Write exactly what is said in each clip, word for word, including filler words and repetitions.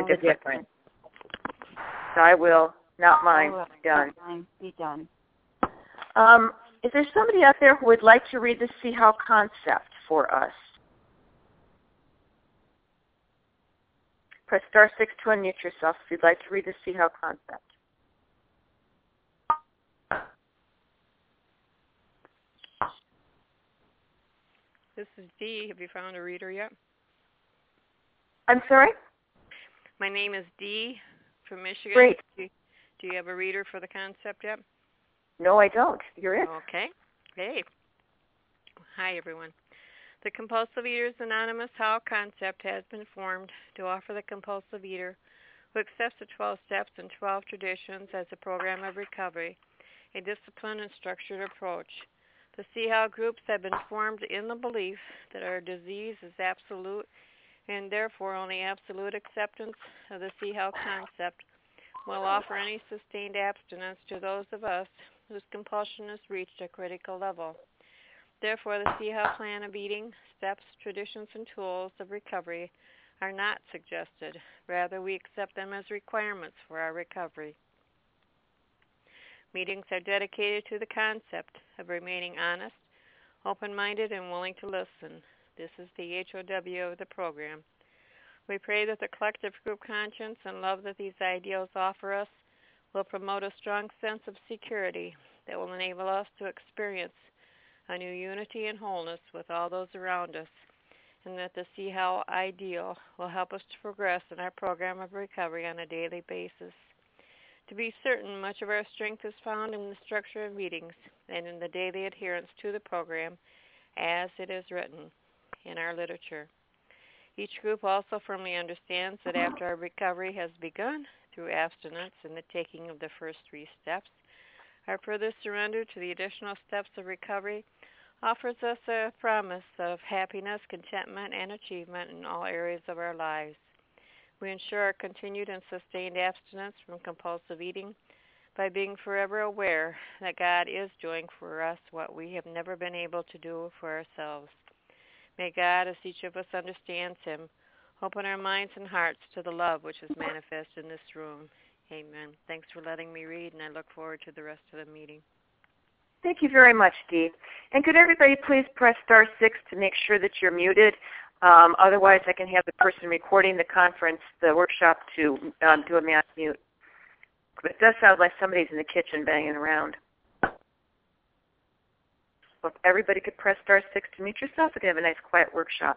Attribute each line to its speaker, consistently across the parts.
Speaker 1: something different. Thy will, not mine,
Speaker 2: will,
Speaker 1: be done.
Speaker 2: Not mine, be done.
Speaker 1: Um, is there somebody out there who would like to read the See How concept for us? Press star six to unmute yourself if you'd like to read the See How concept.
Speaker 3: This is Dee. Have you found a reader yet?
Speaker 1: I'm sorry?
Speaker 3: My name is Dee from Michigan.
Speaker 1: Great.
Speaker 3: Do you, do you have a reader for the concept yet?
Speaker 1: No, I don't. You're it.
Speaker 3: Okay. Hey. Hi, everyone. The Compulsive Eaters Anonymous How concept has been formed to offer the compulsive eater who accepts the twelve steps and twelve traditions as a program of recovery, a disciplined and structured approach. The See How groups have been formed in the belief that our disease is absolute, and therefore only absolute acceptance of the See How concept will offer any sustained abstinence to those of us whose compulsion has reached a critical level. Therefore, the See How plan of eating, steps, traditions, and tools of recovery are not suggested. Rather, we accept them as requirements for our recovery. Meetings are dedicated to the concept of remaining honest, open-minded, and willing to listen. This is the H O W of the program. We pray that the collective group conscience and love that these ideals offer us will promote a strong sense of security that will enable us to experience a new unity and wholeness with all those around us, and that the See How ideal will help us to progress in our program of recovery on a daily basis. To be certain, much of our strength is found in the structure of meetings and in the daily adherence to the program as it is written in our literature. Each group also firmly understands that after our recovery has begun through abstinence and the taking of the first three steps, our further surrender to the additional steps of recovery offers us a promise of happiness, contentment, and achievement in all areas of our lives. We ensure our continued and sustained abstinence from compulsive eating by being forever aware that God is doing for us what we have never been able to do for ourselves. May God, as each of us understands Him, open our minds and hearts to the love which is manifest in this room. Amen. Thanks for letting me read, and I look forward to the rest of the meeting.
Speaker 1: Thank you very much, Dee. And could everybody please press star six to make sure that you're muted? Um, otherwise, I can have the person recording the conference, the workshop, to um, do a mass mute. But it does sound like somebody's in the kitchen banging around. So if everybody could press star six to mute yourself, we'd have a nice quiet workshop.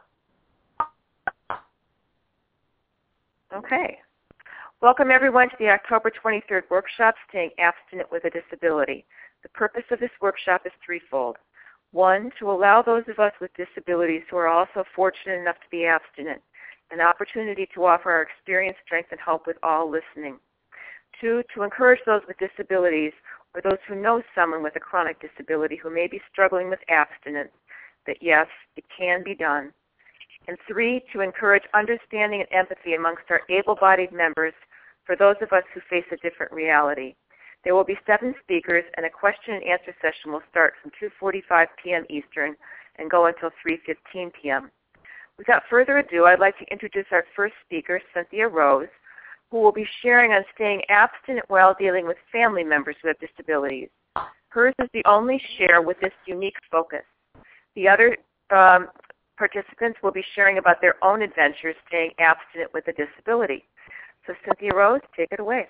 Speaker 1: Okay. Welcome, everyone, to the October twenty-third workshop, Staying Abstinent with a Disability. The purpose of this workshop is threefold. One, to allow those of us with disabilities who are also fortunate enough to be abstinent an opportunity to offer our experience, strength, and hope with all listening. Two, to encourage those with disabilities or those who know someone with a chronic disability who may be struggling with abstinence that, yes, it can be done. And three, to encourage understanding and empathy amongst our able-bodied members for those of us who face a different reality. There will be seven speakers, and a question and answer session will start from two forty-five p.m. Eastern and go until three fifteen p.m. Without further ado, I'd like to introduce our first speaker, Cynthia Rose, who will be sharing on staying abstinent while dealing with family members who have disabilities. Hers is the only share with this unique focus. The other um, participants will be sharing about their own adventures staying abstinent with a disability. So Cynthia Rose, take it away.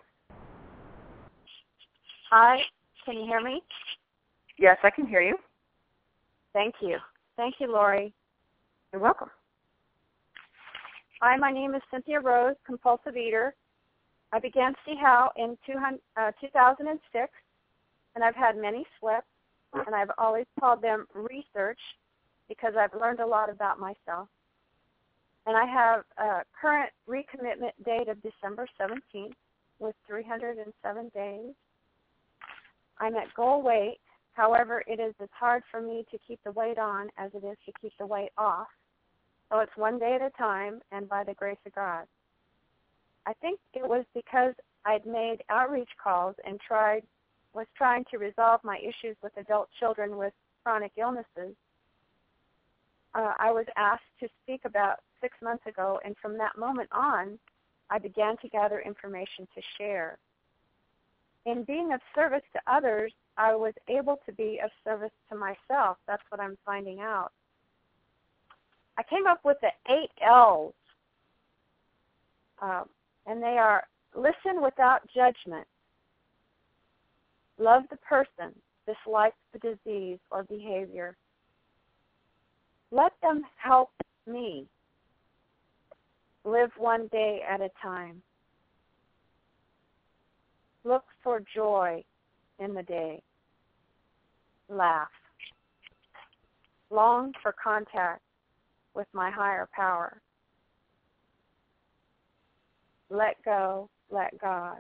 Speaker 2: Hi, can you hear me?
Speaker 1: Yes, I can hear you.
Speaker 2: Thank you. Thank you, Lori.
Speaker 1: You're welcome.
Speaker 2: Hi, my name is Cynthia Rose, compulsive eater. I began See How in two thousand six, and I've had many slips, and I've always called them research because I've learned a lot about myself. And I have a current recommitment date of December seventeenth with three hundred seven days. I'm at goal weight. However, it is as hard for me to keep the weight on as it is to keep the weight off. So it's one day at a time and by the grace of God. I think it was because I'd made outreach calls and tried was trying to resolve my issues with adult children with chronic illnesses. Uh, I was asked to speak about six months ago, and from that moment on, I began to gather information to share. In being of service to others, I was able to be of service to myself. That's what I'm finding out. I came up with the eight L's, um, and they are listen without judgment, love the person, dislike the disease or behavior, let them help me, live one day at a time, look for joy in the day, laugh, long for contact with my higher power, let go, let God.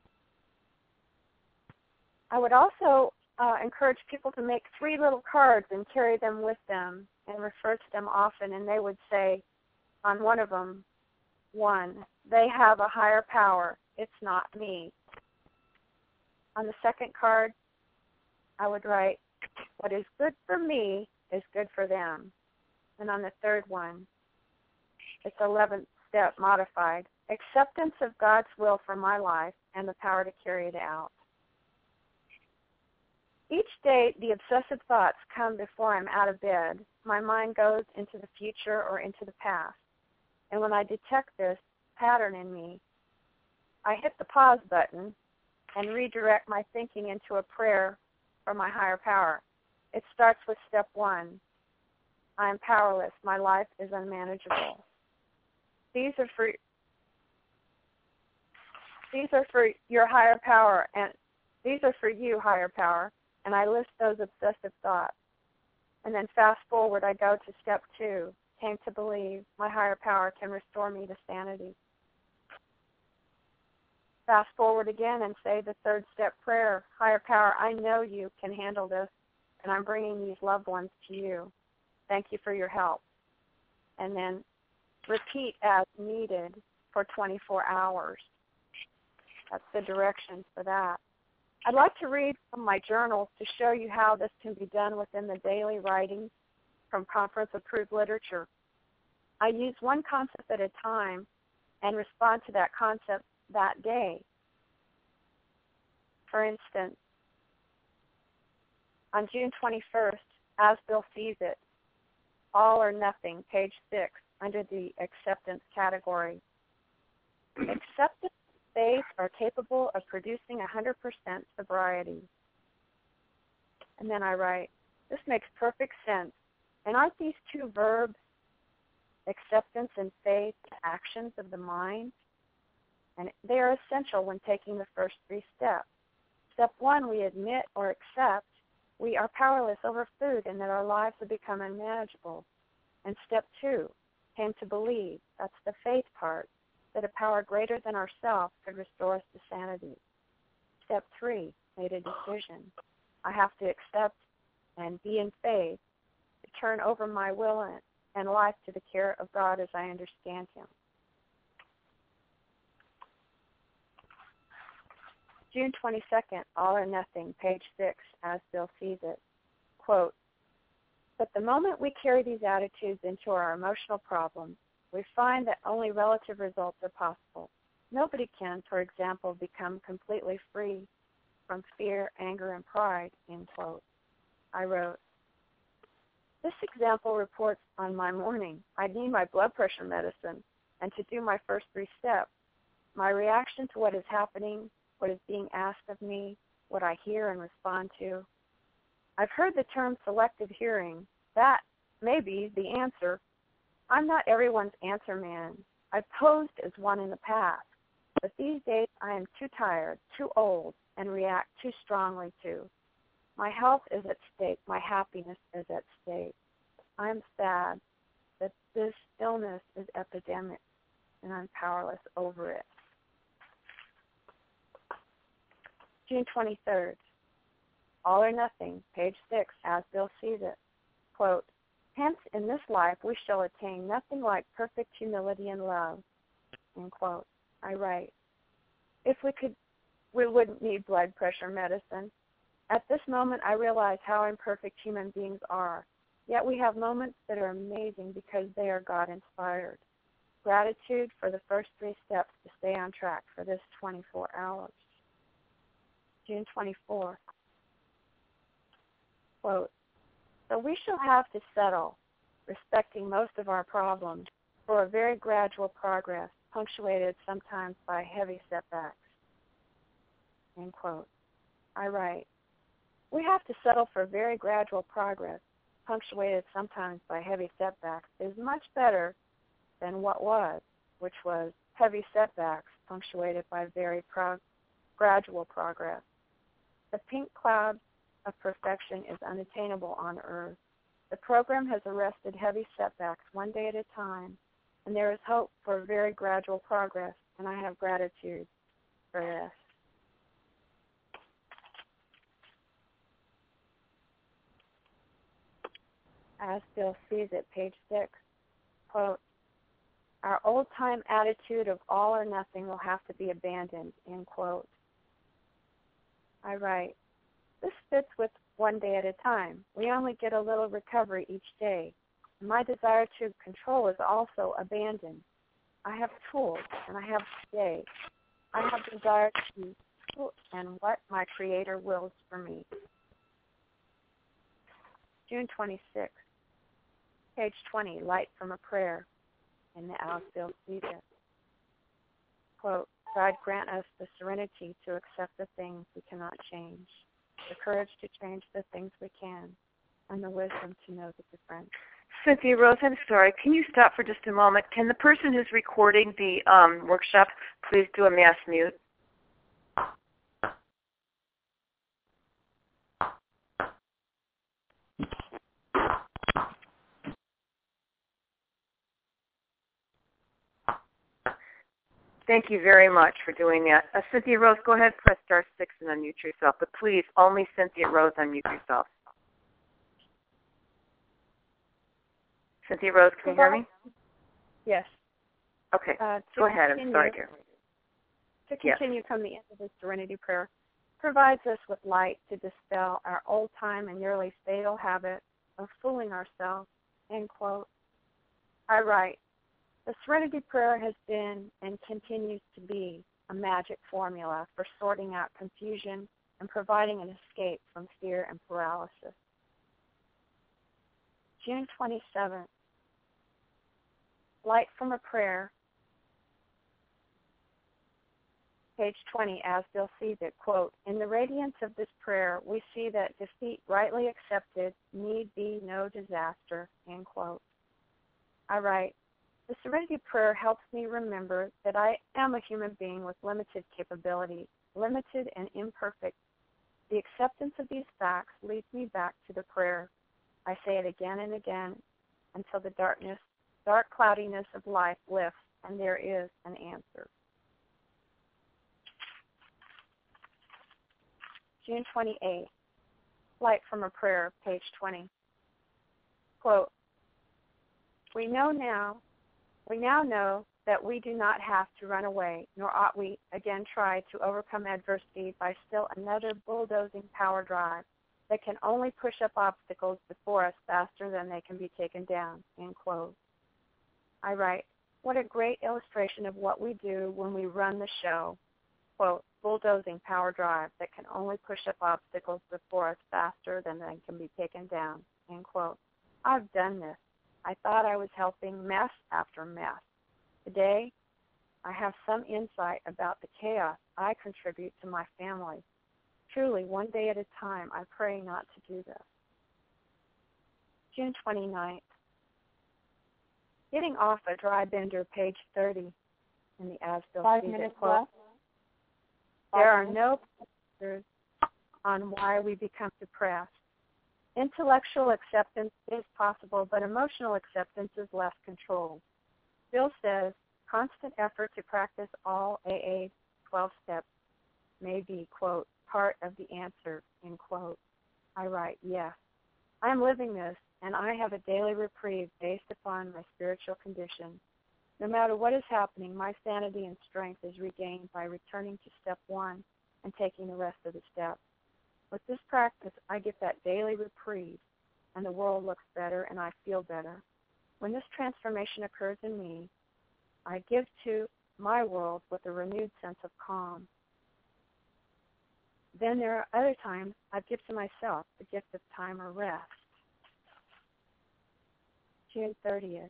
Speaker 2: I would also uh, encourage people to make three little cards and carry them with them and refer to them often, and they would say on one of them, one, they have a higher power, it's not me. On the second card, I would write, what is good for me is good for them. And on the third one, it's eleventh step modified, acceptance of God's will for my life and the power to carry it out. Each day, the obsessive thoughts come before I'm out of bed. My mind goes into the future or into the past. And when I detect this pattern in me, I hit the pause button and redirect my thinking into a prayer for my higher power. It starts with step one. I am powerless. My life is unmanageable. These are for these are for your higher power, and these are for you, higher power. And I list those obsessive thoughts. And then fast forward, I go to step two. Came to believe my higher power can restore me to sanity. Fast forward again and say the third step prayer. Higher power, I know you can handle this, and I'm bringing these loved ones to you. Thank you for your help. And then repeat as needed for twenty-four hours. That's the direction for that. I'd like to read from my journals to show you how this can be done within the daily writings from conference-approved literature. I use one concept at a time and respond to that concept that day. For instance, on June twenty-first, As Bill Sees It, All or Nothing, page six, under the acceptance category. Acceptance and faith are capable of producing one hundred percent sobriety. And then I write, this makes perfect sense. And aren't these two verbs, acceptance and faith, actions of the mind? And they are essential when taking the first three steps. Step one, we admit or accept we are powerless over food and that our lives have become unmanageable. And step two, came to believe, that's the faith part, that a power greater than ourselves could restore us to sanity. Step three, made a decision. I have to accept and be in faith to turn over my will and, and life to the care of God as I understand Him. June twenty-second, All or Nothing, page six, As Bill Sees It. Quote, but the moment we carry these attitudes into our emotional problems, we find that only relative results are possible. Nobody can, for example, become completely free from fear, anger, and pride, end quote. I wrote, this example reports on my morning. I need my blood pressure medicine and to do my first three steps. My reaction to what is happening, what is being asked of me, what I hear and respond to. I've heard the term selective hearing. That may be the answer. I'm not everyone's answer man. I've posed as one in the past, but these days I am too tired, too old, and react too strongly to. My health is at stake. My happiness is at stake. I'm sad that this illness is epidemic, and I'm powerless over it. June twenty-third, All or Nothing, page six, As Bill Sees It. Quote, hence in this life we shall attain nothing like perfect humility and love, end quote. I write, if we could, we wouldn't need blood pressure medicine. At this moment I realize how imperfect human beings are, yet we have moments that are amazing because they are God-inspired. Gratitude for the first three steps to stay on track for this twenty-four hours. June twenty-fourth. Quote, so we shall have to settle, respecting most of our problems, for a very gradual progress, punctuated sometimes by heavy setbacks. End quote. I write, we have to settle for very gradual progress, punctuated sometimes by heavy setbacks, is much better than what was, which was heavy setbacks punctuated by very pro- gradual progress. The pink cloud of perfection is unattainable on earth. The program has arrested heavy setbacks one day at a time, and there is hope for very gradual progress, and I have gratitude for this. As Bill sees it, page six, quote, our old-time attitude of all or nothing will have to be abandoned, end quote. I write, this fits with one day at a time. We only get a little recovery each day. My desire to control is also abandoned. I have tools, and I have today. I have desire to do and what my Creator wills for me. June twenty-sixth. Page twenty, Light from a Prayer, in the Asbill Seated. Quote, God grant us the serenity to accept the things we cannot change, the courage to change the things we can, and the wisdom to know the difference.
Speaker 1: Cynthia Rose, I'm sorry. Can you stop for just a moment? Can the person who's recording the um, workshop please do a mass mute? Thank you very much for doing that. Uh, Cynthia Rose, go ahead, press star six and unmute yourself. But please, only Cynthia Rose, unmute yourself. Cynthia Rose, can you hear me?
Speaker 2: Yes.
Speaker 1: Okay.
Speaker 2: Uh,
Speaker 1: go ahead.
Speaker 2: Continue,
Speaker 1: I'm sorry, dear.
Speaker 2: To continue
Speaker 1: yes.
Speaker 2: from the end of the Serenity Prayer, provides us with light to dispel our old-time and nearly fatal habit of fooling ourselves, end quote. I write, the Serenity Prayer has been and continues to be a magic formula for sorting out confusion and providing an escape from fear and paralysis. June twenty-seventh. Light from a Prayer, page twenty, as Bill sees it, quote, in the radiance of this prayer, we see that defeat rightly accepted need be no disaster, end quote. I write, the Serenity Prayer helps me remember that I am a human being with limited capabilities, limited and imperfect. The acceptance of these facts leads me back to the prayer. I say it again and again until the darkness, dark cloudiness of life lifts and there is an answer. June twenty-eighth. Light from a Prayer, page twenty. Quote, we know now We now know that we do not have to run away, nor ought we again try to overcome adversity by still another bulldozing power drive that can only push up obstacles before us faster than they can be taken down, end quote. I write, what a great illustration of what we do when we run the show, quote, bulldozing power drive that can only push up obstacles before us faster than they can be taken down, end quote. I've done this. I thought I was helping mess after mess. Today, I have some insight about the chaos I contribute to my family. Truly, one day at a time, I pray not to do this. June twenty-ninth. Getting off a dry bender, page thirty, in the Asbill
Speaker 4: Five
Speaker 2: Seated
Speaker 4: minutes
Speaker 2: quote.
Speaker 4: left.
Speaker 2: There are no answers on why we become depressed. Intellectual acceptance is possible, but emotional acceptance is less controlled. Bill says, constant effort to practice all A A twelve steps may be, quote, part of the answer, end quote. I write, yes. I am living this, and I have a daily reprieve based upon my spiritual condition. No matter what is happening, my sanity and strength is regained by returning to step one and taking the rest of the steps. With this practice, I get that daily reprieve, and the world looks better, and I feel better. When this transformation occurs in me, I give to my world with a renewed sense of calm. Then there are other times I give to myself the gift of time or rest. June thirtieth.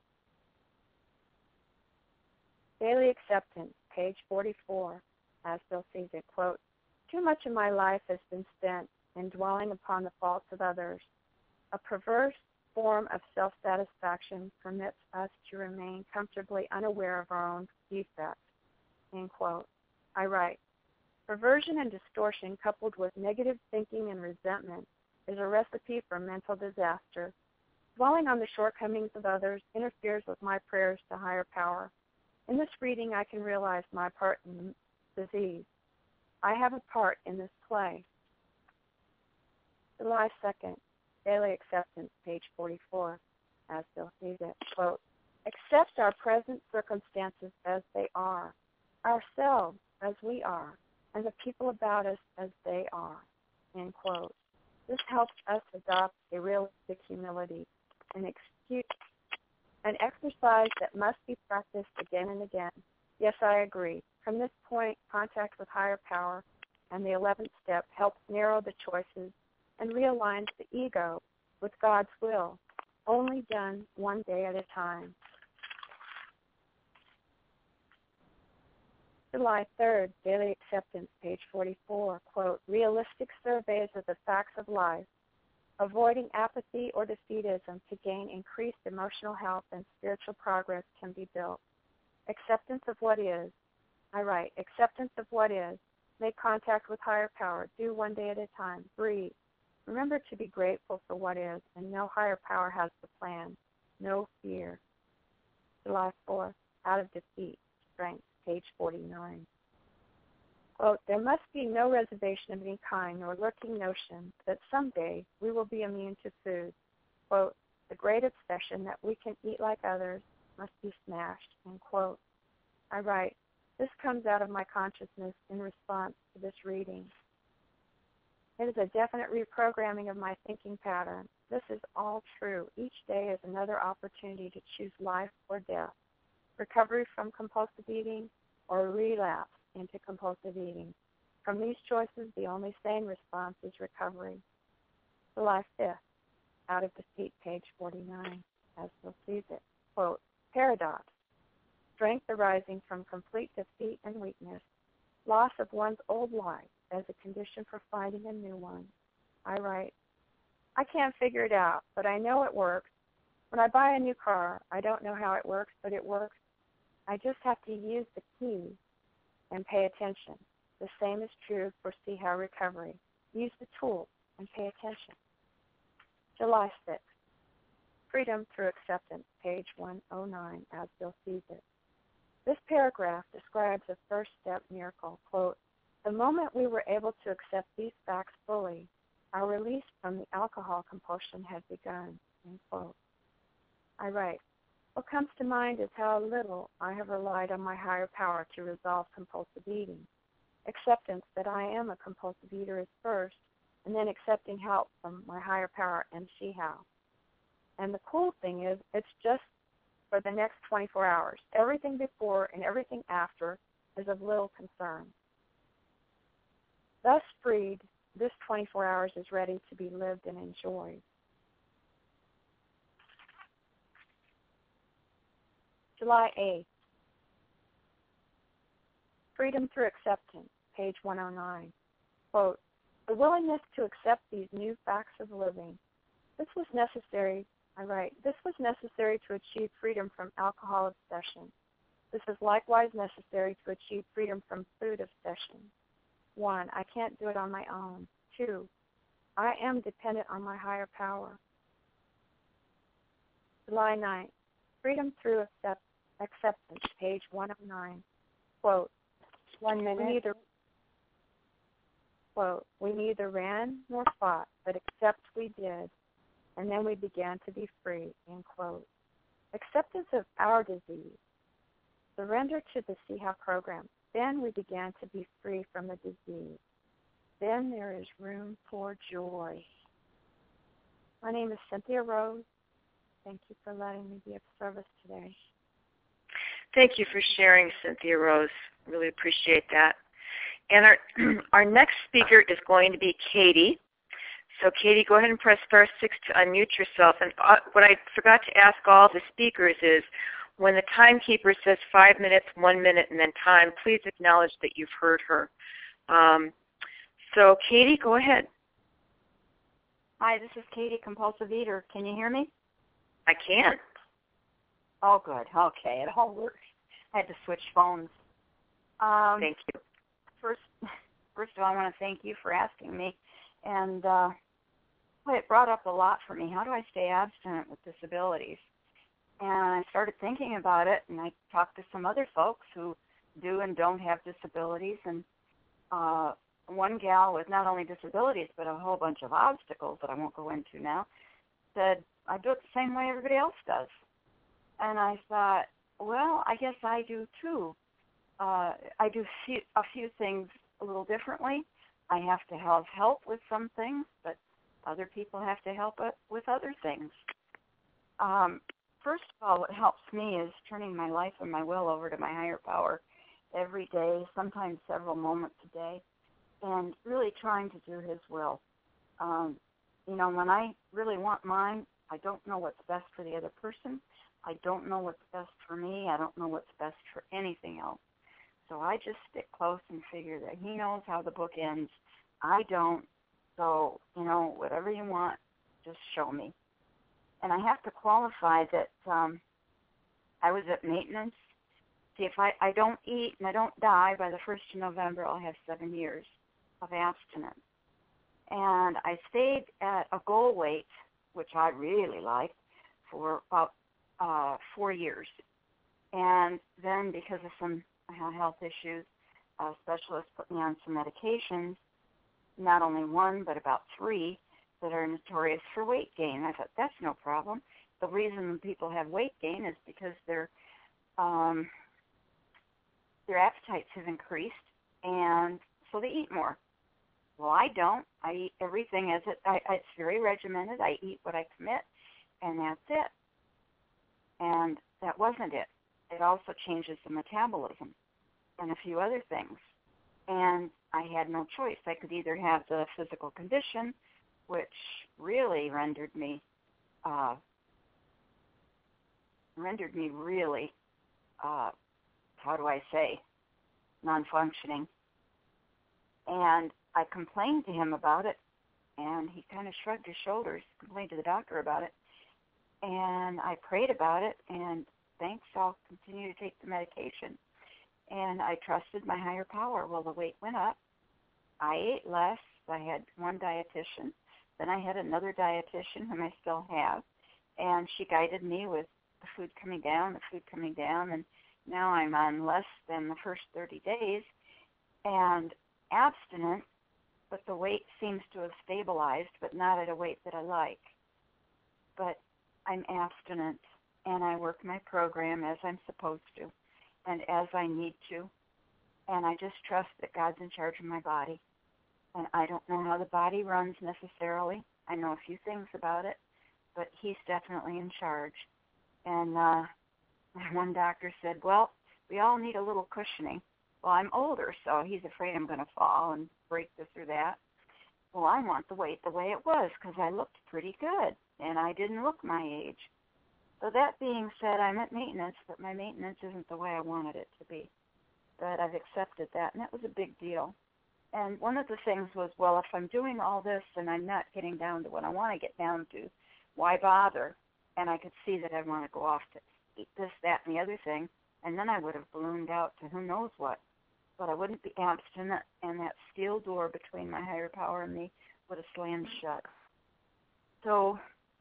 Speaker 2: Daily Acceptance, page forty-four, as Bill sees it, quote, too much of my life has been spent in dwelling upon the faults of others. A perverse form of self-satisfaction permits us to remain comfortably unaware of our own defects, end quote. I write, perversion and distortion coupled with negative thinking and resentment is a recipe for mental disaster. Dwelling on the shortcomings of others interferes with my prayers to higher power. In this reading, I can realize my part in the disease. I have a part in this play. July second, Daily Acceptance, page forty-four, as Bill sees it, quote, accept our present circumstances as they are, ourselves as we are, and the people about us as they are, end quote. This helps us adopt a realistic humility, an excuse, an exercise that must be practiced again and again. Yes, I agree. From this point, contact with higher power and the eleventh step helps narrow the choices and realigns the ego with God's will, only done one day at a time. July third, Daily Acceptance, page forty-four, quote, realistic surveys of the facts of life, avoiding apathy or defeatism to gain increased emotional health and spiritual progress can be built. Acceptance of what is. I write, acceptance of what is. Make contact with higher power. Do one day at a time. Breathe. Remember to be grateful for what is, and know higher power has the plan. No fear. July fourth, Out of Defeat, Strength, page forty-nine. Quote, there must be no reservation of any kind nor lurking notion that someday we will be immune to food. Quote, the great obsession that we can eat like others must be smashed, end quote. I write, this comes out of my consciousness in response to this reading. It is a definite reprogramming of my thinking pattern. This is all true. Each day is another opportunity to choose life or death, recovery from compulsive eating, or relapse into compulsive eating. From these choices, the only sane response is recovery. July fifth, Out of Defeat, page forty-nine, as Bill sees it. Quote, paradox, strength arising from complete defeat and weakness, loss of one's old life as a condition for finding a new one. I write, I can't figure it out, but I know it works. When I buy a new car, I don't know how it works, but it works. I just have to use the key and pay attention. The same is true for See How Recovery. Use the tool and pay attention. July sixth, Freedom Through Acceptance, page one oh nine, as Bill sees it. This paragraph describes a first step miracle. Quote, the moment we were able to accept these facts fully, our release from the alcohol compulsion had begun, end quote. I write, what comes to mind is how little I have relied on my higher power to resolve compulsive eating. Acceptance that I am a compulsive eater is first, and then accepting help from my higher power and see how. And the cool thing is, it's just for the next twenty-four hours. Everything before and everything after is of little concern. Thus freed, this twenty-four hours is ready to be lived and enjoyed. July eighth, Freedom Through Acceptance, page one oh nine. Quote, the willingness to accept these new facts of living. This was necessary, I write, this was necessary to achieve freedom from alcohol obsession. This is likewise necessary to achieve freedom from food obsession. One, I can't do it on my own. Two, I am dependent on my higher power. July ninth, Freedom Through accept, Acceptance, page one oh nine. Quote,
Speaker 4: One minute.
Speaker 2: We neither, quote, we neither ran nor fought, but except we did, and then we began to be free, end quote. Acceptance of our disease. Surrender to the See How program. Then we began to be free from the disease. Then there is room for joy. My name is Cynthia Rose. Thank you for letting me be of service today.
Speaker 1: Thank you for sharing, Cynthia Rose. Really appreciate that. And our, our next speaker is going to be Katie. So Katie, go ahead and press star six to unmute yourself. And uh, what I forgot to ask all the speakers is, when the timekeeper says five minutes, one minute, and then time, please acknowledge that you've heard her. Um, so Katie, go ahead.
Speaker 4: Hi, this is Katie, compulsive eater. Can you hear me?
Speaker 1: I can.
Speaker 4: Oh, good. Okay, it all works. I had to switch phones. Um,
Speaker 1: thank you.
Speaker 4: First, first of all, I want to thank you for asking me. And uh, it brought up a lot for me. How do I stay abstinent with disabilities? And I started thinking about it, and I talked to some other folks who do and don't have disabilities. And uh, one gal with not only disabilities but a whole bunch of obstacles that I won't go into now said, I do it the same way everybody else does. And I thought, well, I guess I do too. Uh, I do few, a few things a little differently. I have to have help with some things, but other people have to help it with other things. Um, first of all, what helps me is turning my life and my will over to my higher power every day, sometimes several moments a day, and really trying to do his will. Um, you know, when I really want mine, I don't know what's best for the other person. I don't know what's best for me. I don't know what's best for anything else. So I just stick close and figure that he knows how the book ends. I don't. So, you know, whatever you want, just show me. And I have to qualify that um, I was at maintenance. See, if I, I don't eat and I don't die by the first of November, I'll have seven years of abstinence. And I stayed at a goal weight, which I really liked, for about uh, four years. And then because of some health issues, a specialist put me on some medications, not only one, but about three, that are notorious for weight gain. I thought, that's no problem. The reason people have weight gain is because their um, their appetites have increased, and so they eat more. Well, I don't. I eat everything as it. I, it's very regimented. I eat what I commit, and that's it. And that wasn't it. It also changes the metabolism and a few other things. And I had no choice. I could either have the physical condition, which really rendered me, uh, rendered me really, uh, how do I say, non-functioning. And I complained to him about it, and he kind of shrugged his shoulders, complained to the doctor about it. And I prayed about it, and thanks, I'll continue to take the medication. And I trusted my higher power. Well, the weight went up. I ate less. I had one dietitian. Then I had another dietitian, whom I still have, and she guided me with the food coming down, the food coming down, and now I'm on less than the first thirty days and abstinent, but the weight seems to have stabilized, but not at a weight that I like. But I'm abstinent, and I work my program as I'm supposed to and as I need to, and I just trust that God's in charge of my body. And I don't know how the body runs necessarily. I know a few things about it, but he's definitely in charge. And uh, one doctor said, well, we all need a little cushioning. Well, I'm older, so he's afraid I'm going to fall and break this or that. Well, I want the weight the way it was because I looked pretty good, and I didn't look my age. So that being said, I'm at maintenance, but my maintenance isn't the way I wanted it to be. But I've accepted that, and that was a big deal. And one of the things was, well, if I'm doing all this and I'm not getting down to what I want to get down to, why bother? And I could see that I want to go off to eat this, that, and the other thing, and then I would have ballooned out to who knows what. But I wouldn't be abstinent, and that steel door between my higher power and me would have slammed shut. So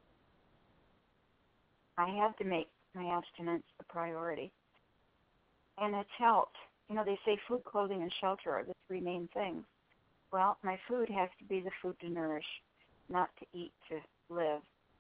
Speaker 4: I had to make my abstinence a priority. And it's helped. You know, they say food, clothing, and shelter are the three main things. Well, my food has to be the food to nourish, not to eat to live.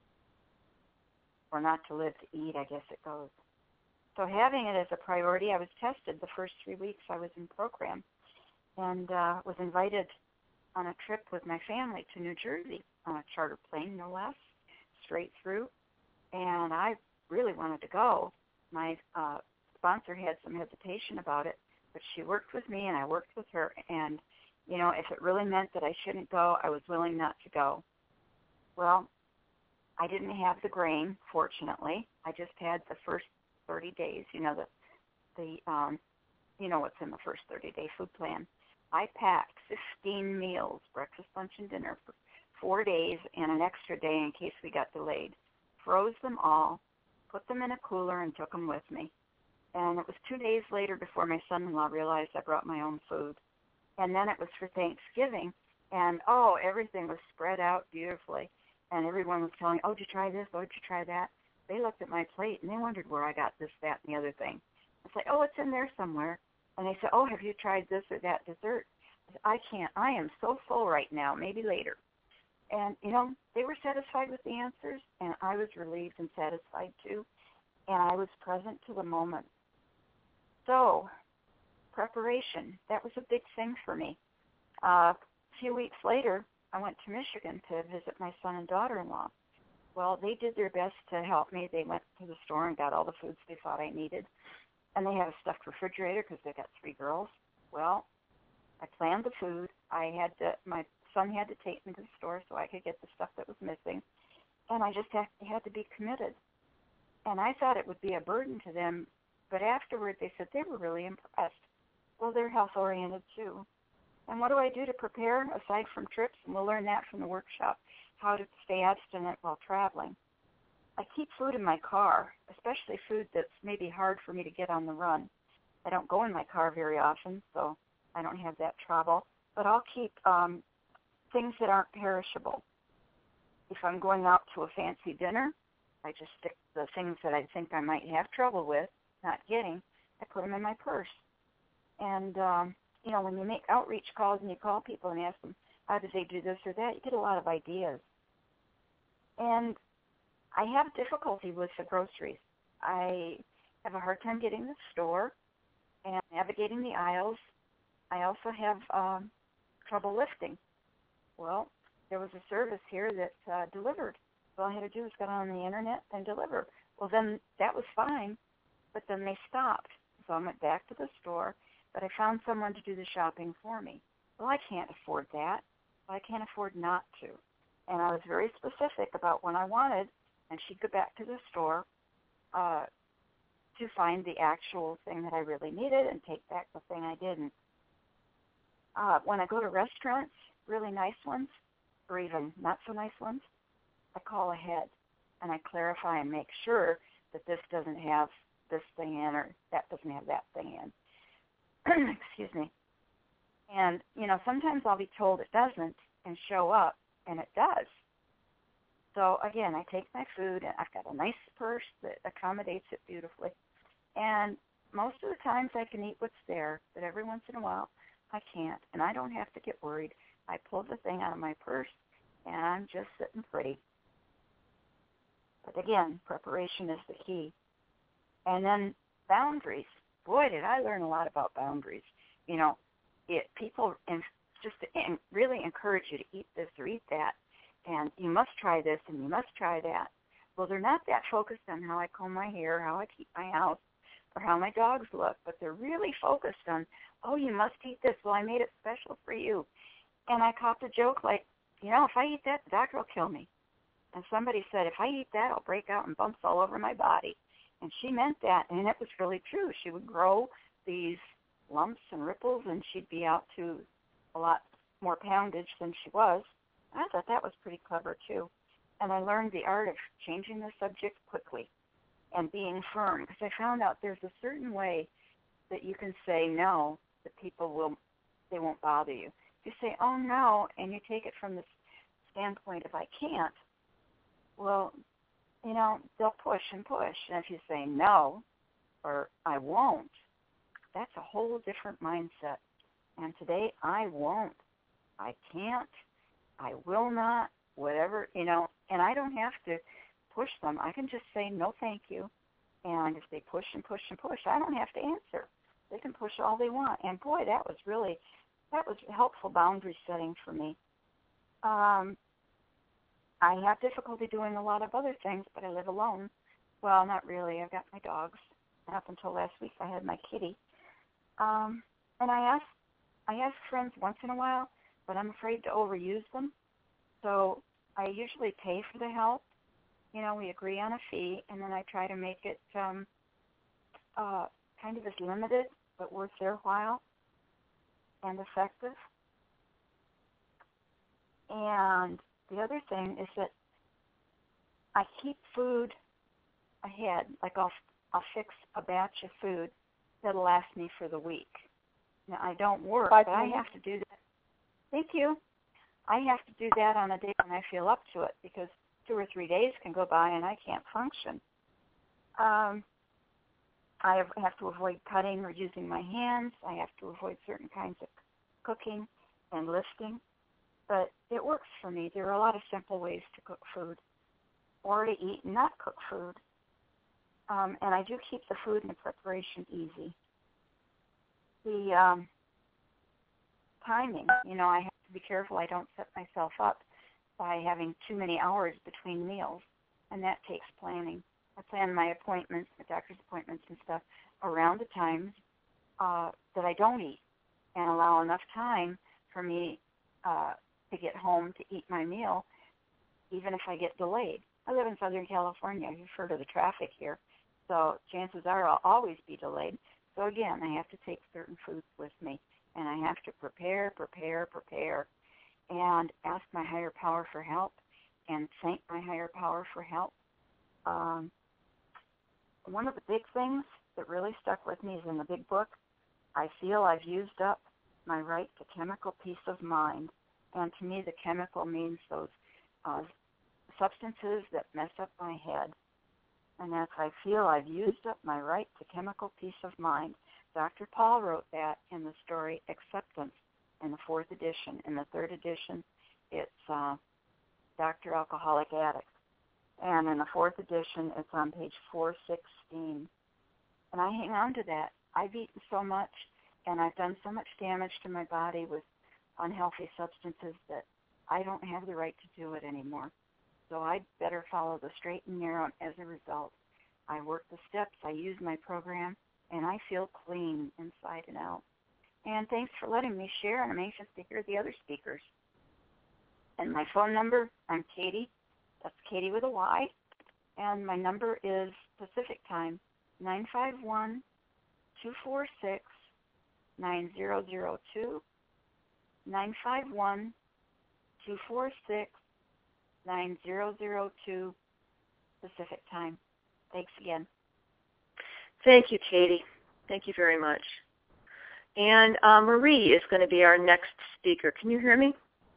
Speaker 4: Or not to live to eat, I guess it goes. So having it as a priority, I was tested the first three weeks I was in program and uh, was invited on a trip with my family to New Jersey on a charter plane, no less, straight through. And I really wanted to go. My uh, sponsor had some hesitation about it, but she worked with me and I worked with her. And, you know, if it really meant that I shouldn't go, I was willing not to go. Well, I didn't have the grain, fortunately. I just had the first thirty days, you know, the, the um, you know what's in the first thirty-day food plan. I packed fifteen meals, breakfast, lunch, and dinner for four days and an extra day in case we got delayed. Froze them all, put them in a cooler, and took them with me. And it was two days later before my son-in-law realized I brought my own food. And then it was for Thanksgiving, and, oh, everything was spread out beautifully. And everyone was telling, oh, did you try this? Oh, did you try that? They looked at my plate, and they wondered where I got this, that, and the other thing. I said, oh, it's in there somewhere. And they said, oh, have you tried this or that dessert? I said, I can't. I am so full right now, maybe later. And, you know, they were satisfied with the answers, and I was relieved and satisfied too. And I was present to the moment. So, preparation, that was a big thing for me. Uh, a few weeks later, I went to Michigan to visit my son and daughter-in-law. Well, they did their best to help me. They went to the store and got all the foods they thought I needed. And they had a stuffed refrigerator because they got three girls. Well, I planned the food. I had to, my son had to take me to the store so I could get the stuff that was missing. And I just had, had to be committed. And I thought it would be a burden to them, but afterward they said they were really impressed. Well, they're health-oriented too. And what do I do to prepare aside from trips? And we'll learn that from the workshop, how to stay abstinent while traveling. I keep food in my car, especially food that's maybe hard for me to get on the run. I don't go in my car very often, so I don't have that trouble. But I'll keep um, things that aren't perishable. If I'm going out to a fancy dinner, I just stick the things that I think I might have trouble with not getting, I put them in my purse. And, um, you know, when you make outreach calls and you call people and ask them, how did they do this or that, you get a lot of ideas. And I have difficulty with the groceries. I have a hard time getting to the store and navigating the aisles. I also have um, trouble lifting. Well, there was a service here that uh, delivered. All I had to do was get on the internet and deliver. Well, then that was fine, but then they stopped. So I went back to the store, but I found someone to do the shopping for me. Well, I can't afford that. I can't afford not to. And I was very specific about what I wanted, and she'd go back to the store uh, to find the actual thing that I really needed and take back the thing I didn't. Uh, when I go to restaurants, really nice ones, or even not so nice ones, I call ahead and I clarify and make sure that this doesn't have this thing in or that doesn't have that thing in. Excuse me. And, you know, sometimes I'll be told it doesn't and show up, and it does. So, again, I take my food, and I've got a nice purse that accommodates it beautifully. And most of the times I can eat what's there, but every once in a while I can't, and I don't have to get worried. I pull the thing out of my purse, and I'm just sitting pretty. But, again, preparation is the key. And then boundaries. Boy, did I learn a lot about boundaries. You know, it people in, just in, really encourage you to eat this or eat that, and you must try this and you must try that. Well, they're not that focused on how I comb my hair, how I keep my house, or how my dogs look, but they're really focused on, oh, you must eat this. Well, I made it special for you. And I caught the joke like, you know, if I eat that, the doctor will kill me. And somebody said, if I eat that, I'll break out in bumps all over my body. And she meant that, and it was really true. She would grow these lumps and ripples, and she'd be out to a lot more poundage than she was. I thought that was pretty clever, too. And I learned the art of changing the subject quickly and being firm, because I found out there's a certain way that you can say no that people will, they won't bother you. If you say, oh, no, and you take it from the standpoint of I can't, well, you know, they'll push and push. And if you say no or I won't, that's a whole different mindset. And today, I won't. I can't. I will not. Whatever, you know, and I don't have to push them. I can just say no thank you. And if they push and push and push, I don't have to answer. They can push all they want. And, boy, that was really, that was helpful boundary setting for me. Um, I have difficulty doing a lot of other things, but I live alone. Well, not really. I've got my dogs. up until last week I had my kitty. Um, and I ask, I ask friends once in a while, but I'm afraid to overuse them. So I usually pay for the help. You know, we agree on a fee, and then I try to make it um, uh, kind of as limited, but worth their while and effective. And the other thing is that I keep food ahead. Like I'll I'll fix a batch of food that'll last me for the week. Now I don't work,
Speaker 2: Five
Speaker 4: but I
Speaker 2: minutes.
Speaker 4: have to do that. Thank you. I have to do that on a day when I feel up to it, because two or three days can go by and I can't function. Um, I have, have to avoid cutting or using my hands. I have to avoid certain kinds of cooking and lifting. But it works for me. There are a lot of simple ways to cook food or to eat and not cook food. Um, and I do keep the food and the preparation easy. The um, timing, you know, I have to be careful I don't set myself up by having too many hours between meals, and that takes planning. I plan my appointments, my doctor's appointments and stuff, around the times uh, that I don't eat, and allow enough time for me uh, to get home to eat my meal, even if I get delayed. I live in Southern California. You've heard of the traffic here, so chances are I'll always be delayed. So again, I have to take certain foods with me, and I have to prepare, prepare, prepare, and ask my higher power for help, and thank my higher power for help. Um, one of the big things that really stuck with me is in the big book. I feel I've used up my right to chemical peace of mind, and to me the chemical means those uh, substances that mess up my head. And that's, I feel I've used up my right to chemical peace of mind. Doctor Paul wrote that in the story Acceptance in the fourth edition. In the third edition, it's uh, Doctor Alcoholic Addict. And in the fourth edition, it's on page four sixteen. And I hang on to that. I've eaten so much, and I've done so much damage to my body with unhealthy substances that I don't have the right to do it anymore. So I'd better follow the straight and narrow. As a result, I work the steps, I use my program, and I feel clean inside and out. And thanks for letting me share, and I'm anxious to hear the other speakers. And my phone number, I'm Katie. That's Katie with a Y. And my number is Pacific Time, nine five one, two four six, nine zero zero two, nine five one, two four six, nine zero zero two Pacific Time. Thanks again.
Speaker 1: Thank you, Katie. Thank you very much. And uh, Marie is going to be our next speaker. Can you hear me?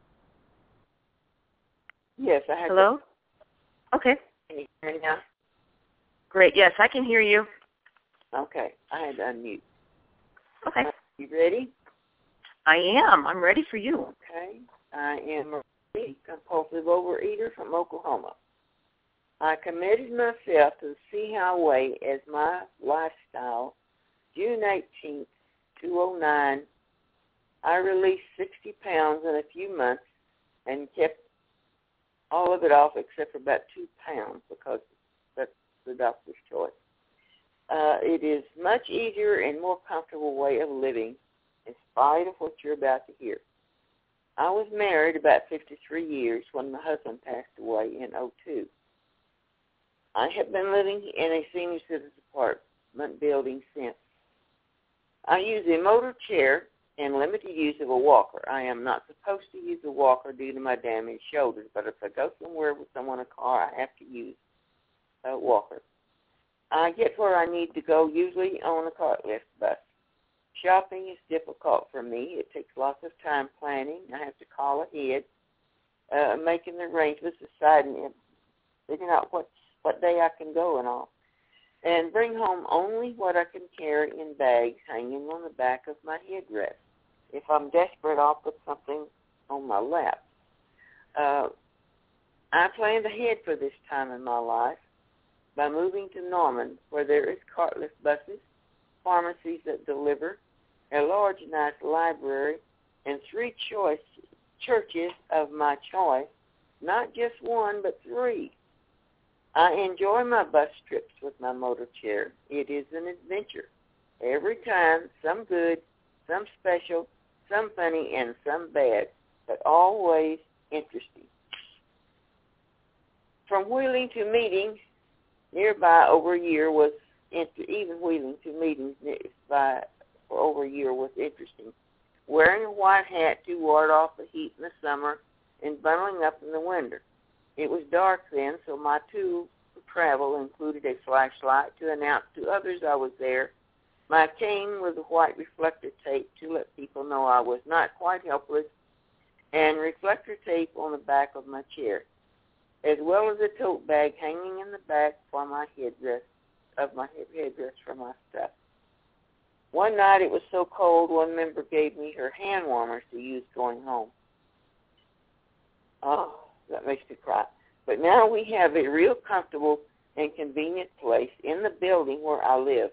Speaker 5: Yes, I have.
Speaker 1: Hello? Okay.
Speaker 5: Can you hear me now?
Speaker 1: Great. Yes, I can hear you.
Speaker 5: Okay. I had to unmute.
Speaker 1: Okay.
Speaker 5: Uh, you ready?
Speaker 1: I am. I'm ready for you.
Speaker 5: Okay. I am Marie, compulsive overeater from Oklahoma. I committed myself to the Sea Highway as my lifestyle June eighteenth, two thousand nine. I released sixty pounds in a few months and kept all of it off except for about two pounds because that's the doctor's choice. Uh, it is much easier and more comfortable way of living in spite of what you're about to hear. I was married about fifty-three years when my husband passed away in oh two. I have been living in a senior citizen apartment building since. I use a motor chair and limited use of a walker. I am not supposed to use a walker due to my damaged shoulders, but if I go somewhere with someone in a car, I have to use a walker. I get where I need to go, usually on a cart lift bus. Shopping is difficult for me. It takes lots of time planning. I have to call ahead, uh, making the arrangements, deciding, figuring out what, what day I can go and all. And bring home only what I can carry in bags hanging on the back of my headrest. If I'm desperate, I'll put something on my lap. Uh, I planned ahead for this time in my life by moving to Norman, where there is cartless buses, pharmacies that deliver, a large, nice library, and three choice churches of my choice, not just one, but three. I enjoy my bus trips with my motor chair. It is an adventure. Every time, some good, some special, some funny, and some bad, but always interesting. From wheeling to meeting, nearby over a year was, even wheeling to meetings by for over a year was interesting. Wearing a white hat to ward off the heat in the summer and bundling up in the winter. It was dark then, so my tools for travel included a flashlight to announce to others I was there, my cane with a white reflector tape to let people know I was not quite helpless, and reflector tape on the back of my chair, as well as a tote bag hanging in the back for my headdress, of my headdress for my stuff. One night it was so cold, one member gave me her hand warmers to use going home. Oh, that makes me cry. But now we have a real comfortable and convenient place in the building where I live.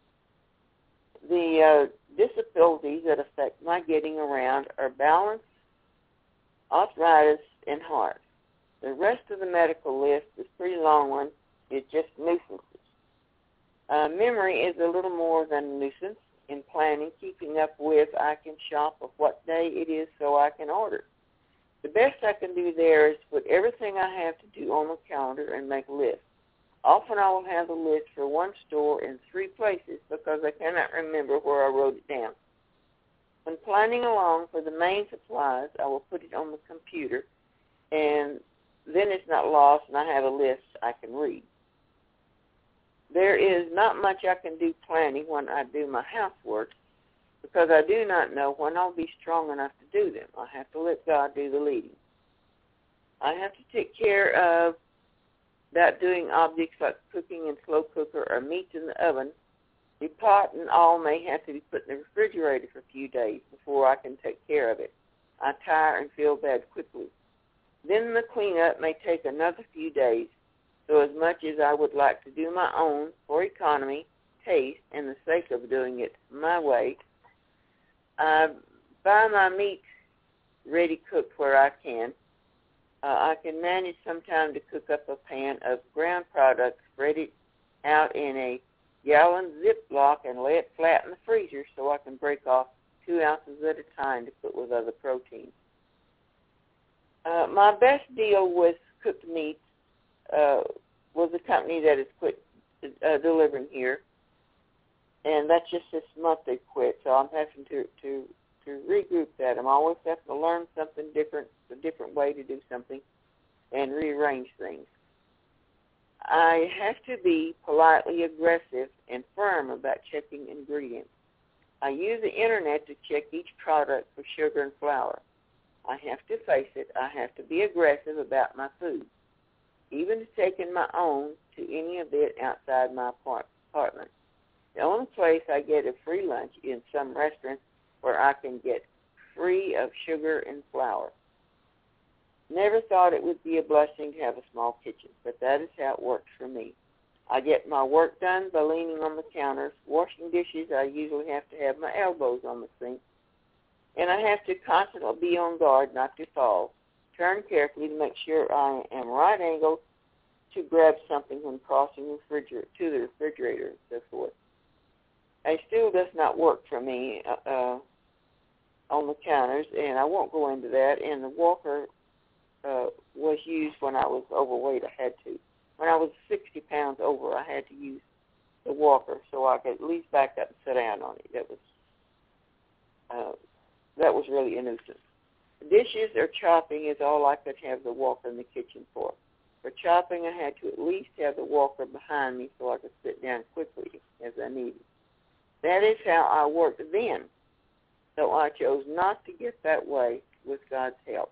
Speaker 5: The uh, disabilities that affect my getting around are balance, arthritis, and heart. The rest of the medical list is a pretty long one. It's just nuisances. Uh, memory is a little more than a nuisance. In planning, keeping up with, I can shop of what day it is so I can order. The best I can do there is put everything I have to do on the calendar and make a list. Often I will have the list for one store in three places because I cannot remember where I wrote it down. When planning along for the main supplies, I will put it on the computer, and then it's not lost and I have a list I can read. There is not much I can do planning when I do my housework because I do not know when I'll be strong enough to do them. I have to let God do the leading. I have to take care of that doing objects like cooking in slow cooker or meats in the oven. The pot and all may have to be put in the refrigerator for a few days before I can take care of it. I tire and feel bad quickly. Then the cleanup may take another few days. So as much as I would like to do my own for economy, taste, and the sake of doing it my way, I buy my meat ready cooked where I can. Uh, I can manage sometime to cook up a pan of ground products ready out in a gallon Ziploc and lay it flat in the freezer so I can break off two ounces at a time to put with other proteins. Uh, my best deal with cooked meats Uh, was a company that has quit uh, delivering here, and that's just this month they quit. So I'm having to, to to regroup that. I'm always having to learn something different, a different way to do something, and rearrange things. I have to be politely aggressive and firm about checking ingredients. I use the internet to check each product for sugar and flour. I have to face it. I have to be aggressive about my food. Even to taking my own to any of it outside my apartment. The only place I get a free lunch is in some restaurant where I can get free of sugar and flour. Never thought it would be a blessing to have a small kitchen, but that is how it works for me. I get my work done by leaning on the counters. Washing dishes, I usually have to have my elbows on the sink. And I have to constantly be on guard not to fall. Turn carefully to make sure I am right angled to grab something when crossing the refrigerator to the refrigerator and so forth. A stool does not work for me uh, uh, on the counters, and I won't go into that. And the walker uh, was used when I was overweight. I had to. When I was sixty pounds over, I had to use the walker so I could at least back up and sit down on it. That was uh, that was really a nuisance. Dishes or chopping is all I could have the walker in the kitchen for. For chopping, I had to at least have the walker behind me so I could sit down quickly as I needed. That is how I worked then, so I chose not to get that way with God's help.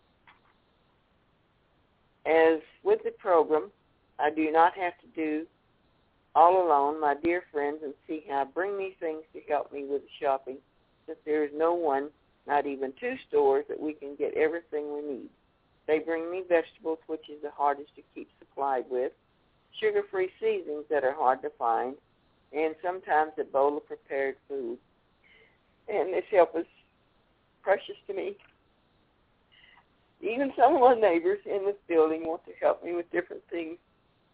Speaker 5: As with the program, I do not have to do all alone. My dear friends and see how I bring these things to help me with the shopping, since there is no one, not even two stores, that we can get everything we need. They bring me vegetables, which is the hardest to keep supplied with, sugar-free seasonings that are hard to find, and sometimes a bowl of prepared food. And this help is precious to me. Even some of my neighbors in this building want to help me with different things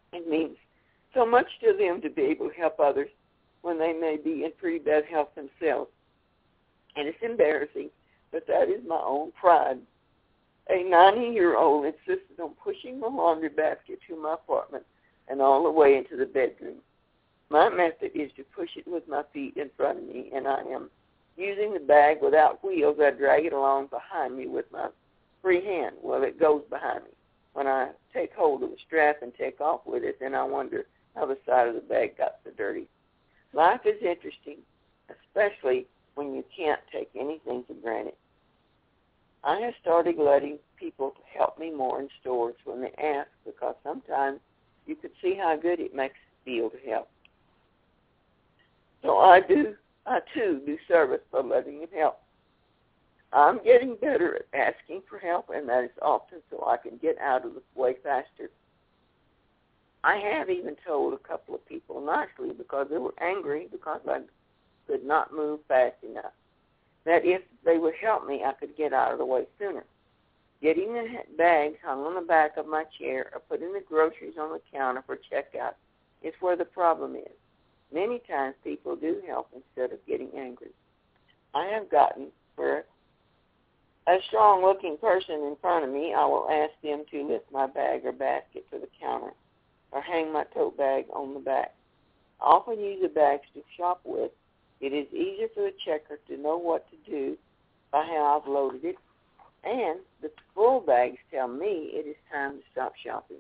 Speaker 5: It means so much to them to be able to help others when they may be in pretty bad health themselves. And it's embarrassing, but that is my own pride. A ninety-year-old insisted on pushing the laundry basket to my apartment and all the way into the bedroom. My method is to push it with my feet in front of me, and I am using the bag without wheels. I drag it along behind me with my free hand. Well, it goes behind me. When I take hold of the strap and take off with it, then I wonder how the side of the bag got so dirty. Life is interesting, especially when you can't take anything for granted. I have started letting people help me more in stores when they ask, because sometimes you can see how good it makes it feel to help. So I do, I too do service by letting them help. I'm getting better at asking for help, and that is often so I can get out of the way faster. I have even told a couple of people nicely, because they were angry because I could not move fast enough, that if they would help me, I could get out of the way sooner. Getting the bags hung on the back of my chair or putting the groceries on the counter for checkout is where the problem is. Many times people do help instead of getting angry. I have gotten where a strong-looking person in front of me, I will ask them to lift my bag or basket to the counter or hang my tote bag on the back. I often use the bags to shop with. It is easier for the checker to know what to do by how I've loaded it, and the full bags tell me it is time to stop shopping.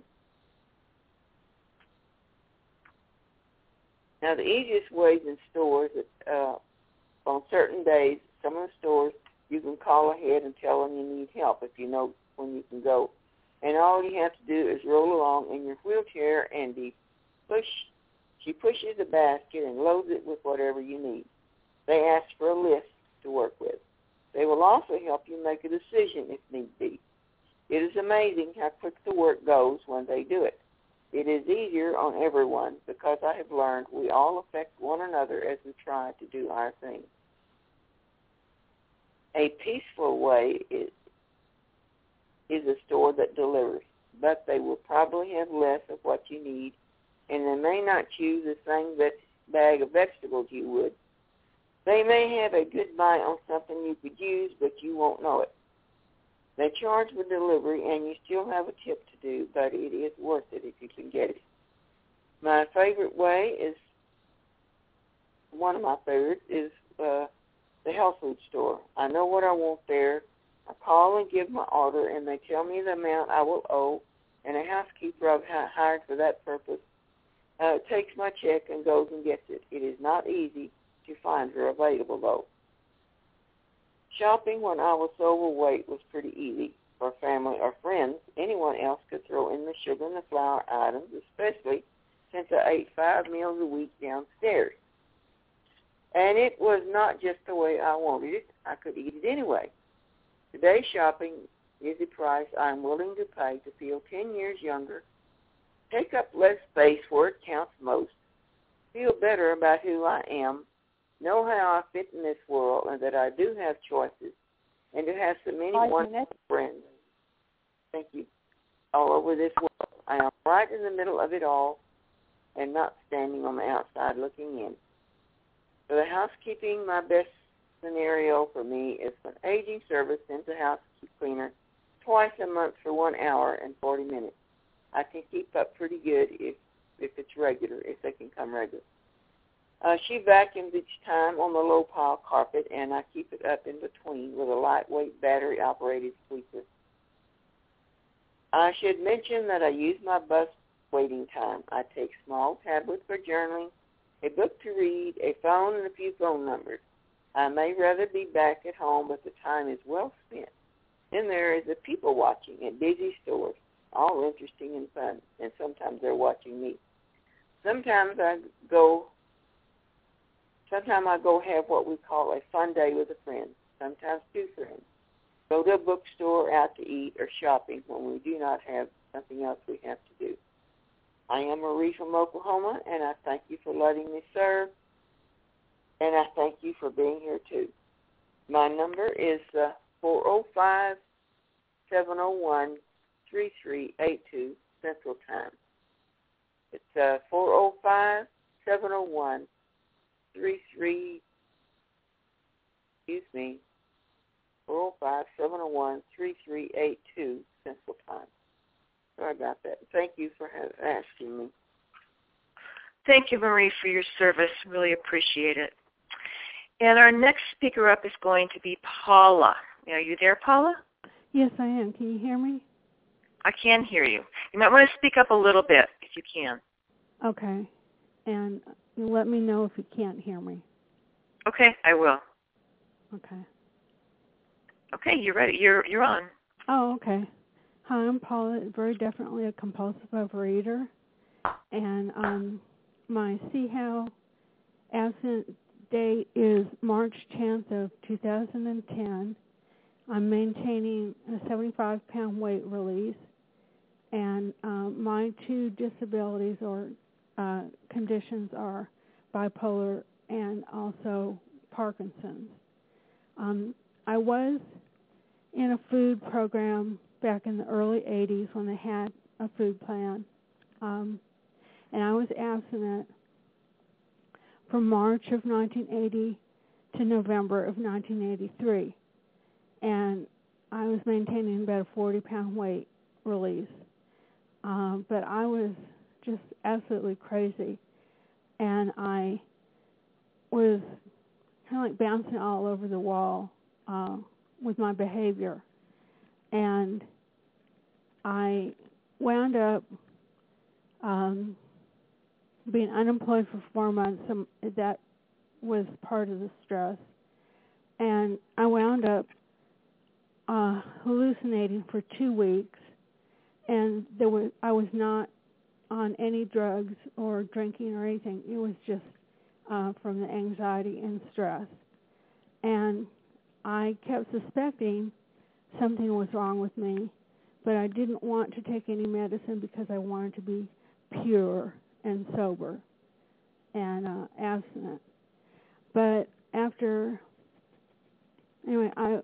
Speaker 5: Now, the easiest ways in stores, uh, on certain days, some of the stores, you can call ahead and tell them you need help if you know when you can go. And all you have to do is roll along in your wheelchair and be push. She pushes the basket and loads it with whatever you need. They ask for a list to work with. They will also help you make a decision if need be. It is amazing how quick the work goes when they do it. It is easier on everyone because I have learned we all affect one another as we try to do our thing. A peaceful way is, is a store that delivers, but they will probably have less of what you need, and they may not choose the same vet- bag of vegetables you would. They may have a good buy on something you could use, but you won't know it. They charge for delivery, and you still have a tip to do, but it is worth it if you can get it. My favorite way is, one of my favorites is uh, the health food store. I know what I want there. I call and give my order, and they tell me the amount I will owe, and a housekeeper I've hired for that purpose uh, takes my check and goes and gets it. It is not easy to find her available, though. Shopping when I was overweight was pretty easy. For family or friends, anyone else could throw in the sugar and the flour items, especially since I ate five meals a week downstairs. And it was not just the way I wanted it. I could eat it anyway. Today, shopping is a price I'm willing to pay to feel ten years younger, take up less space where it counts most, feel better about who I am, know how I fit in this world, and that I do have choices, and to have so many wonderful friends. Thank you. All over this world. I am right in the middle of it all and not standing on the outside looking in. For the housekeeping, my best scenario for me is an aging service sends a house cleaner twice a month for one hour and forty minutes. I can keep up pretty good if, if it's regular, if they can come regular. Uh, she vacuums each time on the low-pile carpet, and I keep it up in between with a lightweight battery-operated sweeper. I should mention that I use my bus waiting time. I take small tablets for journaling, a book to read, a phone, and a few phone numbers. I may rather be back at home, but the time is well spent. Then there is the people watching at busy stores, all interesting and fun, and sometimes they're watching me. Sometimes I go Sometimes I go have what we call a fun day with a friend, sometimes two friends. Go to a bookstore, out to eat, or shopping when we do not have something else we have to do. I am Marie from Oklahoma, and I thank you for letting me serve, and I thank you for being here, too. My number is uh, four oh five, seven oh one, three three eight two Central Time. It's uh, four oh five, seven oh one, three three, excuse me, four oh five, seven oh one, three three eight two Central Time. Sorry about that. Thank you for ha- asking me.
Speaker 1: Thank you, Marie, for your service. Really appreciate it. And our next speaker up is going to be Paula. Are you there, Paula?
Speaker 6: Yes, I am. Can you hear me?
Speaker 1: I can hear you. You might want to speak up a little bit if you can.
Speaker 6: Okay. And let me know if you can't hear me.
Speaker 1: Okay, I will.
Speaker 6: Okay.
Speaker 1: Okay, you're ready. You're you're on.
Speaker 6: Oh, okay. Hi, I'm Paula. Very definitely a compulsive overeater, and um, my See How abstinence date is March tenth of two thousand ten. I'm maintaining a seventy-five pound weight release, and um, my two disabilities or uh, conditions are bipolar and also Parkinson's. Um, I was in a food program back in the early eighties when they had a food plan, um, and I was abstinent from March of nineteen eighty to November of nineteen eighty-three, and I was maintaining about a forty pound weight release, um, but I was just absolutely crazy, and I was kind of like bouncing all over the wall uh, with my behavior. And I wound up um, being unemployed for four months. Um, that was part of the stress. And I wound up uh, hallucinating for two weeks. And there was I was not on any drugs or drinking or anything. It was just uh, from the anxiety and stress. And I kept suspecting something was wrong with me, but I didn't want to take any medicine because I wanted to be pure and sober and uh, abstinent. But after, anyway, I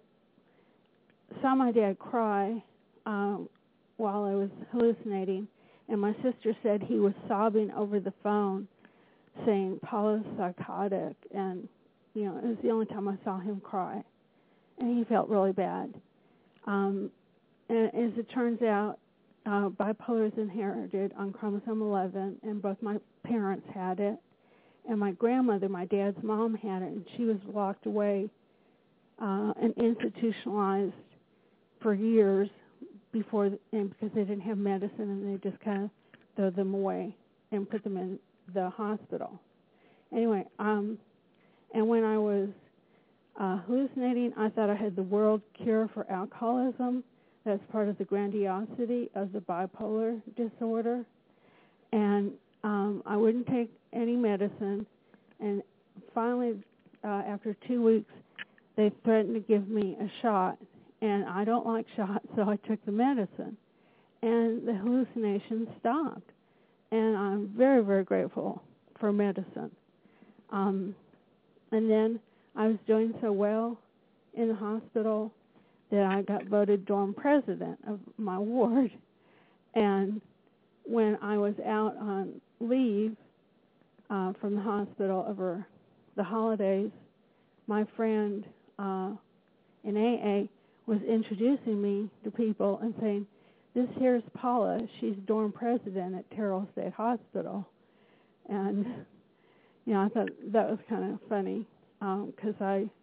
Speaker 6: saw my dad cry uh, while I was hallucinating, and my sister said he was sobbing over the phone saying Paula's psychotic, and, you know, it was the only time I saw him cry, and he felt really bad. Um, and as it turns out, uh, bipolar is inherited on chromosome eleven, and both my parents had it. And my grandmother, my dad's mom, had it, and she was locked away uh, and institutionalized for years before, and because they didn't have medicine, and they just kind of throw them away and put them in the hospital. Anyway, um, and when I was Uh, hallucinating, I thought I had the world cure for alcoholism. That's part of the grandiosity of the bipolar disorder. And um, I wouldn't take any medicine. And finally, uh, after two weeks, they threatened to give me a shot. And I don't like shots, so I took the medicine. And the hallucinations stopped. And I'm very, very grateful for medicine. Um, and then I was doing so well in the hospital that I got voted dorm president of my ward. And when I was out on leave uh, from the hospital over the holidays, my friend uh, in A A was introducing me to people and saying, "This here's Paula. She's dorm president at Terrell State Hospital." And, you know, I thought that was kind of funny. Because um, I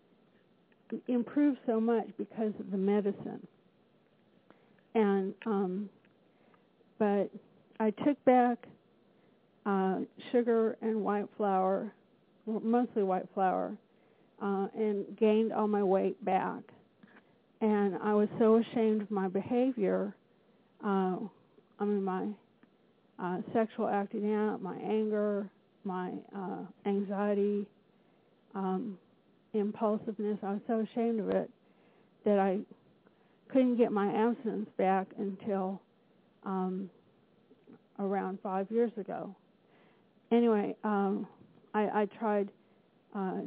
Speaker 6: improved so much because of the medicine. And, um, but I took back uh, sugar and white flour, well, mostly white flour, uh, and gained all my weight back. And I was so ashamed of my behavior, uh, I mean, my uh, sexual acting out, my anger, my uh, anxiety, Um, impulsiveness. I was so ashamed of it that I couldn't get my abstinence back until um, around five years ago. Anyway, um, I, I tried uh,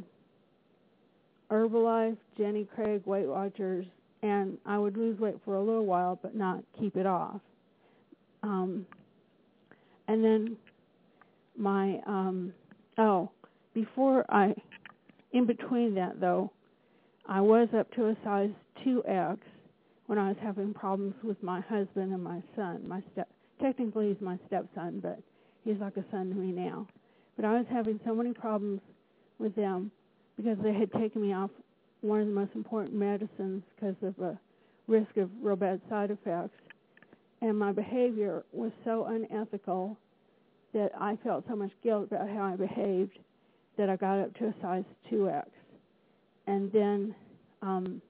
Speaker 6: Herbalife, Jenny Craig, Weight Watchers, and I would lose weight for a little while but not keep it off. Um, and then my um, oh, before I, in between that though, I was up to a size two X when I was having problems with my husband and my son. My step, technically he's my stepson, but he's like a son to me now. But I was having so many problems with them because they had taken me off one of the most important medicines because of a risk of real bad side effects. And my behavior was so unethical that I felt so much guilt about how I behaved that I got up to a size two X. And then um,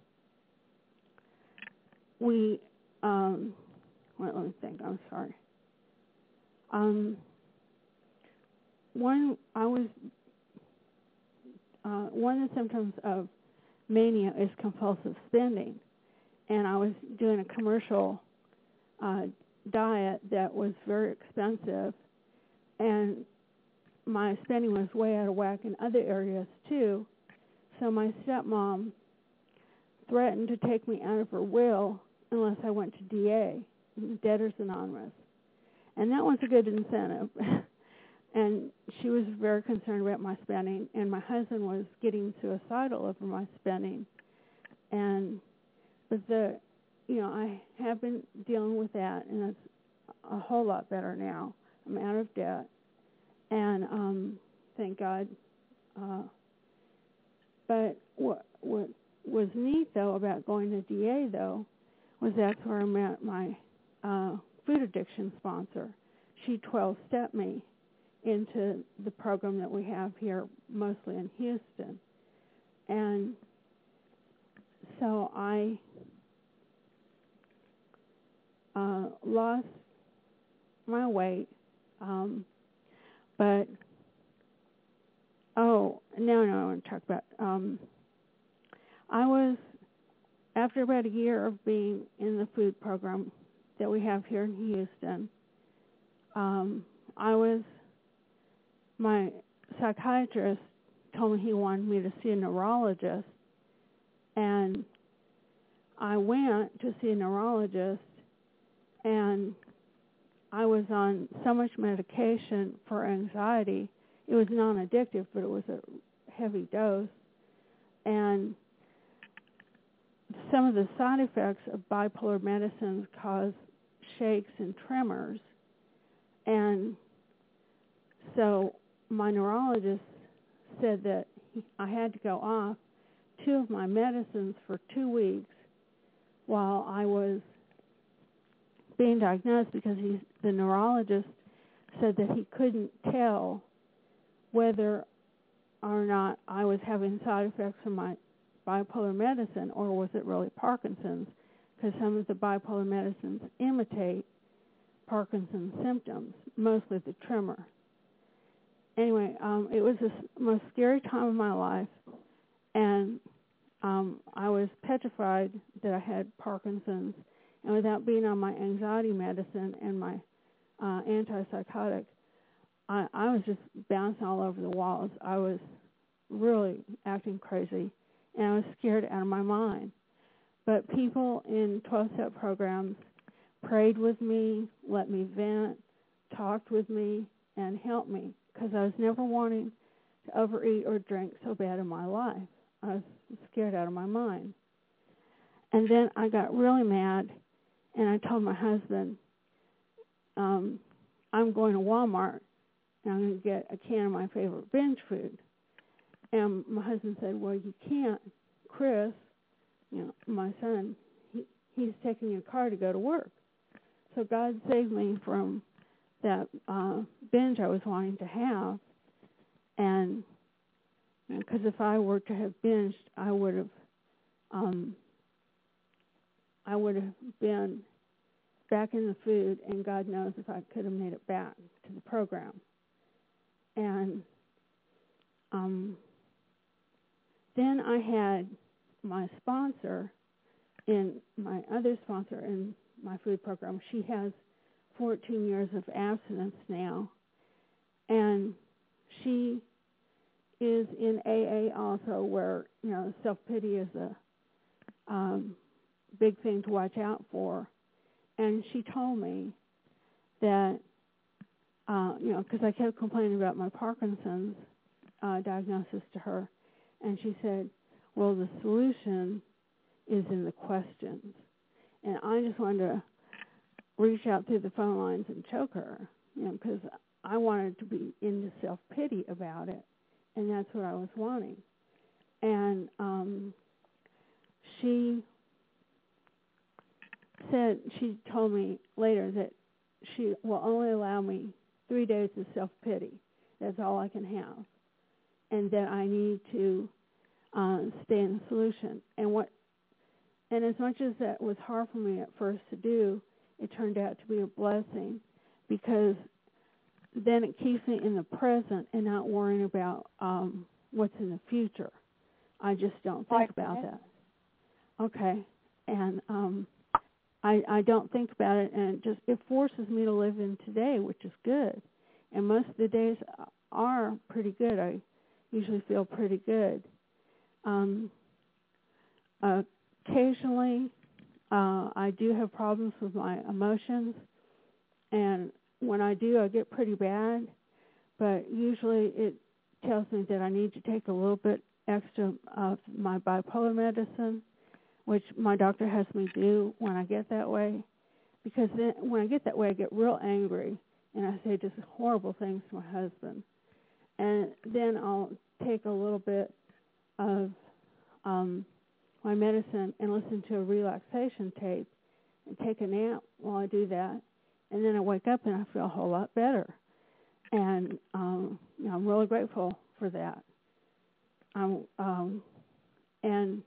Speaker 6: we, um, wait, let me think, I'm sorry. Um, one, I was, uh, one of the symptoms of mania is compulsive spending. And I was doing a commercial uh, diet that was very expensive, and my spending was way out of whack in other areas too. So my stepmom threatened to take me out of her will unless I went to D A, Debtors Anonymous. And that was a good incentive. And she was very concerned about my spending, and my husband was getting suicidal over my spending. And but the, you know, I have been dealing with that, and it's a whole lot better now. I'm out of debt, and um, thank God. Uh, but what what was neat though about going to D A though was that's where I met my uh, food addiction sponsor. She twelve-stepped me into the program that we have here, mostly in Houston, and so I uh, lost my weight, um, but oh, no, no, I want to talk about. Um, I was after about a year of being in the food program that we have here in Houston. Um, I was my psychiatrist told me he wanted me to see a neurologist, and I went to see a neurologist, and I was on so much medication for anxiety. It was non-addictive, but it was a heavy dose, and some of the side effects of bipolar medicines cause shakes and tremors, and so my neurologist said that he, I had to go off two of my medicines for two weeks while I was being diagnosed, because he, the neurologist said that he couldn't tell whether or not I was having side effects from my bipolar medicine or was it really Parkinson's, because some of the bipolar medicines imitate Parkinson's symptoms, mostly the tremor. Anyway, um, it was the most scary time of my life, and um, I was petrified that I had Parkinson's, and without being on my anxiety medicine and my uh, antipsychotic, I, I was just bouncing all over the walls. I was really acting crazy, and I was scared out of my mind. But people in twelve-step programs prayed with me, let me vent, talked with me, and helped me, because I was never wanting to overeat or drink so bad in my life. I was scared out of my mind. And then I got really mad, and I told my husband, um, I'm going to Walmart, and I'm going to get a can of my favorite binge food. And my husband said, well, you can't. Chris, you know, my son, he, he's taking your car to go to work. So God saved me from that uh, binge I was wanting to have. And because you know, if I were to have binged, I would have, um, I would have been back in the food, and God knows if I could have made it back to the program. And um, then I had my sponsor, in my other sponsor in my food program. She has fourteen years of abstinence now, and she is in A A also, where you know self-pity is a um, big thing to watch out for. And she told me that uh, you know, because I kept complaining about my Parkinson's uh, diagnosis to her, and she said, well, the solution is in the questions. And I just wanted to reach out through the phone lines and choke her, you know, because I wanted to be into self-pity about it, and that's what I was wanting. And um, she said, she told me later that she will only allow me three days of self-pity. That's all I can have. And that I need to uh, stay in the solution. And what, and as much as that was hard for me at first to do, it turned out to be a blessing, because then it keeps me in the present and not worrying about um, what's in the future. I just don't think about that. Okay. And um, I, I don't think about it, and it just it forces me to live in today, which is good. And most of the days are pretty good. I usually feel pretty good. Um, uh, occasionally, uh, I do have problems with my emotions, and when I do, I get pretty bad. But usually, it tells me that I need to take a little bit extra of my bipolar medicine, which my doctor has me do when I get that way, because then when I get that way, I get real angry, and I say just horrible things to my husband. And then I'll take a little bit of um, my medicine and listen to a relaxation tape and take a nap while I do that. And then I wake up and I feel a whole lot better. And um, you know, I'm really grateful for that. I'm, um, and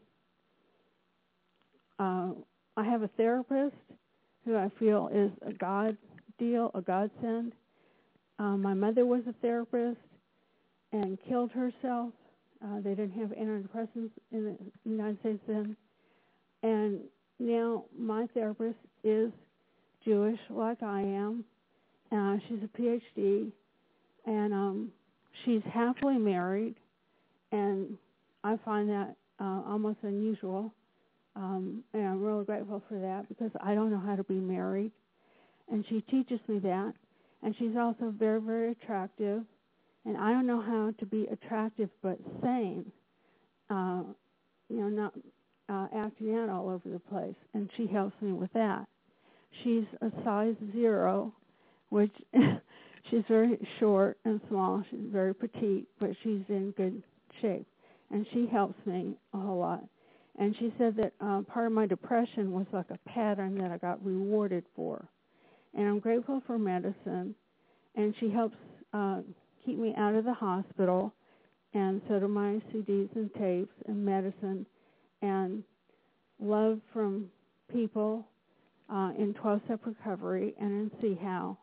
Speaker 6: uh, I have a therapist who I feel is a God deal, a godsend. Uh, my mother was a therapist and killed herself. Uh, they didn't have antidepressants in the United States then. And now my therapist is Jewish, like I am. Uh, she's a P H D, and um, she's happily married, and I find that uh, almost unusual. Um, and I'm really grateful for that, because I don't know how to be married. And she teaches me that. And she's also very, very attractive. And I don't know how to be attractive but sane, uh, you know, not uh, acting out all over the place. And she helps me with that. She's a size zero, which she's very short and small. She's very petite, but she's in good shape. And she helps me a whole lot. And she said that uh, part of my depression was like a pattern that I got rewarded for. And I'm grateful for medicine. And she helps uh, keep me out of the hospital. And so do my C Ds and tapes and medicine and love from people uh, in twelve-step recovery and in See How.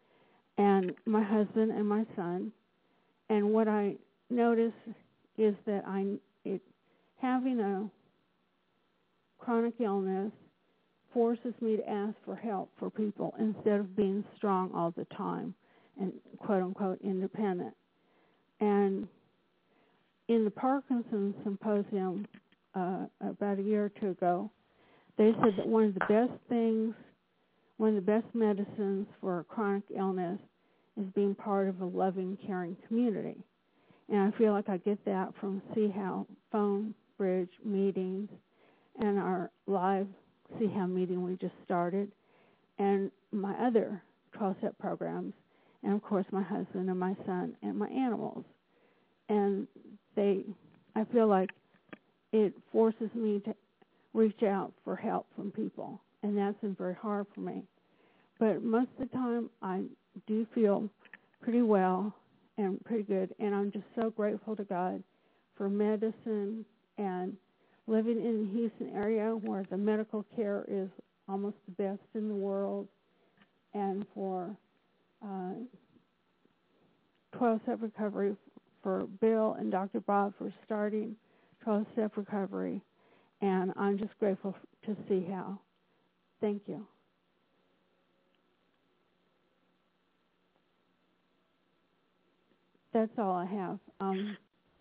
Speaker 6: And my husband and my son. And what I notice is that I it having a chronic illness forces me to ask for help for people instead of being strong all the time and quote-unquote independent. And in the Parkinson's Symposium uh, about a year or two ago, they said that one of the best things, one of the best medicines for a chronic illness is being part of a loving, caring community. And I feel like I get that from See How phone bridge meetings and our live See How meeting we just started, and my other twelve-step programs, and of course my husband and my son and my animals. And they, I feel like it forces me to reach out for help from people, and that's been very hard for me. But most of the time I do feel pretty well and pretty good, and I'm just so grateful to God for medicine and living in the Houston area where the medical care is almost the best in the world, and for uh, twelve-step recovery, for Bill and Doctor Bob for starting twelve-step recovery, and I'm just grateful to See How. Thank you. That's all I have. Um,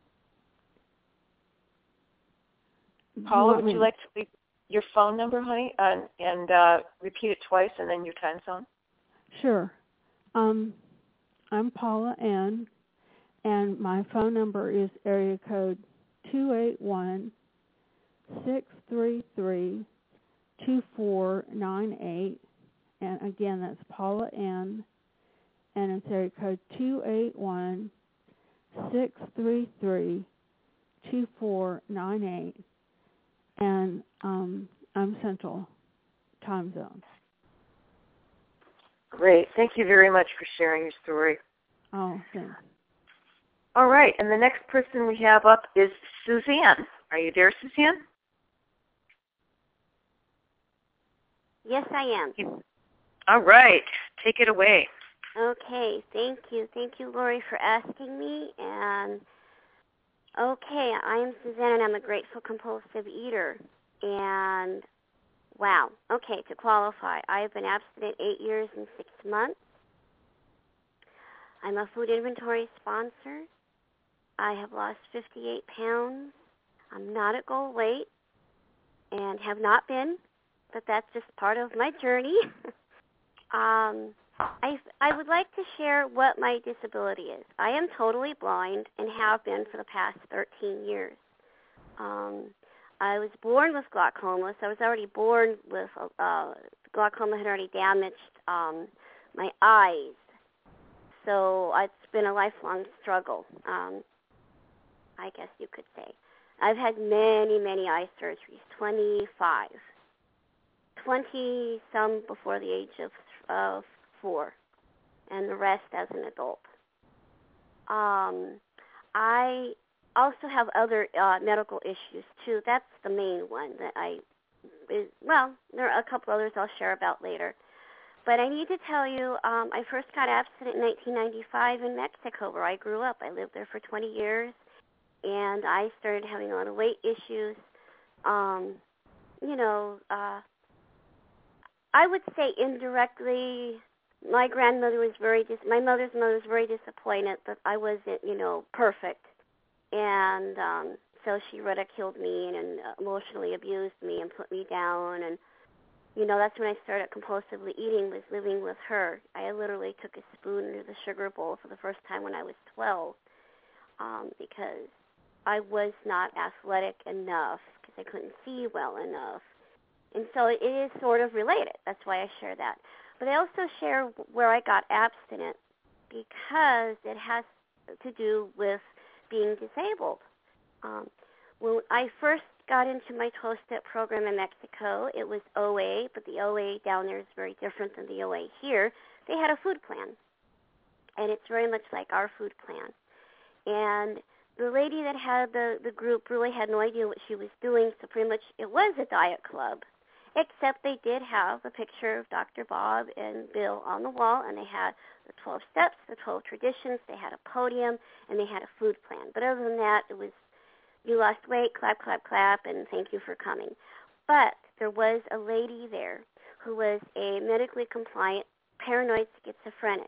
Speaker 1: Paula, would you like to leave your phone number, honey, and, and uh, repeat it twice and then your time zone?
Speaker 6: Sure. Um, I'm Paula Ann, and my phone number is area code two eight one, six three three, two four nine eight. And again, that's Paula Ann, and it's area code two eight one, six three three, two four nine eight. And um, I'm Central Time Zone.
Speaker 1: Great. Thank you very much for sharing your story.
Speaker 6: Oh, thanks.
Speaker 1: All right, and the next person we have up is Suzanne. Are you there, Suzanne?
Speaker 7: Yes, I am.
Speaker 1: All right, take it away.
Speaker 7: Okay, thank you. Thank you, Lori, for asking me. And okay, I am Suzanne, and I'm a grateful compulsive eater. And wow, okay, to qualify, I have been abstinent eight years and six months. I'm a food inventory sponsor. I have lost fifty-eight pounds. I'm not at goal weight and have not been, but that's just part of my journey. um, I, I would like to share what my disability is. I am totally blind and have been for the past thirteen years. Um, I was born with glaucoma, so I was already born with uh, glaucoma had already damaged um, my eyes. So it's been a lifelong struggle, um, I guess you could say. I've had many, many eye surgeries, twenty-five. twenty some before the age of uh, four, and the rest as an adult. Um, I also have other uh, medical issues, too. That's the main one that I, is, well, there are a couple others I'll share about later. But I need to tell you, um, I first got abstinent in nineteen ninety-five in Mexico, where I grew up. I lived there for twenty years, and I started having a lot of weight issues. Um, you know, uh, I would say indirectly, my grandmother was very, dis- my mother's mother was very disappointed that I wasn't, you know, perfect. And um, so she ridiculed me and, and emotionally abused me and put me down. And, you know, that's when I started compulsively eating, was living with her. I literally took a spoon into the sugar bowl for the first time when I was twelve um, because I was not athletic enough because I couldn't see well enough. And so it is sort of related. That's why I share that. But I also share where I got abstinent because it has to do with being disabled. Um, when I first got into my twelve-step program in Mexico, it was O A, but the O A down there is very different than the O A here. They had a food plan, and it's very much like our food plan. And the lady that had the, the group really had no idea what she was doing, so pretty much it was a diet club, except they did have a picture of Doctor Bob and Bill on the wall, and they had the twelve steps, the twelve traditions, they had a podium, and they had a food plan. But other than that, it was you lost weight, clap, clap, clap, and thank you for coming. But there was a lady there who was a medically compliant paranoid schizophrenic,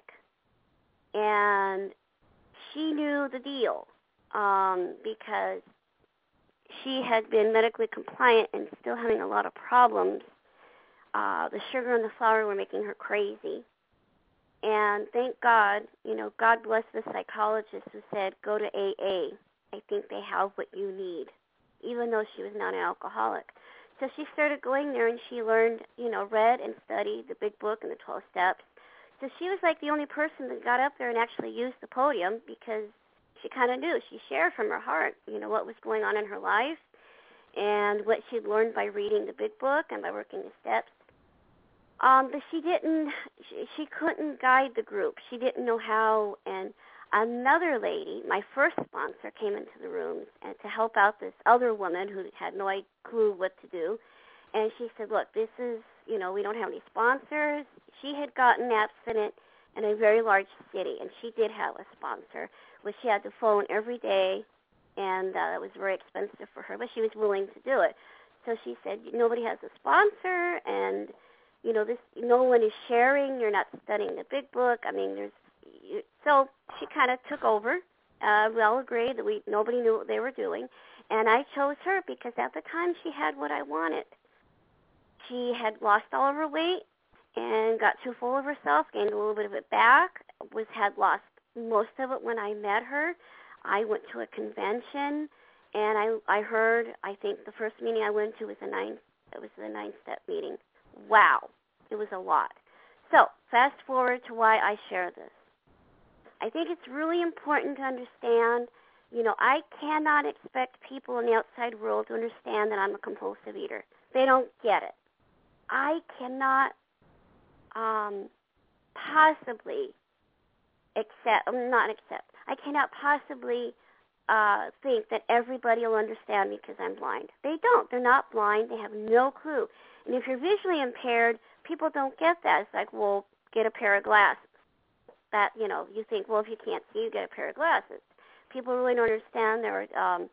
Speaker 7: and she knew the deal um, because she had been medically compliant and still having a lot of problems. Uh, the sugar and the flour were making her crazy. And thank God, you know, God bless the psychologist who said, go to A A. I think they have what you need, even though she was not an alcoholic. So she started going there, and she learned, you know, read and studied the big book and the twelve steps. So she was like the only person that got up there and actually used the podium because she kind of knew. She shared from her heart, you know, what was going on in her life and what she'd learned by reading the big book and by working the steps. Um, but she didn't, she, she couldn't guide the group. She didn't know how. And another lady, my first sponsor, came into the room and to help out this other woman who had no clue what to do. And she said, look, this is, you know, we don't have any sponsors. She had gotten abstinent in a very large city, and she did have a sponsor, which she had to phone every day, and uh, it was very expensive for her, but she was willing to do it. So she said, nobody has a sponsor, and, you know, this no one is sharing. You're not studying the big book. I mean, there's you, so she kind of took over. Uh, we all agreed that we nobody knew what they were doing, and I chose her because at the time she had what I wanted. She had lost all of her weight and got too full of herself, gained a little bit of it back, was had lost most of it when I met her. I went to a convention, and I I heard. I think the first meeting I went to was the nine. It was the nine step meeting. Wow, it was a lot. So fast forward to why I share this. I think it's really important to understand. You know, I cannot expect people in the outside world to understand that I'm a compulsive eater. They don't get it. I cannot um, possibly accept, not accept, I cannot possibly uh, think that everybody will understand me because I'm blind. They don't. They're not blind. They have no clue. And if you're visually impaired, people don't get that. It's like, well, get a pair of glasses. That, you know, you think, well, if you can't see, you get a pair of glasses. People really don't understand there are um,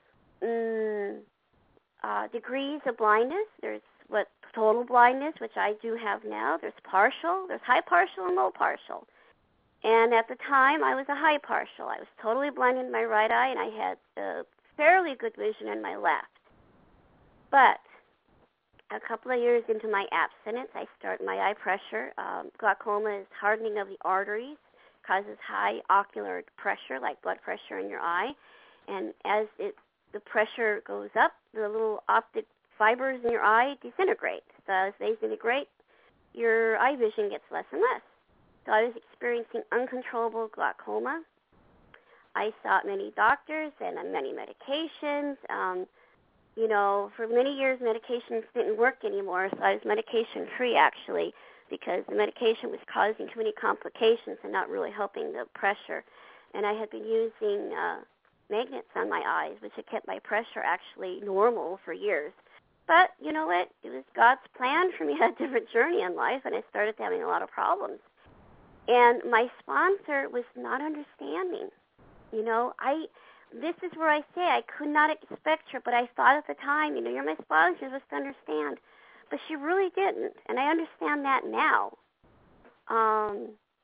Speaker 7: mm, uh, degrees of blindness. There's what total blindness, which I do have now. There's partial. There's high partial and low partial. And at the time, I was a high partial. I was totally blind in my right eye, and I had uh, fairly good vision in my left. But a couple of years into my abstinence, I start my eye pressure. Um, glaucoma is hardening of the arteries, causes high ocular pressure, like blood pressure in your eye. And as it the pressure goes up, the little optic fibers in your eye disintegrate. So as they disintegrate, your eye vision gets less and less. So I was experiencing uncontrollable glaucoma. I sought many doctors and uh, many medications. Um, you know, for many years, medications didn't work anymore, so I was medication-free, actually, because the medication was causing too many complications and not really helping the pressure. And I had been using uh, magnets on my eyes, which had kept my pressure actually normal for years. But you know what? It was God's plan for me. I had a different journey in life, and I started having a lot of problems. And my sponsor was not understanding. You know, I this is where I say I could not expect her, but I thought at the time, you know, you're my sponsor, you're supposed to understand. But she really didn't, and I understand that now. Um,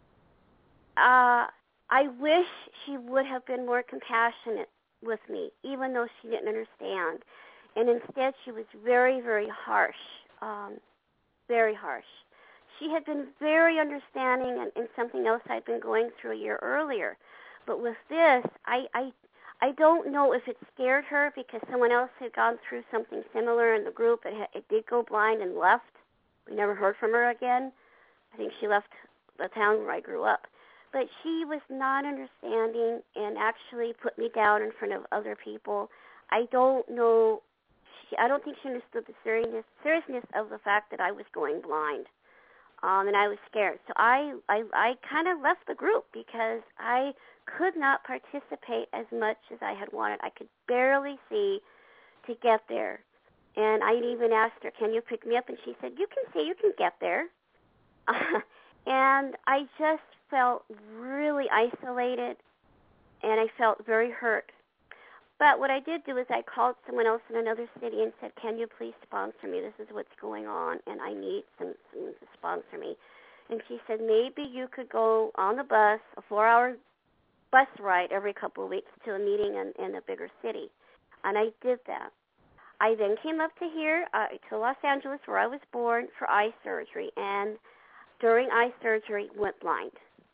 Speaker 7: uh, I wish she would have been more compassionate with me, even though she didn't understand. And instead, she was very, very harsh, um, very harsh. She had been very understanding in, in something else I'd been going through a year earlier. But with this, I, I, I don't know if it scared her because someone else had gone through something similar in the group. It, ha- it did go blind and left. We never heard from her again. I think she left the town where I grew up. But she was not understanding and actually put me down in front of other people. I don't know. She, I don't think she understood the seriousness, seriousness of the fact that I was going blind. Um, and I was scared. So I, I, I kind of left the group because I could not participate as much as I had wanted. I could barely see to get there. And I even asked her, can you pick me up? And she said, you can see, you can get there. Uh, and I just felt really isolated, and I felt very hurt. But what I did do is I called someone else in another city and said, can you please sponsor me? This is what's going on, and I need some, someone to sponsor me. And she said, maybe you could go on the bus, a four-hour bus ride every couple of weeks to a meeting in, in a bigger city. And I did that. I then came up to here, uh, to Los Angeles, where I was born, for eye surgery. And during eye surgery, went blind.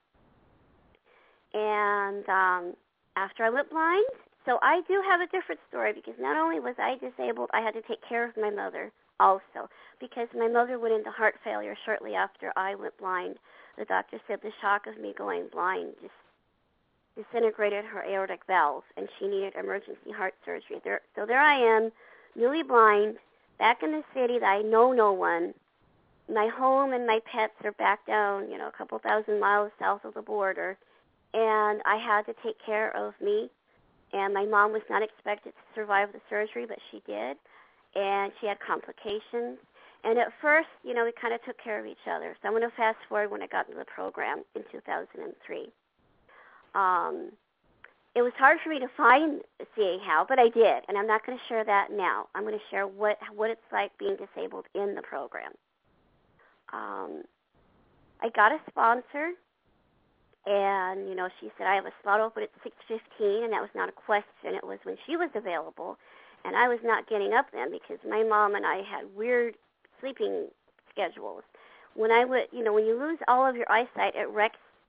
Speaker 7: And um, after I went blind, so I do have a different story because not only was I disabled, I had to take care of my mother also because my mother went into heart failure shortly after I went blind. The doctor said the shock of me going blind just disintegrated her aortic valve, and she needed emergency heart surgery. There, so there I am, newly blind, back in the city that I know no one. My home and my pets are back down, you know, a couple thousand miles south of the border, and I had to take care of me. And my mom was not expected to survive the surgery, but she did. And she had complications. And at first, you know, we kind of took care of each other. So I'm going to fast forward when I got into the program in two thousand three. Um, it was hard for me to find C A Hal, but I did. And I'm not going to share that now. I'm going to share what, what it's like being disabled in the program. Um, I got a sponsor. And, you know, she said, I have a slot open at six fifteen, and that was not a question. It was when she was available. And I was not getting up then because my mom and I had weird sleeping schedules. When I would, you know, when you lose all of your eyesight, it wrecks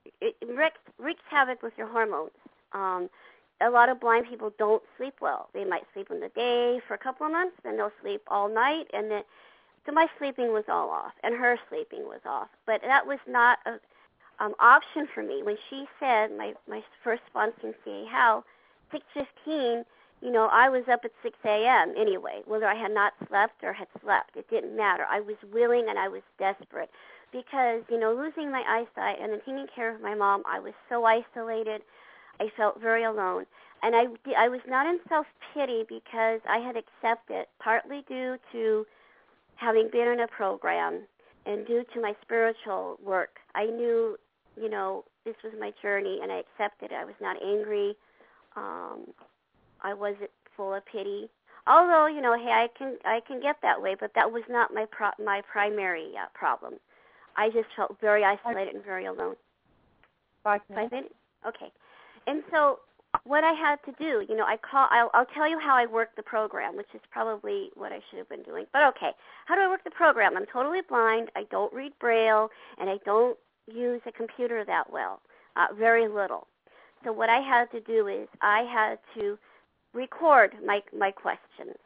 Speaker 7: it wreaks, wreaks havoc with your hormones. Um, a lot of blind people don't sleep well. They might sleep in the day for a couple of months, then they'll sleep all night, and then so my sleeping was all off, and her sleeping was off. But that was not a um, option for me. When she said, my, my first sponsor in C A How, six fifteen, you know, I was up at six a.m. anyway, whether I had not slept or had slept. It didn't matter. I was willing and I was desperate because, you know, losing my eyesight and then taking care of my mom, I was so isolated. I felt very alone. And I, I was not in self-pity because I had accepted, partly due to having been in a program and due to my spiritual work. I knew, you know, this was my journey, and I accepted it. I was not angry. Um, I wasn't full of pity. Although, you know, hey, I can I can get that way, but that was not my pro- my primary uh, problem. I just felt very isolated and very alone.
Speaker 2: Five minutes.
Speaker 7: Five minutes? Okay. And so what I had to do, you know, I call. I'll, I'll tell you how I work the program, which is probably what I should have been doing. But okay, how do I work the program? I'm totally blind. I don't read Braille, and I don't use a computer that well, uh, very little. So what I had to do is I had to record my my questions.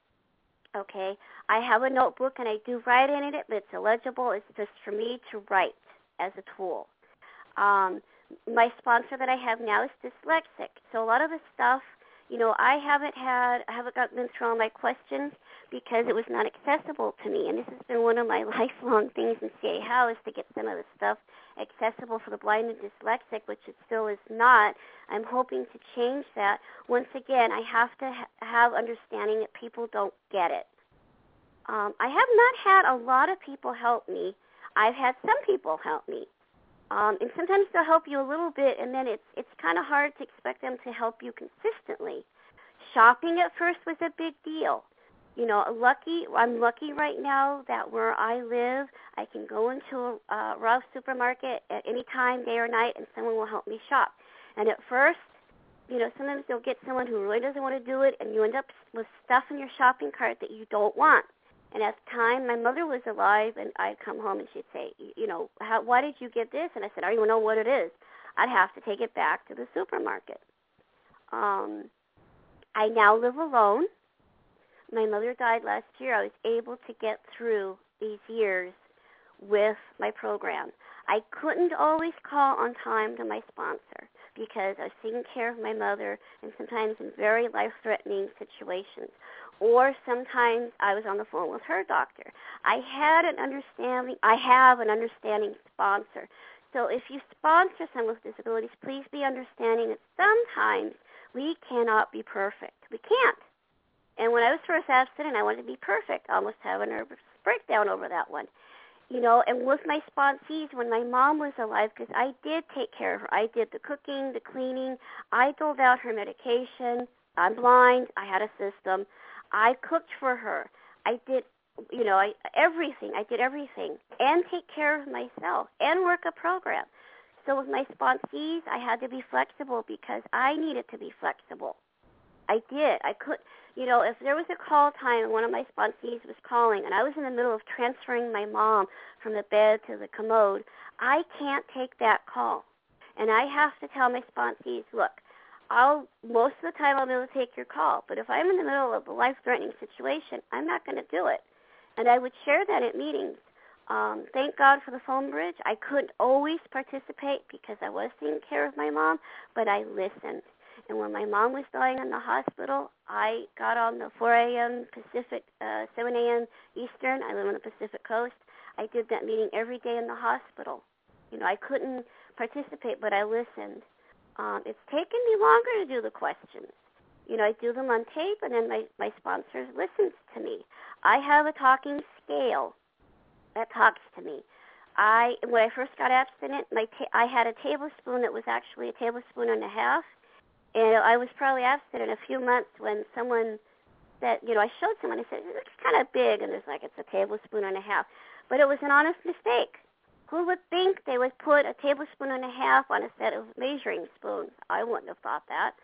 Speaker 7: Okay, I have a notebook and I do write in it, but it's illegible. It's just for me to write as a tool. Um, my sponsor that I have now is dyslexic, so a lot of the stuff, you know, I haven't had, I haven't gotten through all my questions because it was not accessible to me, and this has been one of my lifelong things in C A How is to get some of the stuff accessible for the blind and dyslexic, which it still is not. I'm hoping to change that. Once again, I have to ha- have understanding that people don't get it. Um, I have not had a lot of people help me. I've had some people help me. Um, and sometimes they'll help you a little bit, and then it's it's kind of hard to expect them to help you consistently. Shopping at first was a big deal. You know, lucky I'm lucky right now that where I live, I can go into a uh, Ralph's supermarket at any time, day or night, and someone will help me shop. And at first, you know, sometimes you'll get someone who really doesn't want to do it, and you end up with stuff in your shopping cart that you don't want. And at the time, my mother was alive, and I'd come home and she'd say, you know, how, why did you get this? And I said, I don't even know what it is. I'd have to take it back to the supermarket. Um, I now live alone. My mother died last year. I was able to get through these years with my program. I couldn't always call on time to my sponsor because I was taking care of my mother and sometimes in very life-threatening situations. Or sometimes I was on the phone with her doctor. I had an understanding, I have an understanding sponsor. So if you sponsor someone with disabilities, please be understanding that sometimes we cannot be perfect. We can't. And when I was first abstinent, I wanted to be perfect. I almost had a nervous breakdown over that one. You know, and with my sponsees, when my mom was alive, because I did take care of her. I did the cooking, the cleaning. I doled out her medication. I'm blind. I had a system. I cooked for her. I did, you know, I, everything. I did everything. And take care of myself and work a program. So with my sponsees, I had to be flexible because I needed to be flexible. I did. I could, you know, if there was a call time and one of my sponsees was calling and I was in the middle of transferring my mom from the bed to the commode, I can't take that call. And I have to tell my sponsees, look, I'll, most of the time I'll be able to take your call, but if I'm in the middle of a life-threatening situation, I'm not going to do it. And I would share that at meetings. Um, thank God for the phone bridge. I couldn't always participate because I was taking care of my mom, but I listened. And when my mom was dying in the hospital, I got on the four a.m. Pacific, uh, seven a.m. Eastern. I live on the Pacific Coast. I did that meeting every day in the hospital. You know, I couldn't participate, but I listened. Um, it's taken me longer to do the questions. You know, I do them on tape, and then my, my sponsor listens to me. I have a talking scale that talks to me. I when I first got abstinent, my ta- I had a tablespoon that was actually a tablespoon and a half. And I was probably abstinent a few months when someone said, you know, I showed someone, I said, it looks kind of big, and it's like, it's a tablespoon and a half. But it was an honest mistake. Who would think they would put a tablespoon and a half on a set of measuring spoons? I wouldn't have thought that.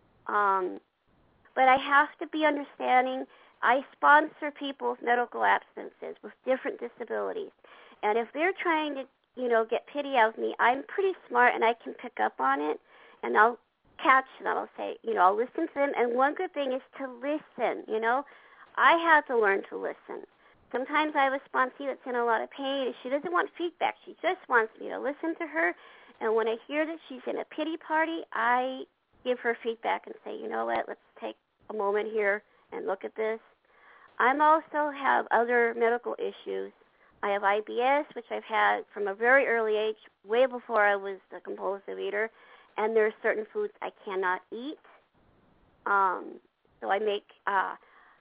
Speaker 7: Um, but I have to be understanding. I sponsor people with medical absences, with different disabilities. And if they're trying to you know, get pity out of me. I'm pretty smart, and I can pick up on it, and I'll catch them. I'll say, you know, I'll listen to them. And one good thing is to listen, you know. I had to learn to listen. Sometimes I have a sponsee that's in a lot of pain, and she doesn't want feedback. She just wants me to listen to her. And when I hear that she's in a pity party, I give her feedback and say, you know what, let's take a moment here and look at this. I also have other medical issues. I have I B S, which I've had from a very early age, way before I was a compulsive eater, and there are certain foods I cannot eat. Um, so I make, uh,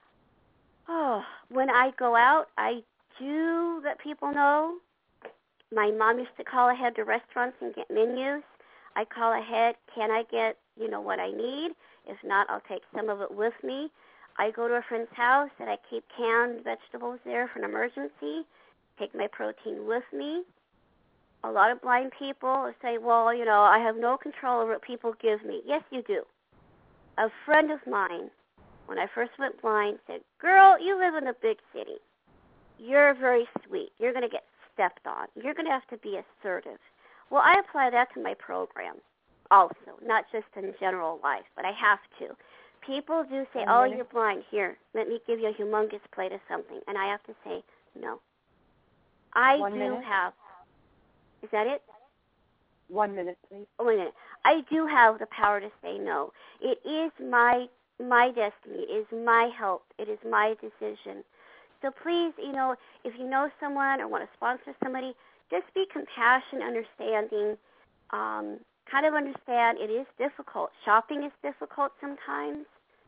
Speaker 7: oh, when I go out, I do let people know. My mom used to call ahead to restaurants and get menus. I call ahead, can I get, you know, what I need? If not, I'll take some of it with me. I go to a friend's house and I keep canned vegetables there for an emergency, take my protein with me. A lot of blind people say, well, you know, I have no control over what people give me. Yes, you do. A friend of mine, when I first went blind, said, girl, you live in a big city. You're very sweet. You're going to get stepped on. You're going to have to be assertive. Well, I apply that to my program also, not just in general life, but I have to. People do say, oh, you're blind. Here, let me give you a humongous plate of something. And I have to say, no. I
Speaker 1: One
Speaker 7: do
Speaker 1: minute.
Speaker 7: have, is that it?
Speaker 1: One minute, please.
Speaker 7: Oh, wait a minute. I do have the power to say no. It is my my destiny. It is my health. It is my decision. So please, you know, if you know someone or want to sponsor somebody, just be compassionate, understanding, um, kind of understand it is difficult. Shopping is difficult sometimes.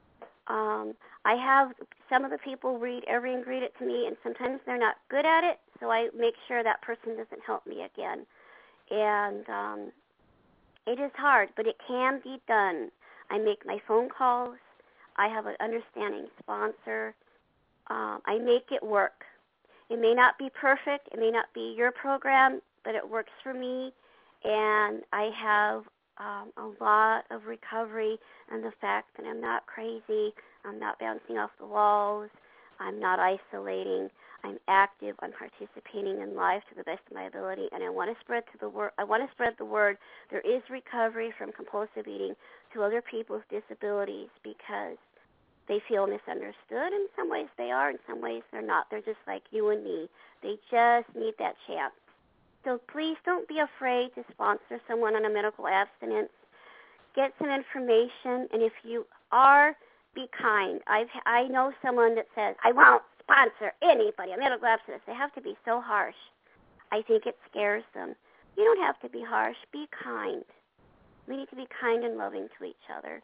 Speaker 7: Um, I have some of the people read every ingredient to me, and sometimes they're not good at it, so I make sure that person doesn't help me again. And um, it is hard, but it can be done. I make my phone calls. I have an understanding sponsor. Um, I make it work. It may not be perfect. It may not be your program, but it works for me. And I have um, a lot of recovery and the fact that I'm not crazy. I'm not bouncing off the walls. I'm not isolating. I'm active. I'm participating in life to the best of my ability, and I want to spread to the word. I want to spread the word. There is recovery from compulsive eating to other people's disabilities because they feel misunderstood. In some ways they are. In some ways they're not. They're just like you and me. They just need that chance. So please don't be afraid to sponsor someone on a medical abstinence. Get some information, and if you are, be kind. I've I know someone that says, I won't sponsor anybody on medical abstinence. They have to be so harsh. I think it scares them. You don't have to be harsh. Be kind. We need to be kind and loving to each other.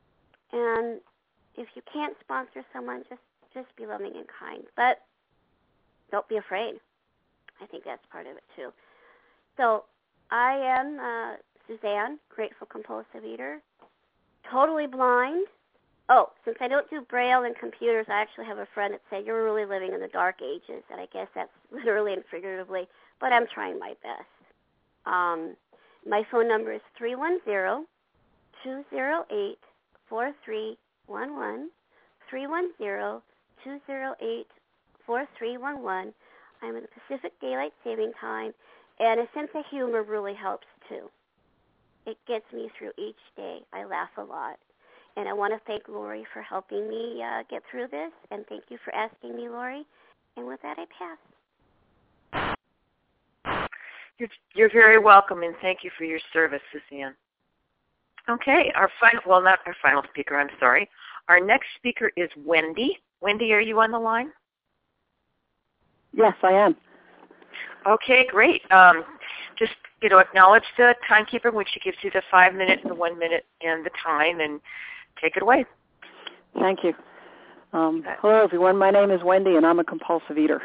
Speaker 7: And if you can't sponsor someone, just, just be loving and kind. But don't be afraid. I think that's part of it, too. So I am uh, Suzanne, grateful compulsive eater, totally blind. Oh, since I don't do Braille and computers, I actually have a friend that said, you're really living in the dark ages, and I guess that's literally and figuratively, but I'm trying my best. Um, my phone number is three one zero, two zero eight, four three one one, three one zero, two zero eight, four three one one. I'm in the Pacific Daylight Saving Time, and a sense of humor really helps, too. It gets me through each day. I laugh a lot. And I want to thank Lori for helping me uh, get through this, and thank you for asking me, Lori. And with that, I pass.
Speaker 1: You're, you're very welcome, and thank you for your service, Suzanne. Okay, our final, well, not our final speaker, I'm sorry. Our next speaker is Wendy. Wendy, are you on the line?
Speaker 8: Yes, I am.
Speaker 1: Okay, great. Um, just, you know, acknowledge the timekeeper when she gives you the five minute, the one minute, and the time, and take it away.
Speaker 8: Thank you. Um, hello, everyone. My name is Wendy, and I'm a compulsive eater.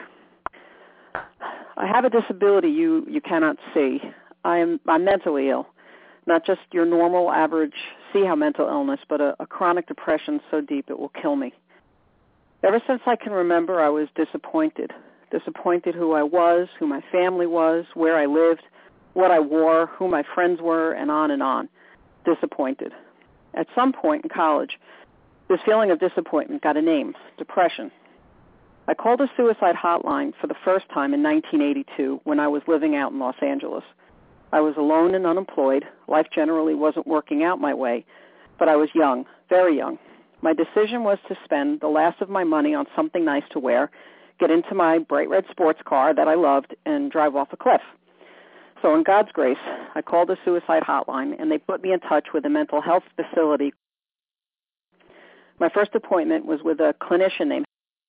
Speaker 8: I have a disability you, you cannot see. I am, I'm mentally ill, not just your normal, average, see-how mental illness, but a, a chronic depression so deep it will kill me. Ever since I can remember, I was disappointed. Disappointed who I was, who my family was, where I lived, what I wore, who my friends were, and on and on. Disappointed. At some point in college, this feeling of disappointment got a name, depression. I called a suicide hotline for the first time in nineteen eighty-two when I was living out in Los Angeles. I was alone and unemployed. Life generally wasn't working out my way, but I was young, very young. My decision was to spend the last of my money on something nice to wear, get into my bright red sports car that I loved, and drive off a cliff. So in God's grace, I called the suicide hotline, and they put me in touch with a mental health facility. My first appointment was with a clinician named.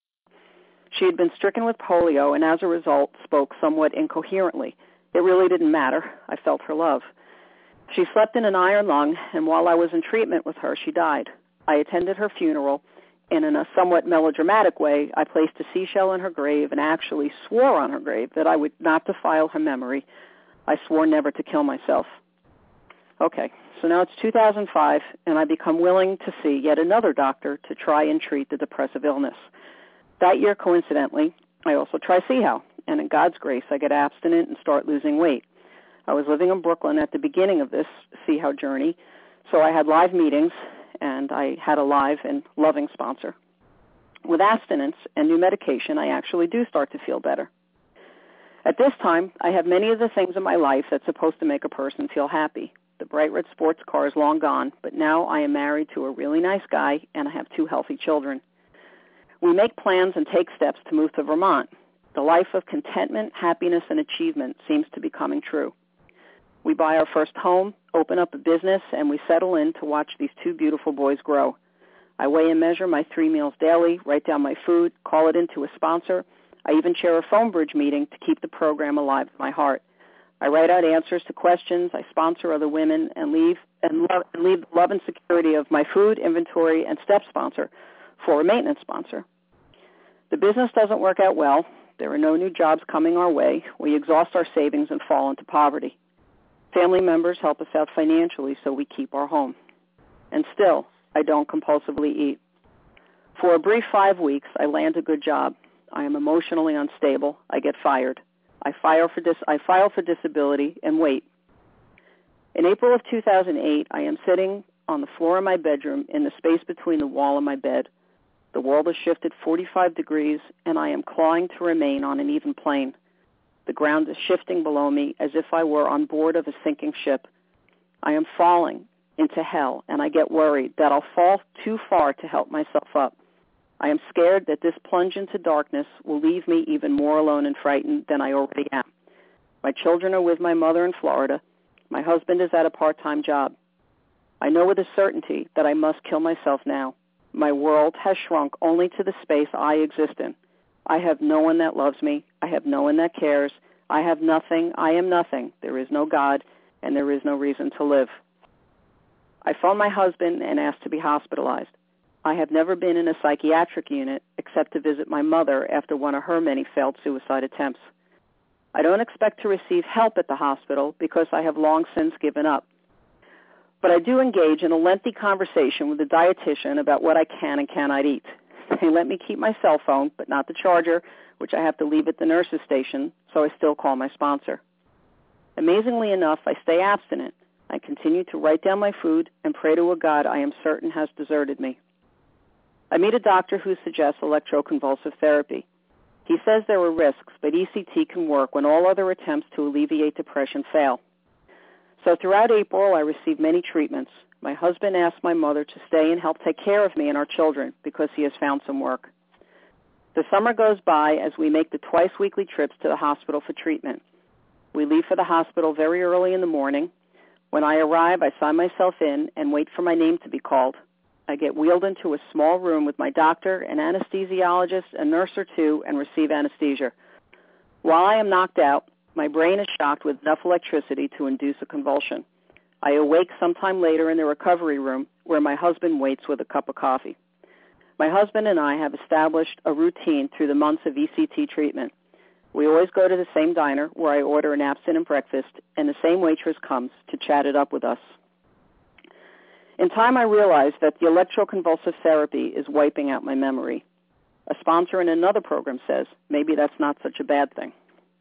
Speaker 8: She had been stricken with polio and as a result spoke somewhat incoherently. It really didn't matter. I felt her love. She slept in an iron lung, and while I was in treatment with her, she died. I attended her funeral, and in a somewhat melodramatic way, I placed a seashell in her grave and actually swore on her grave that I would not defile her memory. I swore never to kill myself. Okay, so now it's two thousand five, and I become willing to see yet another doctor to try and treat the depressive illness. That year, coincidentally, I also try C H A O, and in God's grace, I get abstinent and start losing weight. I was living in Brooklyn at the beginning of this C H A O journey, so I had live meetings, and I had a live and loving sponsor. With abstinence and new medication, I actually do start to feel better. At this time, I have many of the things in my life that's supposed to make a person feel happy. The bright red sports car is long gone, but now I am married to a really nice guy, and I have two healthy children. We make plans and take steps to move to Vermont. The life of contentment, happiness, and achievement seems to be coming true. We buy our first home, open up a business, and we settle in to watch these two beautiful boys grow. I weigh and measure my three meals daily, write down my food, call it into a sponsor. I even chair a phone bridge meeting to keep the program alive in my heart. I write out answers to questions, I sponsor other women, and leave and love, and leave the love and security of my food, inventory, and step sponsor for a maintenance sponsor. The business doesn't work out well. There are no new jobs coming our way. We exhaust our savings and fall into poverty. Family members help us out financially, so we keep our home. And still, I don't compulsively eat. For a brief five weeks, I land a good job. I am emotionally unstable. I get fired. I file for dis- I file for disability and wait. In April of two thousand eight, I am sitting on the floor of my bedroom in the space between the wall and my bed. The world has shifted forty-five degrees, and I am clawing to remain on an even plane. The ground is shifting below me as if I were on board of a sinking ship. I am falling into hell, and I get worried that I'll fall too far to help myself up. I am scared that this plunge into darkness will leave me even more alone and frightened than I already am. My children are with my mother in Florida. My husband is at a part-time job. I know with a certainty that I must kill myself now. My world has shrunk only to the space I exist in. I have no one that loves me. I have no one that cares. I have nothing. I am nothing. There is no God, and there is no reason to live. I phoned my husband and asked to be hospitalized. I have never been in a psychiatric unit except to visit my mother after one of her many failed suicide attempts. I don't expect to receive help at the hospital because I have long since given up. But I do engage in a lengthy conversation with the dietitian about what I can and cannot eat. They let me keep my cell phone, but not the charger, which I have to leave at the nurse's station, so I still call my sponsor. Amazingly enough, I stay abstinent. I continue to write down my food and pray to a God I am certain has deserted me. I meet a doctor who suggests electroconvulsive therapy. He says there are risks, but E C T can work when all other attempts to alleviate depression fail. So throughout April, I received many treatments. My husband asked my mother to stay and help take care of me and our children because he has found some work. The summer goes by as we make the twice-weekly trips to the hospital for treatment. We leave for the hospital very early in the morning. When I arrive, I sign myself in and wait for my name to be called. I get wheeled into a small room with my doctor, an anesthesiologist, a nurse or two, and receive anesthesia. While I am knocked out, my brain is shocked with enough electricity to induce a convulsion. I awake sometime later in the recovery room where my husband waits with a cup of coffee. My husband and I have established a routine through the months of E C T treatment. We always go to the same diner where I order an abstinent breakfast, and the same waitress comes to chat it up with us. In time, I realized that the electroconvulsive therapy is wiping out my memory. A sponsor in another program says maybe that's not such a bad thing.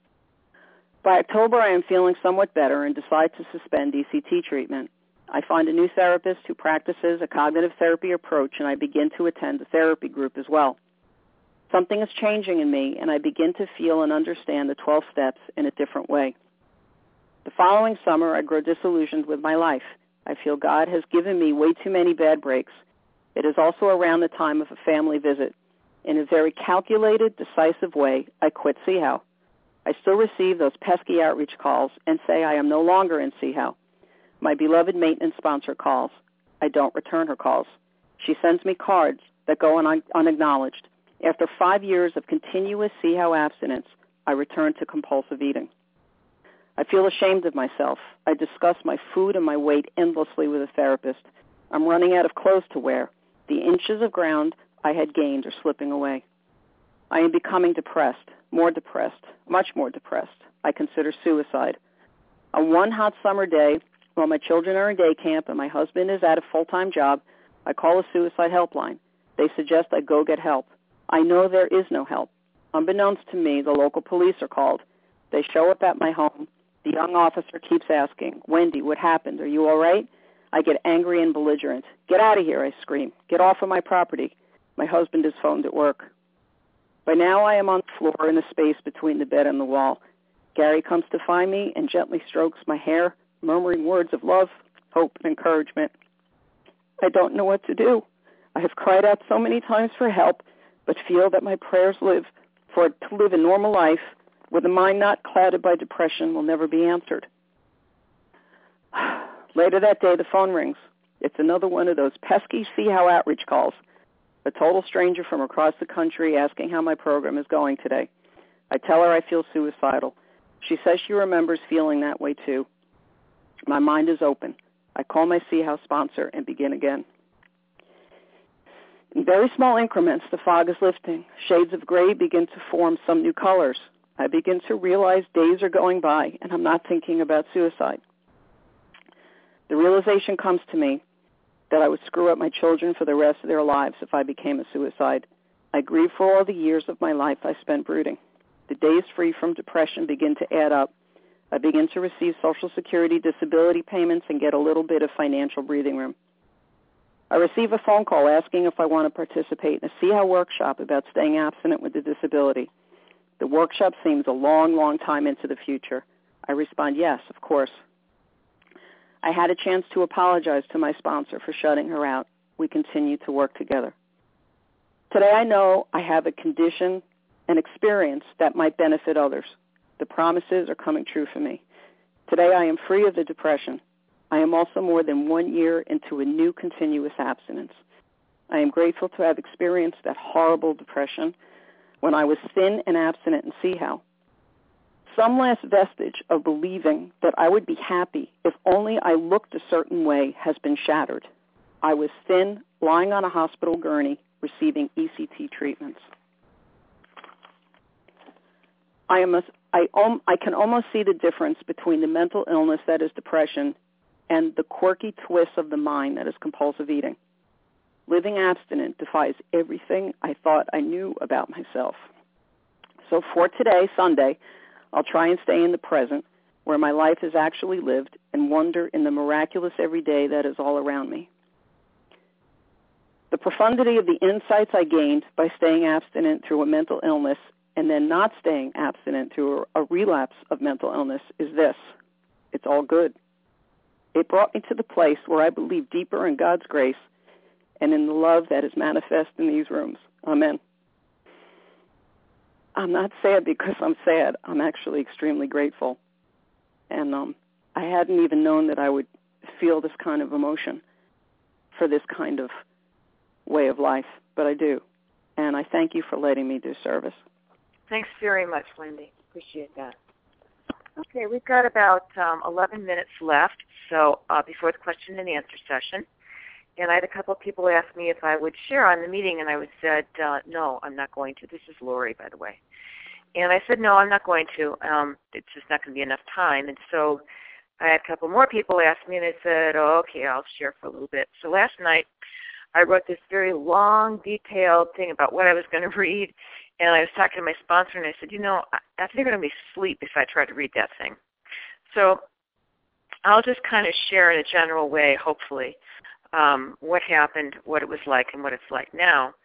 Speaker 8: By October, I am feeling somewhat better and decide to suspend E C T treatment. I find a new therapist who practices a cognitive therapy approach, and I begin to attend a therapy group as well. Something is changing in me, and I begin to feel and understand the twelve steps in a different way. The following summer, I grow disillusioned with my life. I feel God has given me way too many bad breaks. It is also around the time of a family visit. In a very calculated, decisive way, I quit C H O W. I still receive those pesky outreach calls and say I am no longer in C H O W. My beloved maintenance sponsor calls. I don't return her calls. She sends me cards that go un- unacknowledged. After five years of continuous C H O W abstinence, I return to compulsive eating. I feel ashamed of myself. I discuss my food and my weight endlessly with a therapist. I'm running out of clothes to wear. The inches of ground I had gained are slipping away. I am becoming depressed, more depressed, much more depressed. I consider suicide. On one hot summer day, while my children are in day camp and my husband is at a full-time job, I call a suicide helpline. They suggest I go get help. I know there is no help. Unbeknownst to me, the local police are called. They show up at my home. The young officer keeps asking, Wendy, what happened? Are you all right? I get angry and belligerent. Get out of here, I scream. Get off of my property. My husband is phoned at work. By now I am on the floor in the space between the bed and the wall. Gary comes to find me and gently strokes my hair, murmuring words of love, hope, and encouragement. I don't know what to do. I have cried out so many times for help, but feel that my prayers live for to live a normal life with a mind not clouded by depression will never be answered. Later that day, the phone rings. It's another one of those pesky C H O W outreach calls. A total stranger from across the country asking how my program is going today. I tell her I feel suicidal. She says she remembers feeling that way too. My mind is open. I call my C H O W sponsor and begin again. In very small increments, the fog is lifting. Shades of gray begin to form some new colors. I begin to realize days are going by and I'm not thinking about suicide. The realization comes to me that I would screw up my children for the rest of their lives if I became a suicide. I grieve for all the years of my life I spent brooding. The days free from depression begin to add up. I begin to receive Social Security disability payments and get a little bit of financial breathing room. I receive a phone call asking if I want to participate in a C H O W workshop about staying abstinent with a disability. The workshop seems a long, long time into the future. I respond, yes, of course. I had a chance to apologize to my sponsor for shutting her out. We continue to work together. Today I know I have a condition and experience that might benefit others. The promises are coming true for me. Today I am free of the depression. I am also more than one year into a new continuous abstinence. I am grateful to have experienced that horrible depression when I was thin and abstinent in C H O W. Some last vestige of believing that I would be happy if only I looked a certain way has been shattered. I was thin, lying on a hospital gurney, receiving E C T treatments. I, am a, I, um, I can almost see the difference between the mental illness that is depression and the quirky twists of the mind that is compulsive eating. Living abstinent defies everything I thought I knew about myself. So for today, Sunday, I'll try and stay in the present, where my life is actually lived, and wonder in the miraculous everyday that is all around me. The profundity of the insights I gained by staying abstinent through a mental illness and then not staying abstinent through a relapse of mental illness is this: it's all good. It brought me to the place where I believe deeper in God's grace and in the love that is manifest in these rooms. Amen. I'm not sad because I'm sad. I'm actually extremely grateful. And um, I hadn't even known that I would feel this kind of emotion for this kind of way of life, but I do. And I thank you for letting me do service.
Speaker 1: Thanks very much, Wendy. Appreciate that. Okay, we've got about um, eleven minutes left, so uh, before the question and answer session. And I had a couple of people ask me if I would share on the meeting, and I would said, uh, no, I'm not going to. This is Lori, by the way. And I said, no, I'm not going to. Um, it's just not going to be enough time. And so I had a couple more people ask me, and I said, oh, okay, I'll share for a little bit. So last night I wrote this very long, detailed thing about what I was going to read, and I was talking to my sponsor, and I said, you know, I, I think I'm going to be asleep if I try to read that thing. So I'll just kind of share in a general way, hopefully, Um, what happened, what it was like, and what it's like now.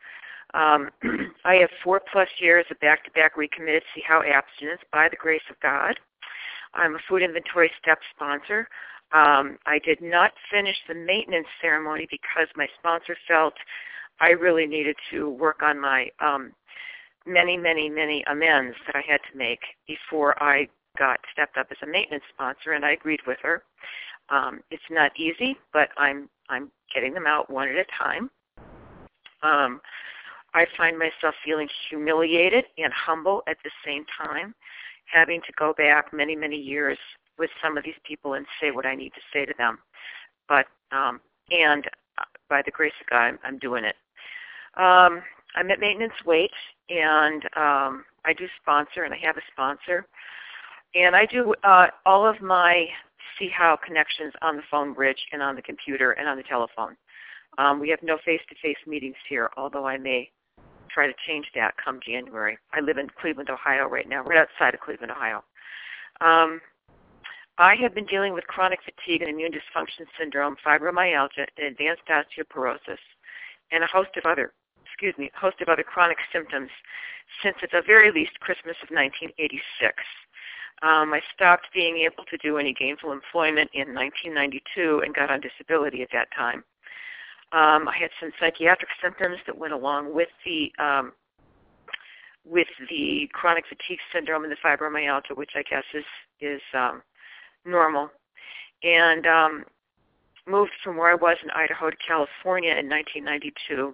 Speaker 1: Um, I have four plus years of back-to-back recommitted See How abstinence by the grace of God. I'm a food inventory step sponsor. Um, I did not finish the maintenance ceremony because my sponsor felt I really needed to work on my um, many, many, many amends that I had to make before I got stepped up as a maintenance sponsor, and I agreed with her. Um, it's not easy, but I'm I'm getting them out one at a time. Um, I find myself feeling humiliated and humble at the same time, having to go back many, many years with some of these people and say what I need to say to them. But, um, and by the grace of God, I'm, I'm doing it. Um, I'm at maintenance weight, and um, I do sponsor, and I have a sponsor. And I do uh, all of my See How connections on the phone bridge and on the computer and on the telephone. Um, we have no face-to-face meetings here, although I may try to change that come January. I live in Cleveland, Ohio right now, right outside of Cleveland, Ohio. Um, I have been dealing with chronic fatigue and immune dysfunction syndrome, fibromyalgia, and advanced osteoporosis, and a host of other, excuse me, a host of other chronic symptoms since at the very least Christmas of nineteen eighty-six. Um, I stopped being able to do any gainful employment in nineteen ninety-two and got on disability at that time. Um, I had some psychiatric symptoms that went along with the um, with the chronic fatigue syndrome and the fibromyalgia, which I guess is is um, normal, and um, moved from where I was in Idaho to California in nineteen ninety-two.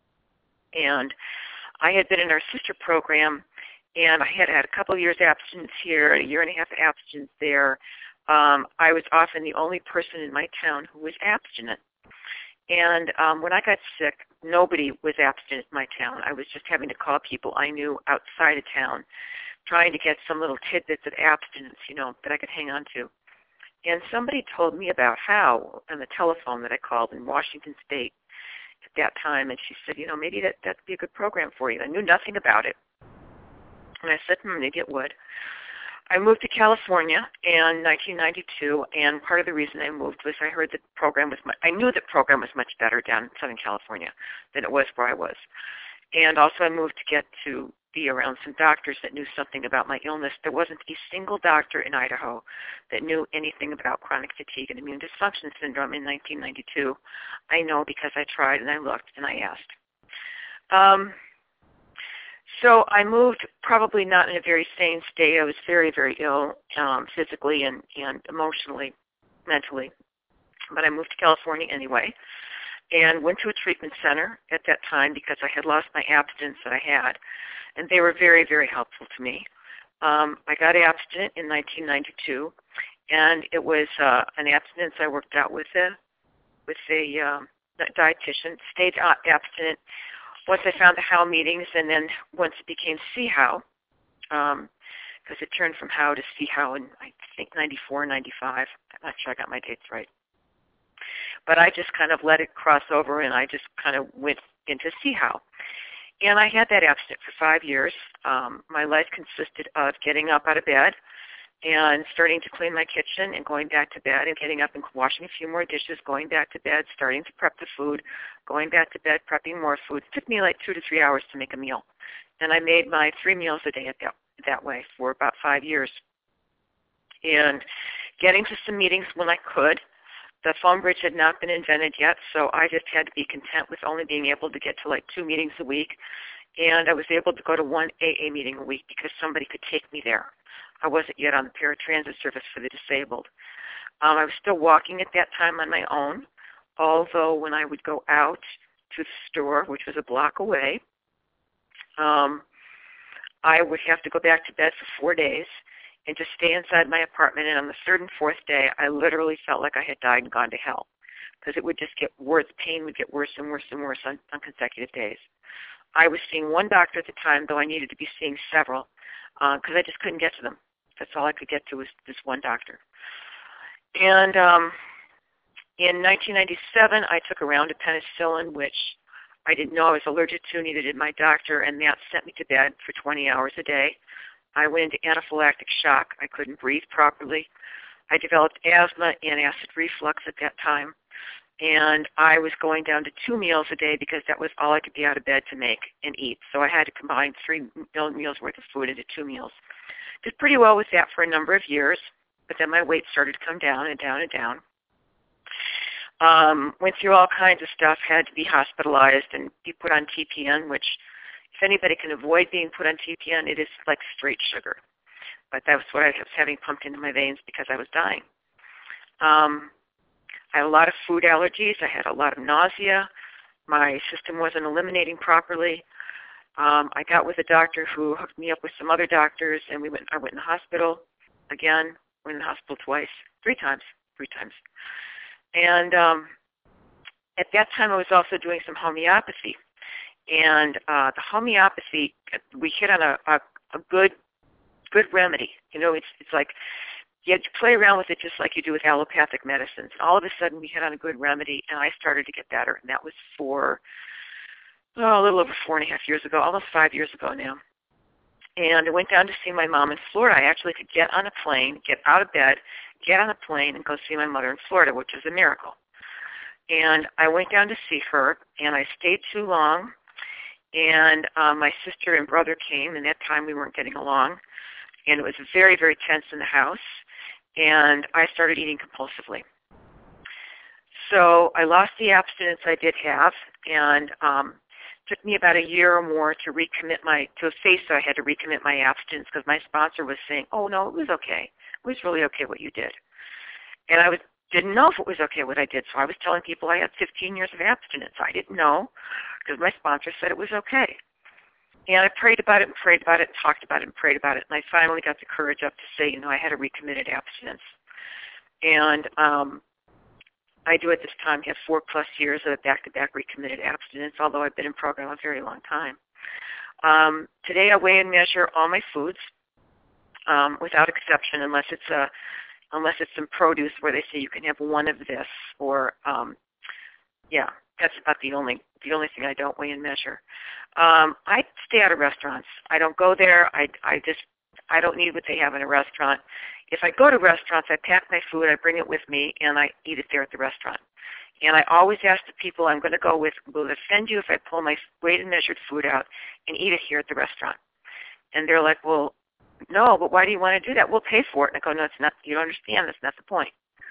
Speaker 1: And I had been in our sister program, and I had had a couple of years abstinence here, a year and a half abstinence there. Um, I was often the only person in my town who was abstinent. And um, when I got sick, nobody was abstinent in my town. I was just having to call people I knew outside of town, trying to get some little tidbits of abstinence, you know, that I could hang on to. And somebody told me about how on the telephone that I called in Washington State at that time, and she said, you know, maybe that that'd be a good program for you. I knew nothing about it. And I said, hmm, maybe it would. I moved to California in nineteen ninety-two, and part of the reason I moved was I heard the program was much, I knew the program was much better down in Southern California than it was where I was. And also I moved to get to be around some doctors that knew something about my illness. There wasn't a single doctor in Idaho that knew anything about chronic fatigue and immune dysfunction syndrome in nineteen ninety-two. I know because I tried and I looked and I asked. Um, So I moved probably not in a very sane state. I was very, very ill um, physically and, and emotionally, mentally. But I moved to California anyway and went to a treatment center at that time because I had lost my abstinence that I had. And they were very, very helpful to me. Um, I got abstinent in nineteen ninety-two, and it was uh, an abstinence I worked out with a, with a um, dietitian, stayed abstinent once I found the How meetings, and then once it became See How, because um, it turned from How to See How in, I think, ninety-four, ninety-five. I'm not sure I got my dates right. But I just kind of let it cross over, and I just kind of went into See How. And I had that abstinent for five years. Um, my life consisted of getting up out of bed and starting to clean my kitchen and going back to bed and getting up and washing a few more dishes, going back to bed, starting to prep the food, going back to bed, prepping more food. It took me like two to three hours to make a meal. And I made my three meals a day at that, that way for about five years. And getting to some meetings when I could. The phone bridge had not been invented yet, so I just had to be content with only being able to get to like two meetings a week. And I was able to go to one A A meeting a week because somebody could take me there. I wasn't yet on the paratransit service for the disabled. Um, I was still walking at that time on my own, although when I would go out to the store, which was a block away, um, I would have to go back to bed for four days and just stay inside my apartment. And on the third and fourth day, I literally felt like I had died and gone to hell because it would just get worse. Pain would get worse and worse and worse on, on consecutive days. I was seeing one doctor at the time, though I needed to be seeing several because uh, I just couldn't get to them. That's all I could get to was this one doctor. And um, in nineteen ninety-seven, I took a round of penicillin, which I didn't know I was allergic to, neither did my doctor, and that sent me to bed for twenty hours a day. I went into anaphylactic shock. I couldn't breathe properly. I developed asthma and acid reflux at that time. and I was going down to two meals a day because that was all I could be out of bed to make and eat. So I had to combine three meals worth of food into two meals. Did pretty well with that for a number of years, but then my weight started to come down and down and down. Um, went through all kinds of stuff, had to be hospitalized and be put on T P N, which if anybody can avoid being put on T P N, it is like straight sugar. But that was what I was having pumped into my veins because I was dying. Um, I had a lot of food allergies. I had a lot of nausea. My system wasn't eliminating properly. Um, I got with a doctor who hooked me up with some other doctors, and we went. I went in the hospital again. Went in the hospital twice, three times, three times. And um, at that time, I was also doing some homeopathy. And uh, the homeopathy, we hit on a, a, a good, good remedy. You know, it's it's like you have to play around with it just like you do with allopathic medicines. And all of a sudden, we hit on a good remedy, and I started to get better. And that was for oh, a little over four and a half years ago, almost five years ago now. And I went down to see my mom in Florida. I actually could get on a plane, get out of bed, get on a plane, and go see my mother in Florida, which is a miracle. And I went down to see her, and I stayed too long. And uh, my sister and brother came, and that time we weren't getting along. And it was very, very tense in the house. And I started eating compulsively. So I lost the abstinence I did have, and um, it took me about a year or more to recommit my, to face that I had to recommit my abstinence because my sponsor was saying, oh, no, it was okay. It was really okay what you did. And I was, didn't know if it was okay what I did, so I was telling people I had fifteen years of abstinence. I didn't know because my sponsor said it was okay. And I prayed about it and prayed about it and talked about it and prayed about it, and I finally got the courage up to say, you know, I had a recommitted abstinence. And um, I do at this time have four plus years of back-to-back recommitted abstinence, although I've been in program a very long time. Um, today I weigh and measure all my foods um, without exception, unless it's a unless it's some produce where they say you can have one of this, or um, yeah, that's about the only the only thing I don't weigh and measure. Um, I stay out of restaurants. I don't go there. I I just I don't need what they have in a restaurant. If I go to restaurants, I pack my food, I bring it with me, and I eat it there at the restaurant. And I always ask the people I'm going to go with, will it offend you if I pull my weighed and measured food out and eat it here at the restaurant? And they're like, well, no, but why do you want to do that? We'll pay for it. And I go, no, it's not. You don't understand. That's not the point.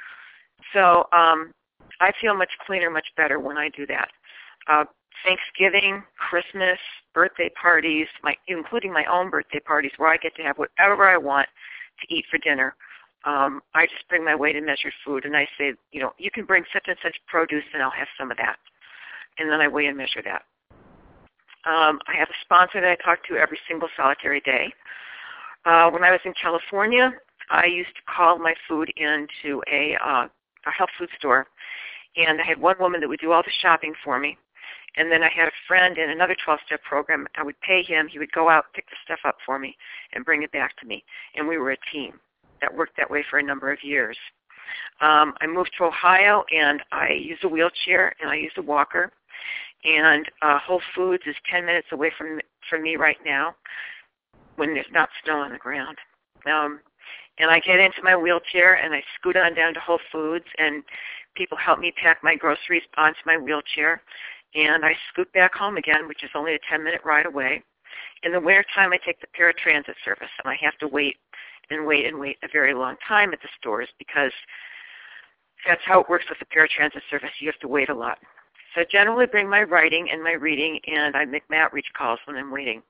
Speaker 1: So um, I feel much cleaner, much better when I do that. Uh, Thanksgiving, Christmas, birthday parties, my, including my own birthday parties, where I get to have whatever I want to eat for dinner. Um, I just bring my weighed and measured food, and I say, you know, you can bring such and such produce, and I'll have some of that. And then I weigh and measure that. Um, I have a sponsor that I talk to every single solitary day. Uh, when I was in California, I used to call my food into a, uh, a health food store, and I had one woman that would do all the shopping for me. And then I had a friend in another twelve-step program. I would pay him. He would go out, pick the stuff up for me, and bring it back to me. And we were a team that worked that way for a number of years. Um, I moved to Ohio, and I use a wheelchair, and I use a walker. And uh, Whole Foods is ten minutes away from from me right now when there's not snow on the ground. Um, and I get into my wheelchair, and I scoot on down to Whole Foods, and people help me pack my groceries onto my wheelchair. And I scoot back home again, which is only a ten-minute ride away. In the wintertime, I take the paratransit service, and I have to wait and wait and wait a very long time at the stores because that's how it works with the paratransit service. You have to wait a lot. So I generally bring my writing and my reading, and I make my outreach calls when I'm waiting.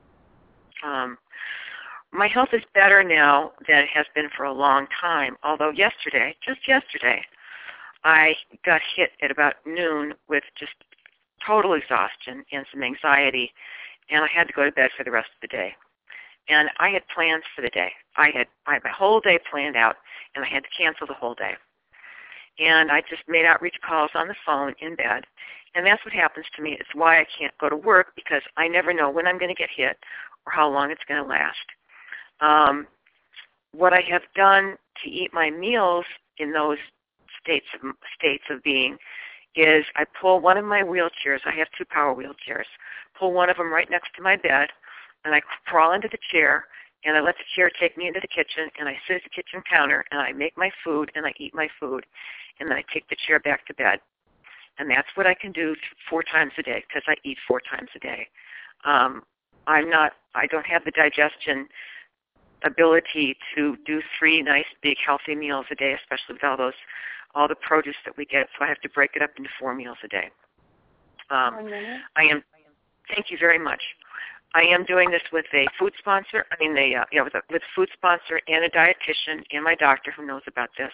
Speaker 1: Um, my health is better now than it has been for a long time, although yesterday, just yesterday, I got hit at about noon with just total exhaustion and some anxiety, and I had to go to bed for the rest of the day. And I had plans for the day. I had, I had my whole day planned out, and I had to cancel the whole day. And I just made outreach calls on the phone in bed, and that's what happens to me. It's why I can't go to work, because I never know when I'm going to get hit or how long it's going to last. Um, what I have done to eat my meals in those states of, states of being is I pull one of my wheelchairs. I have two power wheelchairs. Pull one of them right next to my bed, and I crawl into the chair, and I let the chair take me into the kitchen, and I sit at the kitchen counter, and I make my food, and I eat my food, and then I take the chair back to bed. and that's what I can do four times a day because I eat four times a day. Um, I'm not. I don't have the digestion ability to do three nice, big, healthy meals a day, especially with all those, all the produce that we get. So I have to break it up into four meals a day. Um, I am. Thank you very much. I am doing this with a food sponsor. I mean, the uh, yeah, with a with a food sponsor and a dietitian and my doctor who knows about this.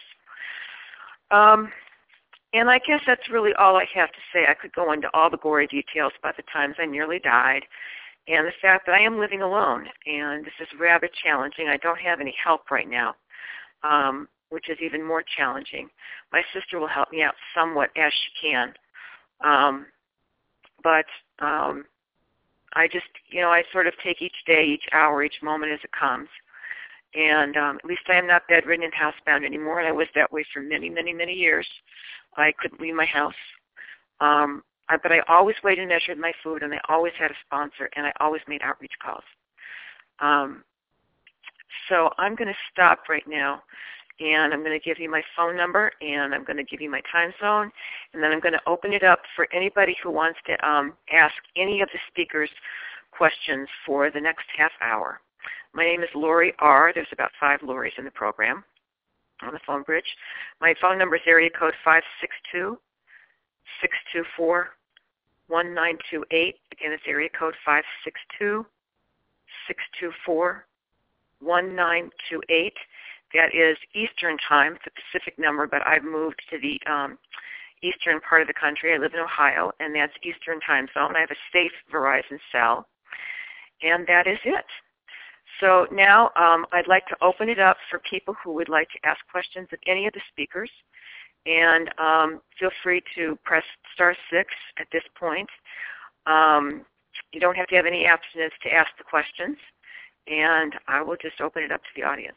Speaker 1: Um, and I guess that's really all I have to say. I could go into all the gory details about the times I nearly died, and the fact that I am living alone, and this is rather challenging. I don't have any help right now, um, which is even more challenging. My sister will help me out somewhat as she can, um, but um, I just, you know, I sort of take each day, each hour, each moment as it comes. And um, at least I am not bedridden and housebound anymore, and I was that way for many, many, many years. I couldn't leave my house. Um, I, but I always weighed and measured my food, and I always had a sponsor, and I always made outreach calls. Um, so I'm going to stop right now, and I'm going to give you my phone number, and I'm going to give you my time zone, and then I'm going to open it up for anybody who wants to um, ask any of the speakers questions for the next half hour. My name is Lori R. There's about five Loris in the program on the phone bridge. My phone number is area code five six two, six two four, one nine two eight. Again, it's area code five six two, six two four, one nine two eight. That is Eastern time. It's a Pacific number, but I've moved to the um, eastern part of the country. I live in Ohio, and that's Eastern time zone. I have a safe Verizon cell, and that is it. So now um, I'd like to open it up for people who would like to ask questions of any of the speakers. And um, feel free to press star six at this point. Um, you don't have to have any abstinence to ask the questions. And I will just open it up to the audience.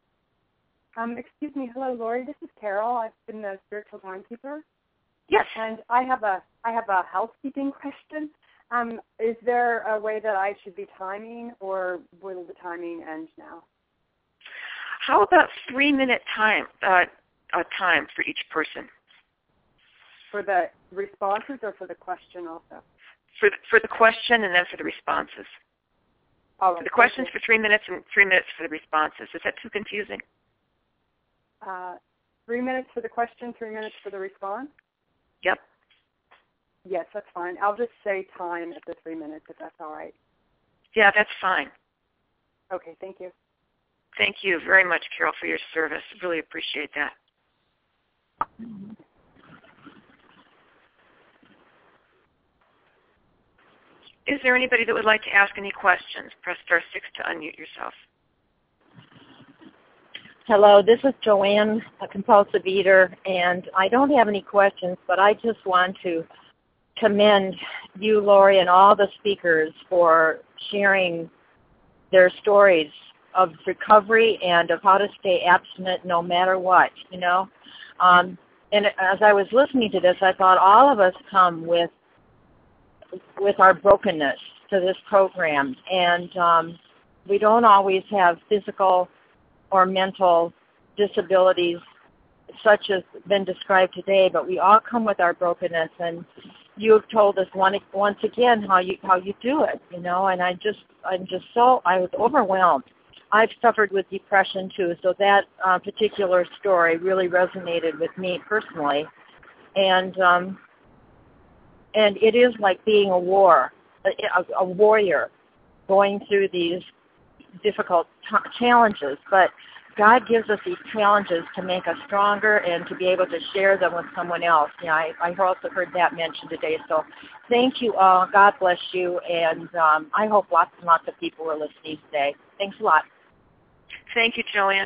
Speaker 9: Um, excuse me. Hello, Lori. This is Carol. I've been the spiritual timekeeper.
Speaker 1: Yes.
Speaker 9: And I have a I have a housekeeping question. Um, is there a way that I should be timing, or will the timing end now?
Speaker 1: How about three-minute time uh, uh, time for each person?
Speaker 9: For the responses or for the question also?
Speaker 1: For the, for the question and then for the responses.
Speaker 9: All right.
Speaker 1: For the questions for three minutes and three minutes for the responses. Is that too confusing?
Speaker 9: Uh, three minutes for the question, three minutes for the response?
Speaker 1: Yep.
Speaker 9: Yes, that's fine. I'll just say time at the three minutes if that's all right.
Speaker 1: Yeah, that's fine.
Speaker 9: Okay, thank you.
Speaker 1: Thank you very much, Carol, for your service. Really appreciate that. Is there anybody that would like to ask any questions? Press star six to unmute yourself.
Speaker 10: Hello, this is Joanne, a compulsive eater, and I don't have any questions, but I just want to commend you, Lori, and all the speakers for sharing their stories of recovery and of how to stay abstinent no matter what, you know. Um, and as I was listening to this, I thought all of us come with with our brokenness to this program, and um, we don't always have physical or mental disabilities such as been described today, but we all come with our brokenness, and you have told us one, once again how you how you do it, you know, and I just I'm just so I was overwhelmed. I've suffered with depression too, so that uh, particular story really resonated with me personally, and um, and it is like being a war, a, a warrior, going through these difficult t- challenges, but God gives us these challenges to make us stronger and to be able to share them with someone else. You know, I, I also heard that mentioned today. So thank you all. God bless you. And um, I hope lots and lots of people are listening today. Thanks a lot.
Speaker 1: Thank you, Joanne.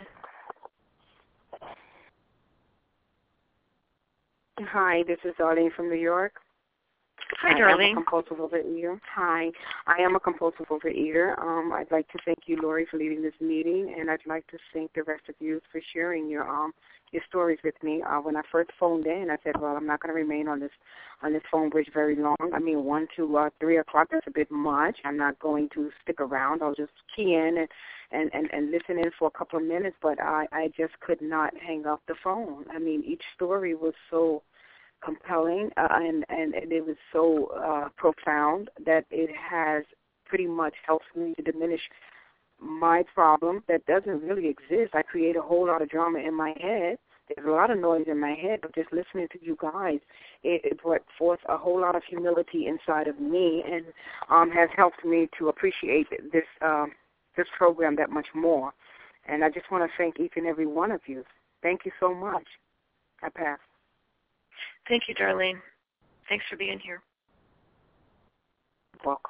Speaker 11: Hi, this is Arlene from New York.
Speaker 1: Hi,
Speaker 11: I
Speaker 1: Darlene.
Speaker 11: am a compulsive overeater. Hi. I am a compulsive overeater. Um, I'd like to thank you, Lori, for leading this meeting, and I'd like to thank the rest of you for sharing your um your stories with me. Uh, when I first phoned in, I said, well, I'm not going to remain on this on this phone bridge very long. I mean, one to uh, three o'clock, that's a bit much. I'm not going to stick around. I'll just key in and, and, and, and listen in for a couple of minutes, but I, I just could not hang up the phone. I mean, each story was so compelling, uh, and, and, and it was so uh, profound that it has pretty much helped me to diminish my problem that doesn't really exist. I create a whole lot of drama in my head. There's a lot of noise in my head, but just listening to you guys, it, it brought forth a whole lot of humility inside of me, and um, has helped me to appreciate this um, this program that much more. And I just want to thank each and every one of you. Thank you so much. I pass.
Speaker 1: Thank you, Darlene. Thanks for being here.
Speaker 11: Welcome.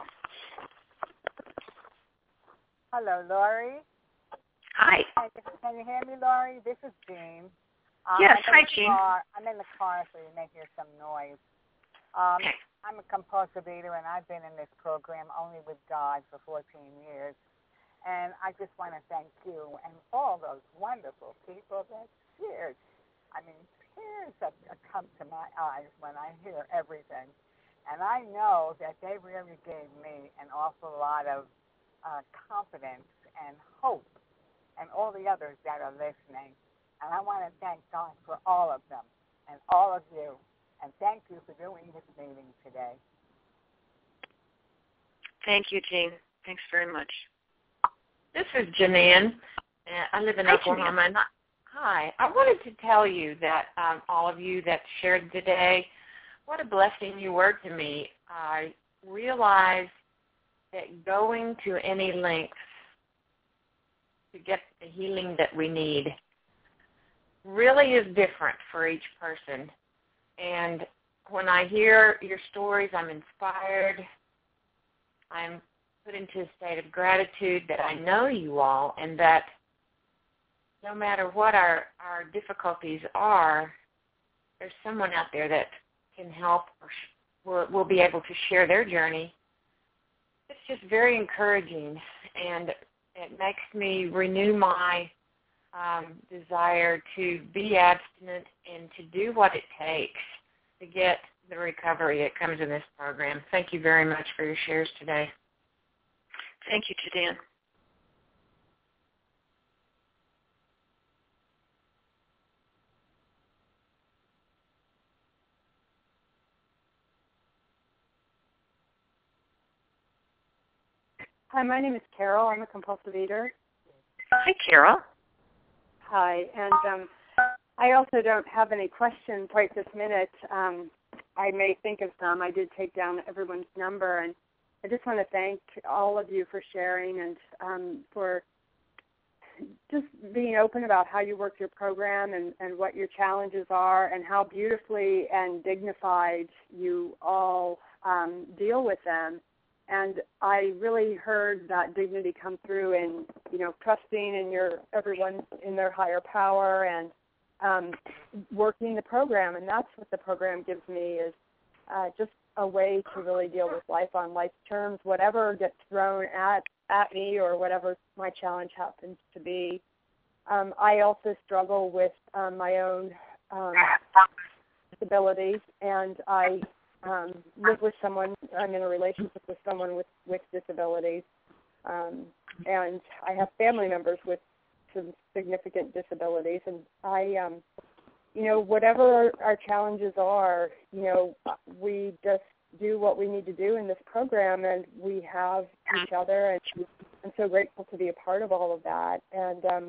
Speaker 12: Hello, Laurie.
Speaker 1: Hi.
Speaker 12: Can you, can you hear me, Laurie? This is Jean. Um,
Speaker 1: yes,
Speaker 12: hi,
Speaker 1: Jean.
Speaker 12: Car. I'm in the car, so you may hear some noise. Um,
Speaker 1: okay.
Speaker 12: I'm a compulsive eater, and I've been in this program only with God for fourteen years. And I just want to thank you and all those wonderful people that shared. I mean, tears have come to my eyes when I hear everything. And I know that they really gave me an awful lot of uh, confidence and hope, and all the others that are listening. And I want to thank God for all of them and all of you. And thank you for doing this meeting today.
Speaker 1: Thank you, Jean. Thanks very much.
Speaker 13: This is Janine. I live in
Speaker 1: Hi,
Speaker 13: Oklahoma. And I, hi. I wanted to tell you that um, all of you that shared today, what a blessing you were to me. I realized that going to any lengths to get the healing that we need really is different for each person. And when I hear your stories, I'm inspired. I'm put into a state of gratitude that I know you all, and that no matter what our, our difficulties are, there's someone out there that can help or sh- will, will be able to share their journey. It's just very encouraging, and it makes me renew my um, desire to be abstinent and to do what it takes to get the recovery that comes in this program. Thank you very much for your shares today.
Speaker 1: Thank you, Janine.
Speaker 9: Hi, my name is Carol. I'm a compulsive eater.
Speaker 1: Hi, Carol.
Speaker 9: Hi, and um, I also don't have any questions right this minute. Um, I may think of some. I did take down everyone's number, and I just want to thank all of you for sharing and um, for just being open about how you work your program and, and what your challenges are and how beautifully and dignified you all um, deal with them. And I really heard that dignity come through in, you know, trusting in your everyone in their higher power and um, working the program. And that's what the program gives me is uh, just a way to really deal with life on life's terms, whatever gets thrown at, at me or whatever my challenge happens to be. Um, I also struggle with um, my own um, disabilities, and I um, live with someone, I'm in a relationship with someone with, with disabilities, um, and I have family members with some significant disabilities, and I, um, you know, whatever our, our challenges are, you know, we just do what we need to do in this program, and we have each other, and I'm so grateful to be a part of all of that. And um,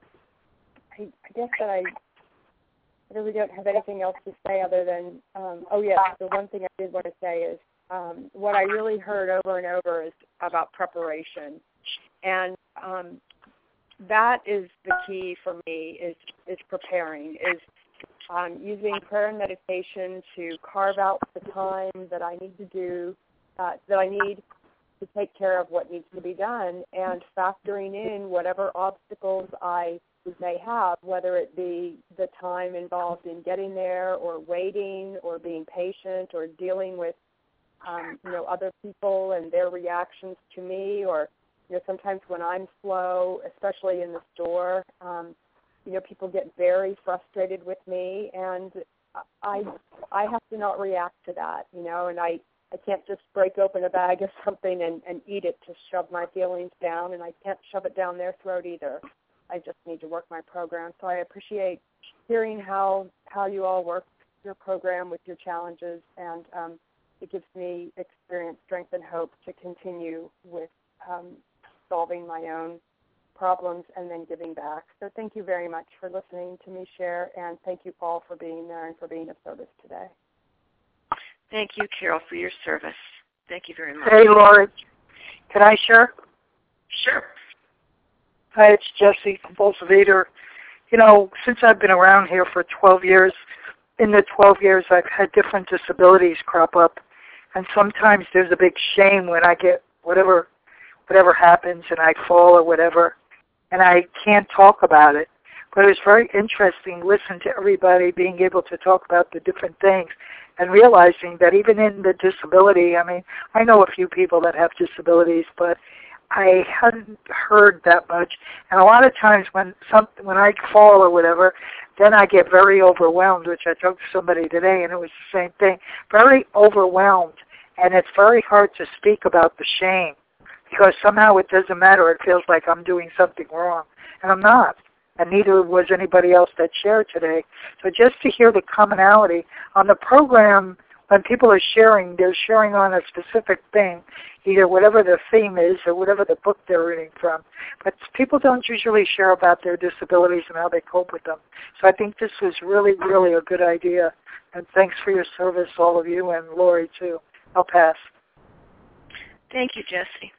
Speaker 9: I, I guess that I really don't have anything else to say other than, um, oh, yes, the one thing I did want to say is um, what I really heard over and over is about preparation. And um, that is the key for me is, is preparing, is um, using prayer and meditation to carve out the time that I need to do, uh, that I need to take care of what needs to be done, and factoring in whatever obstacles I may have, whether it be the time involved in getting there or waiting or being patient or dealing with, um, you know, other people and their reactions to me, or, you know, sometimes when I'm slow, especially in the store, um, you know, people get very frustrated with me, and I I have to not react to that, you know, and I, I can't just break open a bag of something and, and eat it to shove my feelings down, and I can't shove it down their throat either. I just need to work my program. So I appreciate hearing how, how you all work your program with your challenges, and um, it gives me experience, strength, and hope to continue with um, solving my own problems and then giving back. So thank you very much for listening to me share, and thank you, Paul, for being there and for being of service today.
Speaker 1: Thank you, Carol, for your service. Thank you very much.
Speaker 14: Hey, Lori. Can I share?
Speaker 1: Sure.
Speaker 14: Hi, it's Jesse, compulsive eater. You know, since I've been around here for twelve years, in the twelve years I've had different disabilities crop up, and sometimes there's a big shame when I get whatever whatever happens and I fall or whatever, and I can't talk about it. But it was very interesting listening to everybody being able to talk about the different things and realizing that even in the disability, I mean, I know a few people that have disabilities, but I hadn't heard that much. And a lot of times when some, when I fall or whatever, then I get very overwhelmed, which I talked to somebody today, and it was the same thing, very overwhelmed. And it's very hard to speak about the shame because somehow it doesn't matter. It feels like I'm doing something wrong, and I'm not. And neither was anybody else that shared today. So just to hear the commonality on the program, when people are sharing, they're sharing on a specific thing, either whatever the theme is or whatever the book they're reading from. But people don't usually share about their disabilities and how they cope with them. So I think this was really, really a good idea. And thanks for your service, all of you, and Lori, too. I'll pass.
Speaker 1: Thank you, Jesse.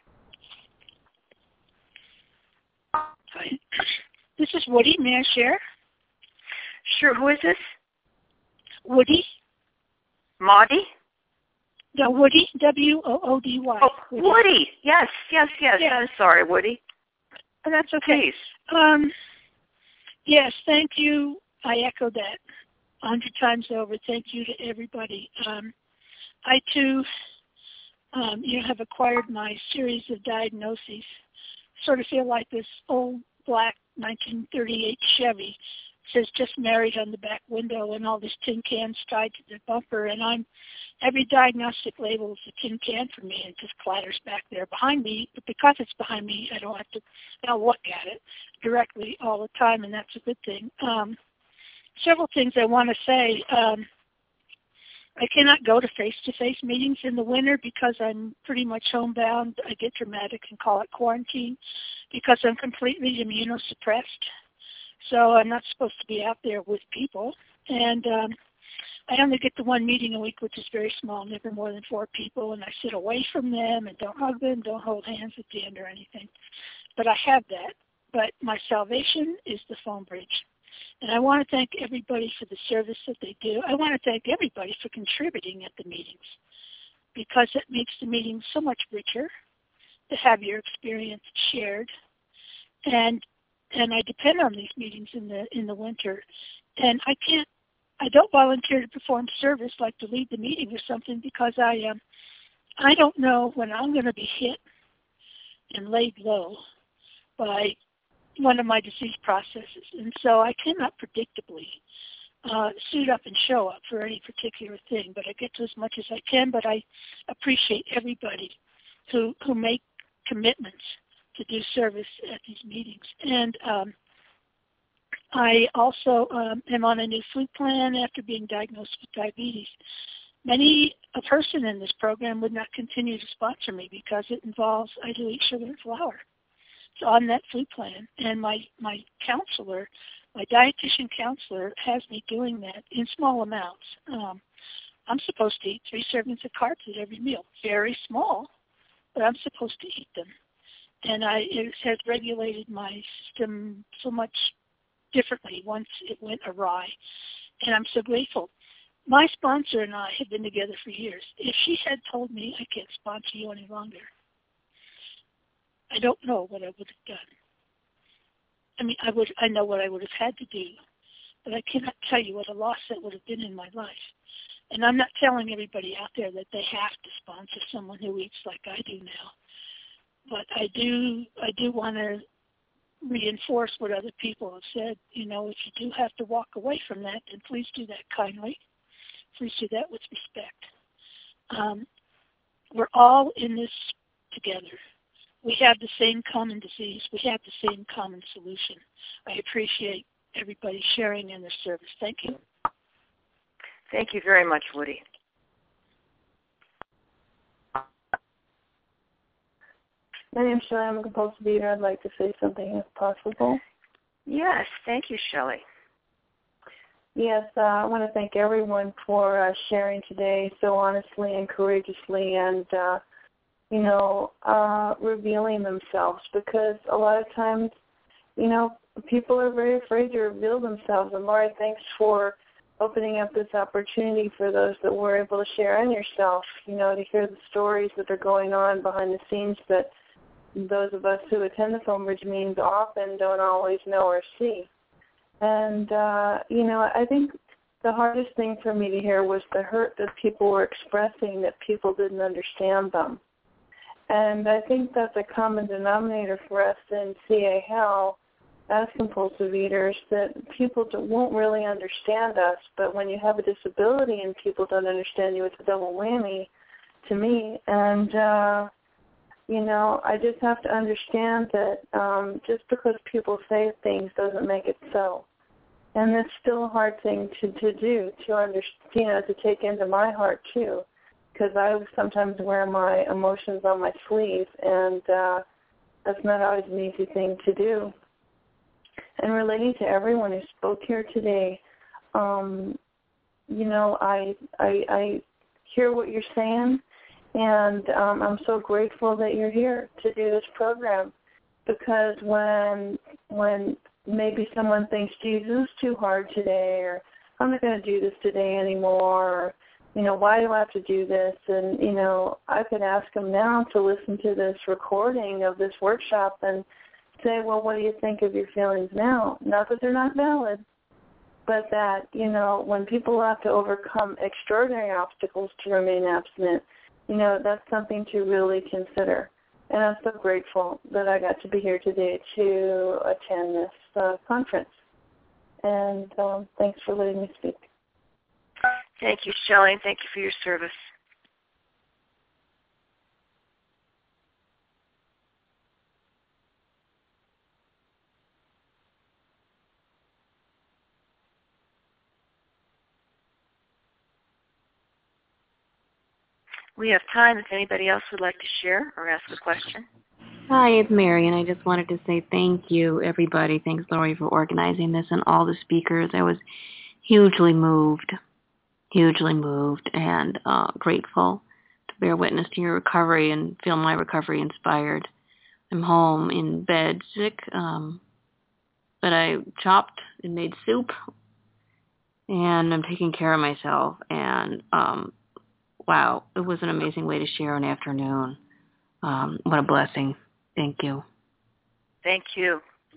Speaker 15: Hi. This is Woody. May I share?
Speaker 1: Sure. Who is this?
Speaker 15: Woody.
Speaker 1: Maudie?
Speaker 15: No, Woody. W O O D Y.
Speaker 1: Oh, Woody. Woody. Yes, yes, yes.
Speaker 15: Yeah.
Speaker 1: I'm sorry, Woody.
Speaker 15: Oh, that's okay.
Speaker 1: Please.
Speaker 15: Um, yes, thank you. I echo that a hundred times over. Thank you to everybody. Um, I, too, um, you know, have acquired my series of diagnoses. Sort of feel like this old black nineteen thirty-eight Chevy says just married on the back window and all these tin cans tied to the bumper, and I'm every diagnostic label is a tin can for me, and it just clatters back there behind me. But because it's behind me, I don't have to now look at it directly all the time, and that's a good thing. Um, several things I want to say. Um, I cannot go to face-to-face meetings in the winter because I'm pretty much homebound. I get dramatic and call it quarantine because I'm completely immunosuppressed. So I'm not supposed to be out there with people. And um, I only get to one meeting a week, which is very small, never more than four people, and I sit away from them and don't hug them, don't hold hands at the end or anything. But I have that. But my salvation is the phone bridge. And I want to thank everybody for the service that they do. I want to thank everybody for contributing at the meetings because it makes the meetings so much richer to have your experience shared. And and I depend on these meetings in the in the winter. And I can't, I don't volunteer to perform service like to lead the meeting or something because I um I don't know when I'm going to be hit and laid low by one of my disease processes. And so I cannot predictably uh, suit up and show up for any particular thing, but I get to as much as I can, but I appreciate everybody who, who make commitments to do service at these meetings. And um, I also um, am on a new food plan after being diagnosed with diabetes. Many, a person in this program would not continue to sponsor me because it involves, I do eat sugar and flour. So on that food plan, and my, my counselor, my dietitian counselor has me doing that in small amounts. Um, I'm supposed to eat three servings of carbs at every meal. Very small, but I'm supposed to eat them. And I, it has regulated my system so much differently once it went awry. And I'm so grateful. My sponsor and I have been together for years. If she had told me I can't sponsor you any longer, I don't know what I would have done. I mean, I would. I know what I would have had to do, but I cannot tell you what a loss that would have been in my life. And I'm not telling everybody out there that they have to sponsor someone who eats like I do now. But I do. I do want to reinforce what other people have said. You know, if you do have to walk away from that, then please do that kindly. Please do that with respect. Um, we're all in this together. We have the same common disease. We have the same common solution. I appreciate everybody sharing in their service. Thank you.
Speaker 1: Thank you very much, Woody.
Speaker 16: My name is Shelley. I'm a compulsive eater. I'd like to say something if possible.
Speaker 1: Yes, thank you, Shelley.
Speaker 16: Yes, uh, I want to thank everyone for uh, sharing today so honestly and courageously and, uh, you know, uh, revealing themselves, because a lot of times, you know, people are very afraid to reveal themselves. And Lori, thanks for opening up this opportunity for those that were able to share on yourself, you know, to hear the stories that are going on behind the scenes that those of us who attend the Foam Ridge meetings often don't always know or see. And, uh, you know, I think the hardest thing for me to hear was the hurt that people were expressing, that people didn't understand them. And I think that's a common denominator for us in C A H L as compulsive eaters, that people won't really understand us. But when you have a disability and people don't understand you, it's a double whammy to me. And, uh, you know, I just have to understand that um, just because people say things doesn't make it so. And that's still a hard thing to, to do, to understand, you know, to take into my heart, too, because I sometimes wear my emotions on my sleeve, and uh, that's not always an easy thing to do. And relating to everyone who spoke here today, um, you know, I, I, I hear what you're saying, and um, I'm so grateful that you're here to do this program, because when when maybe someone thinks, geez, this is too hard today, or I'm not going to do this today anymore, or, you know, why do I have to do this? And, you know, I could ask them now to listen to this recording of this workshop and say, well, what do you think of your feelings now? Not that they're not valid, but that, you know, when people have to overcome extraordinary obstacles to remain abstinent, you know, that's something to really consider. And I'm so grateful that I got to be here today to attend this uh, conference. And um, thanks for letting me speak.
Speaker 1: Thank you, Shelley, and thank you for your service. We have time if anybody else would like to share or ask a question.
Speaker 17: Hi, it's Mary, and I just wanted to say thank you, everybody. Thanks, Lori, for organizing this and all the speakers. I was hugely moved, hugely moved and uh, grateful to bear witness to your recovery and feel my recovery inspired. I'm home in bed sick, um, but I chopped and made soup, and I'm taking care of myself. And um, wow, it was an amazing way to share an afternoon. Um, what a blessing. Thank you.
Speaker 1: Thank you.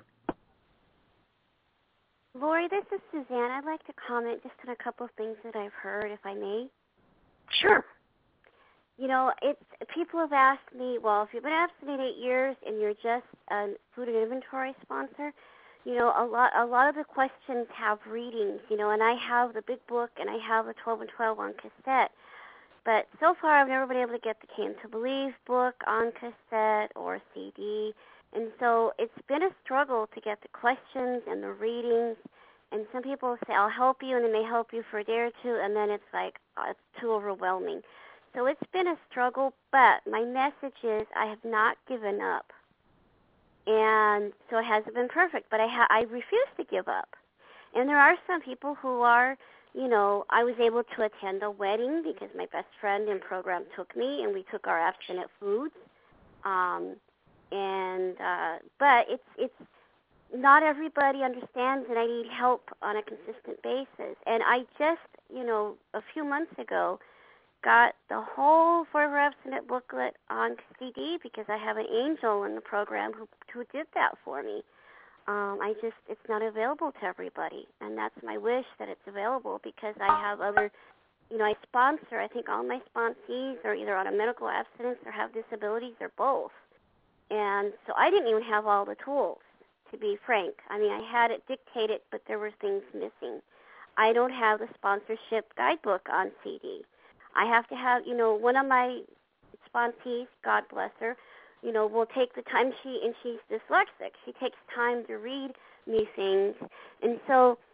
Speaker 7: Lori, this is Suzanne. I'd like to comment just on a couple of things that I've heard, if I may.
Speaker 1: Sure.
Speaker 7: You know, it's people have asked me, well, if you've been abstinent eight years and you're just a food and inventory sponsor, you know, a lot a lot of the questions have readings, you know, and I have the big book and I have the twelve and twelve on cassette. But so far, I've never been able to get the Came to Believe book on cassette or C D. And so it's been a struggle to get the questions and the readings. And some people say, I'll help you, and then they help you for a day or two, and then it's like, oh, it's too overwhelming. So it's been a struggle, but my message is I have not given up. And so it hasn't been perfect, but I, ha- I refuse to give up. And there are some people who are, you know, I was able to attend a wedding because my best friend in program took me, and we took our abstinent foods. Um, and uh, but it's it's not everybody understands, and I need help on a consistent basis. And I just, you know, a few months ago, got the whole Forever Abstinent booklet on C D because I have an angel in the program who who did that for me. Um, I just, it's not available to everybody, and that's my wish, that it's available, because I have other, you know, I sponsor, I think all my sponsees are either on a medical abstinence or have disabilities or both. And so I didn't even have all the tools, to be frank. I mean, I had it dictated, but there were things missing. I don't have the sponsorship guidebook on C D. I have to have, you know, one of my sponsees, God bless her, you know, will take the time, she, and she's dyslexic. She takes time to read me things. And so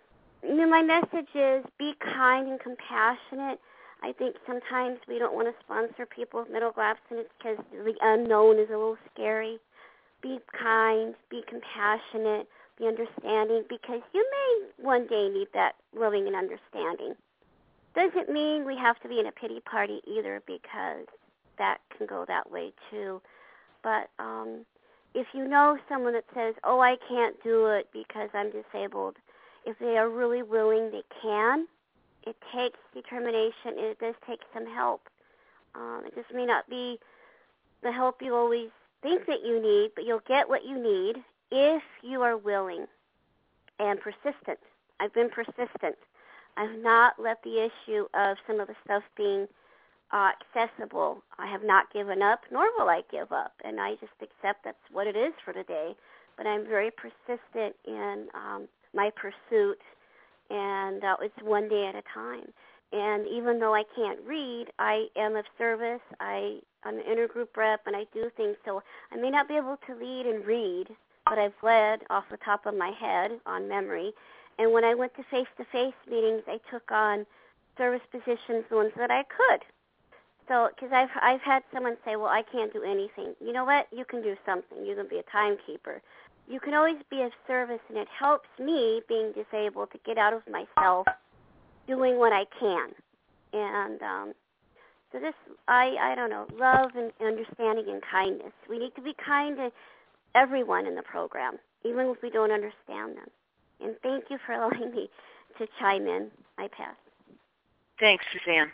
Speaker 7: you know, my message is be kind and compassionate. I think sometimes we don't want to sponsor people with medical abstinence because the unknown is a little scary. Be kind, be compassionate, be understanding, because you may one day need that loving and understanding. Doesn't mean we have to be in a pity party either, because that can go that way too. But um, if you know someone that says, oh, I can't do it because I'm disabled, if they are really willing, they can. It takes determination, and it does take some help. Um, it just may not be the help you always think that you need, but you'll get what you need if you are willing and persistent. I've been persistent. I've not let the issue of some of the stuff being uh, accessible. I have not given up, nor will I give up, and I just accept that's what it is for today. But I'm very persistent in um, my pursuit, and uh, it's one day at a time. And even though I can't read, I am of service. I, I'm an intergroup rep, and I do things. So I may not be able to lead and read, but I've led off the top of my head on memory. And when I went to face-to-face meetings, I took on service positions, the ones that I could. So, because I've, I've had someone say, well, I can't do anything. You know what? You can do something. You can be a timekeeper. You can always be of service, and it helps me, being disabled, to get out of myself, doing what I can. And um, so this, I, I don't know, love and understanding and kindness. We need to be kind to everyone in the program, even if we don't understand them. And thank you for allowing me to chime in. I pass.
Speaker 1: Thanks, Suzanne.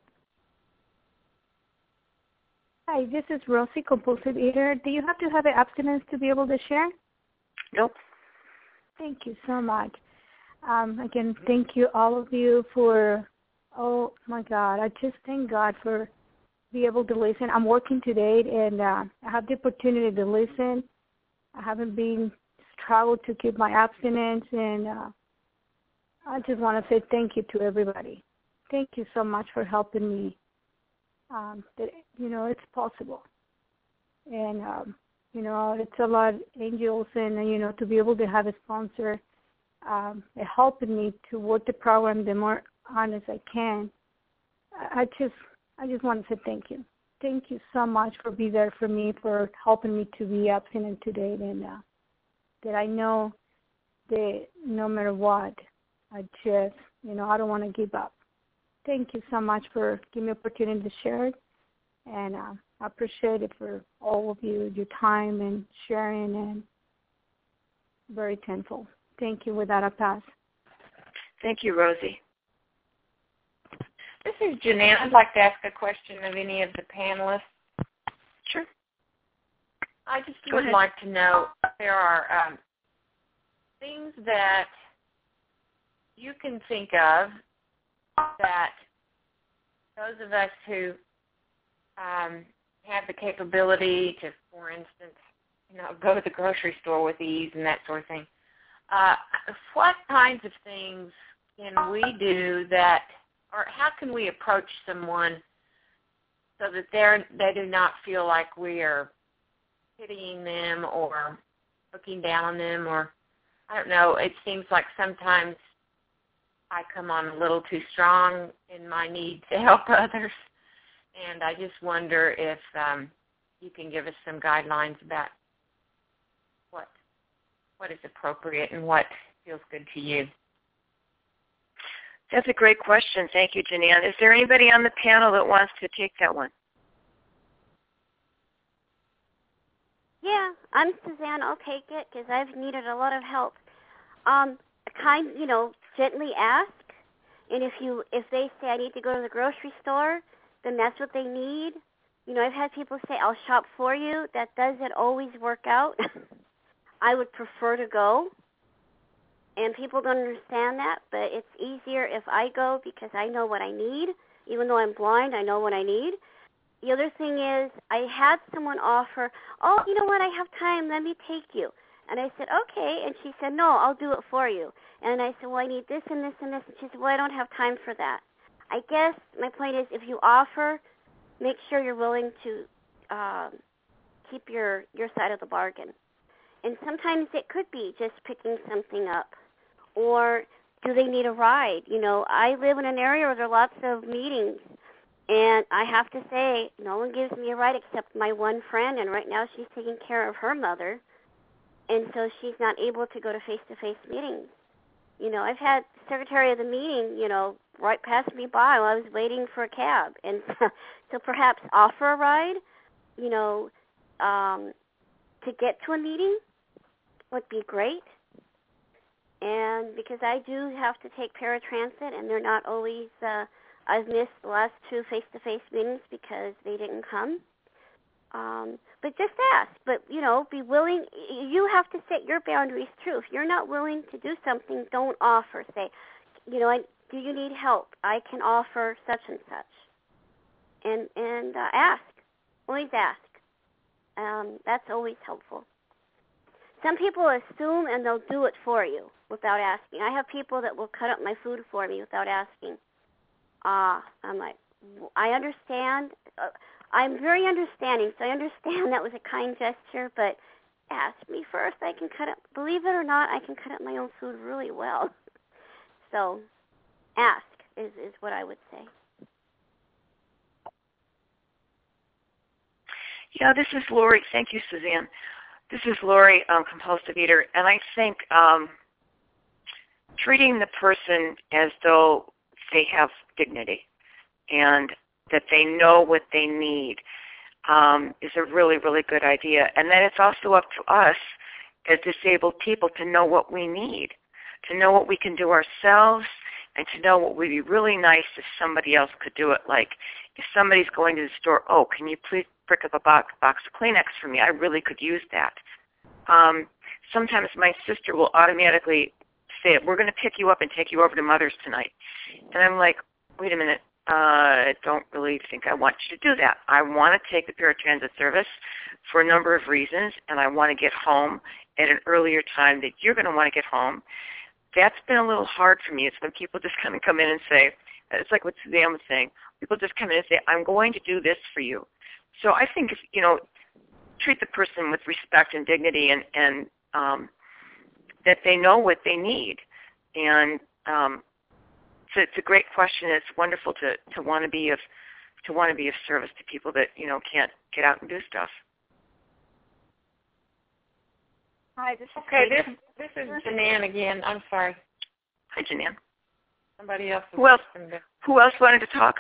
Speaker 18: Hi, this is Rosie, compulsive eater. Do you have to have an abstinence to be able to share?
Speaker 1: Nope.
Speaker 18: Thank you so much. Um, again, thank you, all of you, for, oh, my God, I just thank God for being able to listen. I'm working today, and uh, I have the opportunity to listen. I haven't been struggled to keep my abstinence, and uh, I just want to say thank you to everybody. Thank you so much for helping me. Um, that, you know, it's possible. And, um, you know, it's a lot of angels, and, you know, to be able to have a sponsor, um, it helped me to work the program the more honest I can. I, I just I just want to say thank you. Thank you so much for being there for me, for helping me to be abstinent today, and uh, that I know that no matter what, I just, you know, I don't want to give up. Thank you so much for giving me the opportunity to share it, and uh, I appreciate it for all of you, your time and sharing, and very thankful. Thank you. With that, I pass.
Speaker 1: Thank you, Rosie.
Speaker 13: This is Janelle. I'd like to ask a question of any of the panelists.
Speaker 1: Sure.
Speaker 13: I just
Speaker 1: Go
Speaker 13: would
Speaker 1: ahead.
Speaker 13: like to know if there are um, things that you can think of that those of us who um, have the capability to, for instance, you know, go to the grocery store with ease and that sort of thing, uh, what kinds of things can we do that, or how can we approach someone so that they're they do not feel like we are pitying them or looking down on them, or I don't know. It seems like sometimes I come on a little too strong in my need to help others, and I just wonder if um, you can give us some guidelines about what what is appropriate and what feels good to you.
Speaker 1: That's a great question. Thank you, Janelle. Is there anybody on the panel that wants to take that one?
Speaker 7: Yeah, I'm Suzanne. I'll take it because I've needed a lot of help. Um, kind, you know, gently ask, and if you if they say I need to go to the grocery store, then that's what they need. You know, I've had people say I'll shop for you. That doesn't always work out. I would prefer to go, and people don't understand that, but it's easier if I go because I know what I need. Even though I'm blind, I know what I need. The other thing is I had someone offer, oh, you know what, I have time, let me take you. And I said, okay, and she said, no, I'll do it for you. And I said, well, I need this and this and this. And she said, well, I don't have time for that. I guess my point is if you offer, make sure you're willing to um, keep your, your side of the bargain. And sometimes it could be just picking something up or do they need a ride? You know, I live in an area where there are lots of meetings, and I have to say, no one gives me a ride except my one friend, and right now she's taking care of her mother, and so she's not able to go to face-to-face meetings. You know, I've had secretary of the meeting, you know, right past me by while I was waiting for a cab, and so perhaps offer a ride, you know, um, to get to a meeting would be great. And because I do have to take paratransit, and they're not always, uh, I've missed the last two face-to-face meetings because they didn't come. Um, but just ask. But, you know, be willing. You have to set your boundaries, too. If you're not willing to do something, don't offer. Say, you know, I, do you need help? I can offer such and such. And, and uh, ask. Always ask. Um, that's always helpful. Some people assume and they'll do it for you without asking. I have people that will cut up my food for me without asking. Ah, uh, I'm like, I understand. Uh, I'm very understanding, so I understand that was a kind gesture, but ask me first. I can cut up, believe it or not, I can cut up my own food really well. So ask is, is what I would say.
Speaker 1: Yeah, this is Lori. Thank you, Suzanne. This is Lori, um, compulsive eater, and I think um, treating the person as though they have dignity and that they know what they need um, is a really, really good idea. And then it's also up to us as disabled people to know what we need, to know what we can do ourselves, and to know what would be really nice if somebody else could do it. Like if somebody's going to the store, oh, can you please pick up a box, box of Kleenex for me? I really could use that. Um, sometimes my sister will automatically say, we're going to pick you up and take you over to Mother's tonight. And I'm like, wait a minute, uh, I don't really think I want you to do that. I want to take the paratransit service for a number of reasons, and I want to get home at an earlier time that you're going to want to get home. That's been a little hard for me. It's when people just kind of come in and say, it's like what Suzanne was saying, people just come in and say, I'm going to do this for you. So I think, if, you know, treat the person with respect and dignity, and, and um, that they know what they need. And um, so it's a great question. It's wonderful to, to want to be of to want to be of service to people that, you know, can't get out and do stuff.
Speaker 4: Hi, this is
Speaker 13: okay. This this is Janann again. I'm sorry.
Speaker 1: Hi, Janann.
Speaker 13: Somebody else.
Speaker 1: Who else? Who else wanted to talk?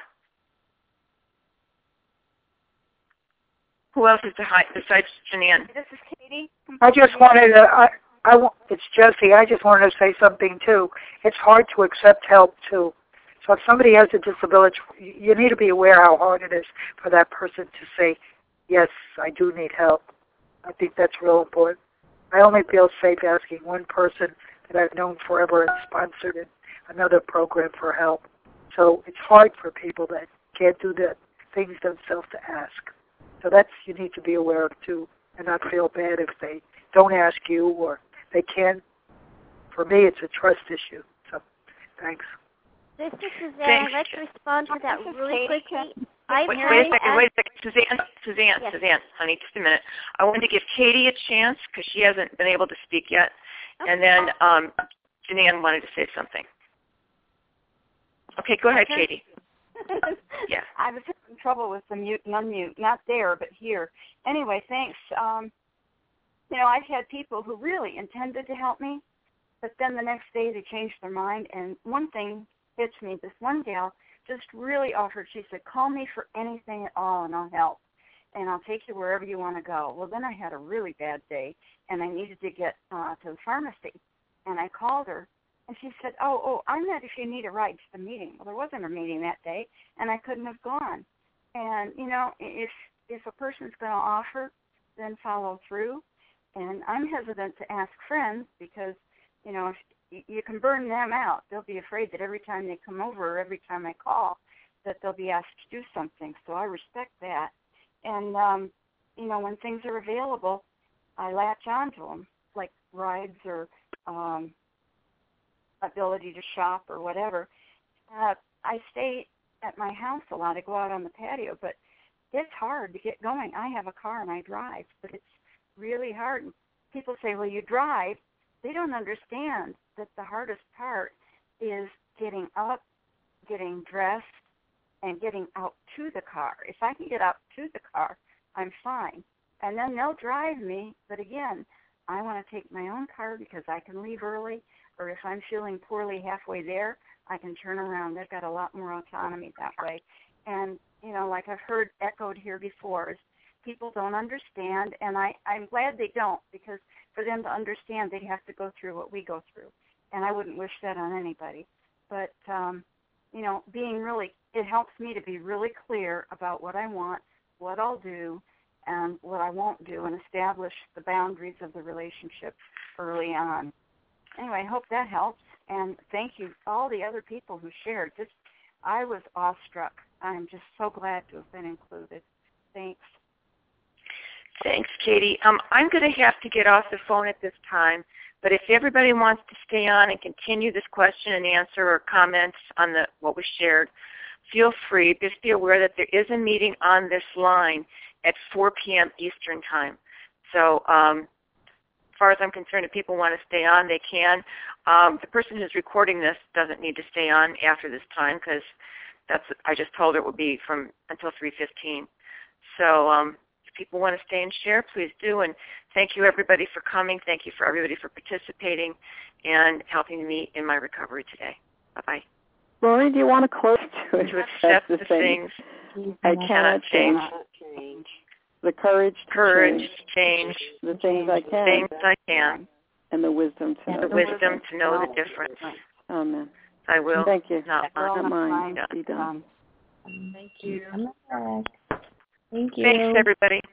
Speaker 1: Who else is behind besides Janann?
Speaker 4: This is Katie.
Speaker 14: I just wanted to. I, I want. It's Jessie. I just wanted to say something too. It's hard to accept help too. So if somebody has a disability, you need to be aware how hard it is for that person to say, "Yes, I do need help." I think that's real important. I only feel safe asking one person that I've known forever and sponsored in another program for help. So it's hard for people that can't do the things themselves to ask. So that's, you need to be aware of too, and not feel bad if they don't ask you or they can't. For me, it's a trust issue. So thanks.
Speaker 7: This is Suzanne. I'd like to respond to that really quickly. I
Speaker 1: wait, wait a second, wait a second. Suzanne, Suzanne, yes. Suzanne, honey, just a minute. I wanted to give Katie a chance because she hasn't been able to speak yet. Okay. And then um, Janann wanted to say something. Okay, go ahead, okay. Katie. Yeah.
Speaker 4: I was having trouble with the mute and unmute. Not there, but here. Anyway, thanks. Um, you know, I've had people who really intended to help me, but then the next day they changed their mind. And one thing hits me. This one gal just really offered. She said, call me for anything at all, and I'll help. And I'll take you wherever you want to go. Well, then I had a really bad day, and I needed to get uh, to the pharmacy. And I called her. And she said, oh, oh, I meant if you need a ride to the meeting. Well, there wasn't a meeting that day, and I couldn't have gone. And, you know, if if a person's going to offer, then follow through. And I'm hesitant to ask friends because, you know, if you can burn them out. They'll be afraid that every time they come over or every time I call that they'll be asked to do something. So I respect that. And, um, you know, when things are available, I latch onto them, like rides or um ability to shop or whatever. Uh, I stay at my house a lot. I go out on the patio, but it's hard to get going. I have a car and I drive, but it's really hard. People say, well, you drive. They don't understand that the hardest part is getting up, getting dressed, and getting out to the car. If I can get out to the car, I'm fine. And then they'll drive me, but again, I want to take my own car because I can leave early, or if I'm feeling poorly halfway there, I can turn around. They've got a lot more autonomy that way. And, you know, like I've heard echoed here before, is people don't understand, and I, I'm glad they don't, because for them to understand, they'd have to go through what we go through. And I wouldn't wish that on anybody. But, um, you know, being really, it helps me to be really clear about what I want, what I'll do, and what I won't do, and establish the boundaries of the relationship early on. Anyway, I hope that helps, and thank you all the other people who shared. Just, I was awestruck. I'm just so glad to have been included. Thanks.
Speaker 1: Thanks, Katie. Um, I'm going to have to get off the phone at this time, but if everybody wants to stay on and continue this question and answer or comments on the what was shared, feel free. Just be aware that there is a meeting on this line at four p.m. Eastern Time. So um, as far as I'm concerned, if people want to stay on, they can. Um, the person who's recording this doesn't need to stay on after this time because that's I just told her it would be from until three fifteen. So um, if people want to stay and share, please do. And thank you, everybody, for coming. Thank you for everybody for participating and helping me in my recovery today. Bye-bye.
Speaker 8: Lori, do you want to close to it?
Speaker 1: To accept the things
Speaker 8: I cannot change.
Speaker 1: change.
Speaker 8: The courage to
Speaker 1: courage
Speaker 8: change.
Speaker 1: to change.
Speaker 8: The things I can.
Speaker 1: Things I can.
Speaker 8: And the wisdom to
Speaker 1: and
Speaker 8: know
Speaker 1: the wisdom to know the difference.
Speaker 8: Amen.
Speaker 1: I will.
Speaker 8: Thank you.
Speaker 1: Not mine.
Speaker 8: Not mine. Be done.
Speaker 4: Thank you.
Speaker 17: Thank you.
Speaker 1: Thanks, everybody.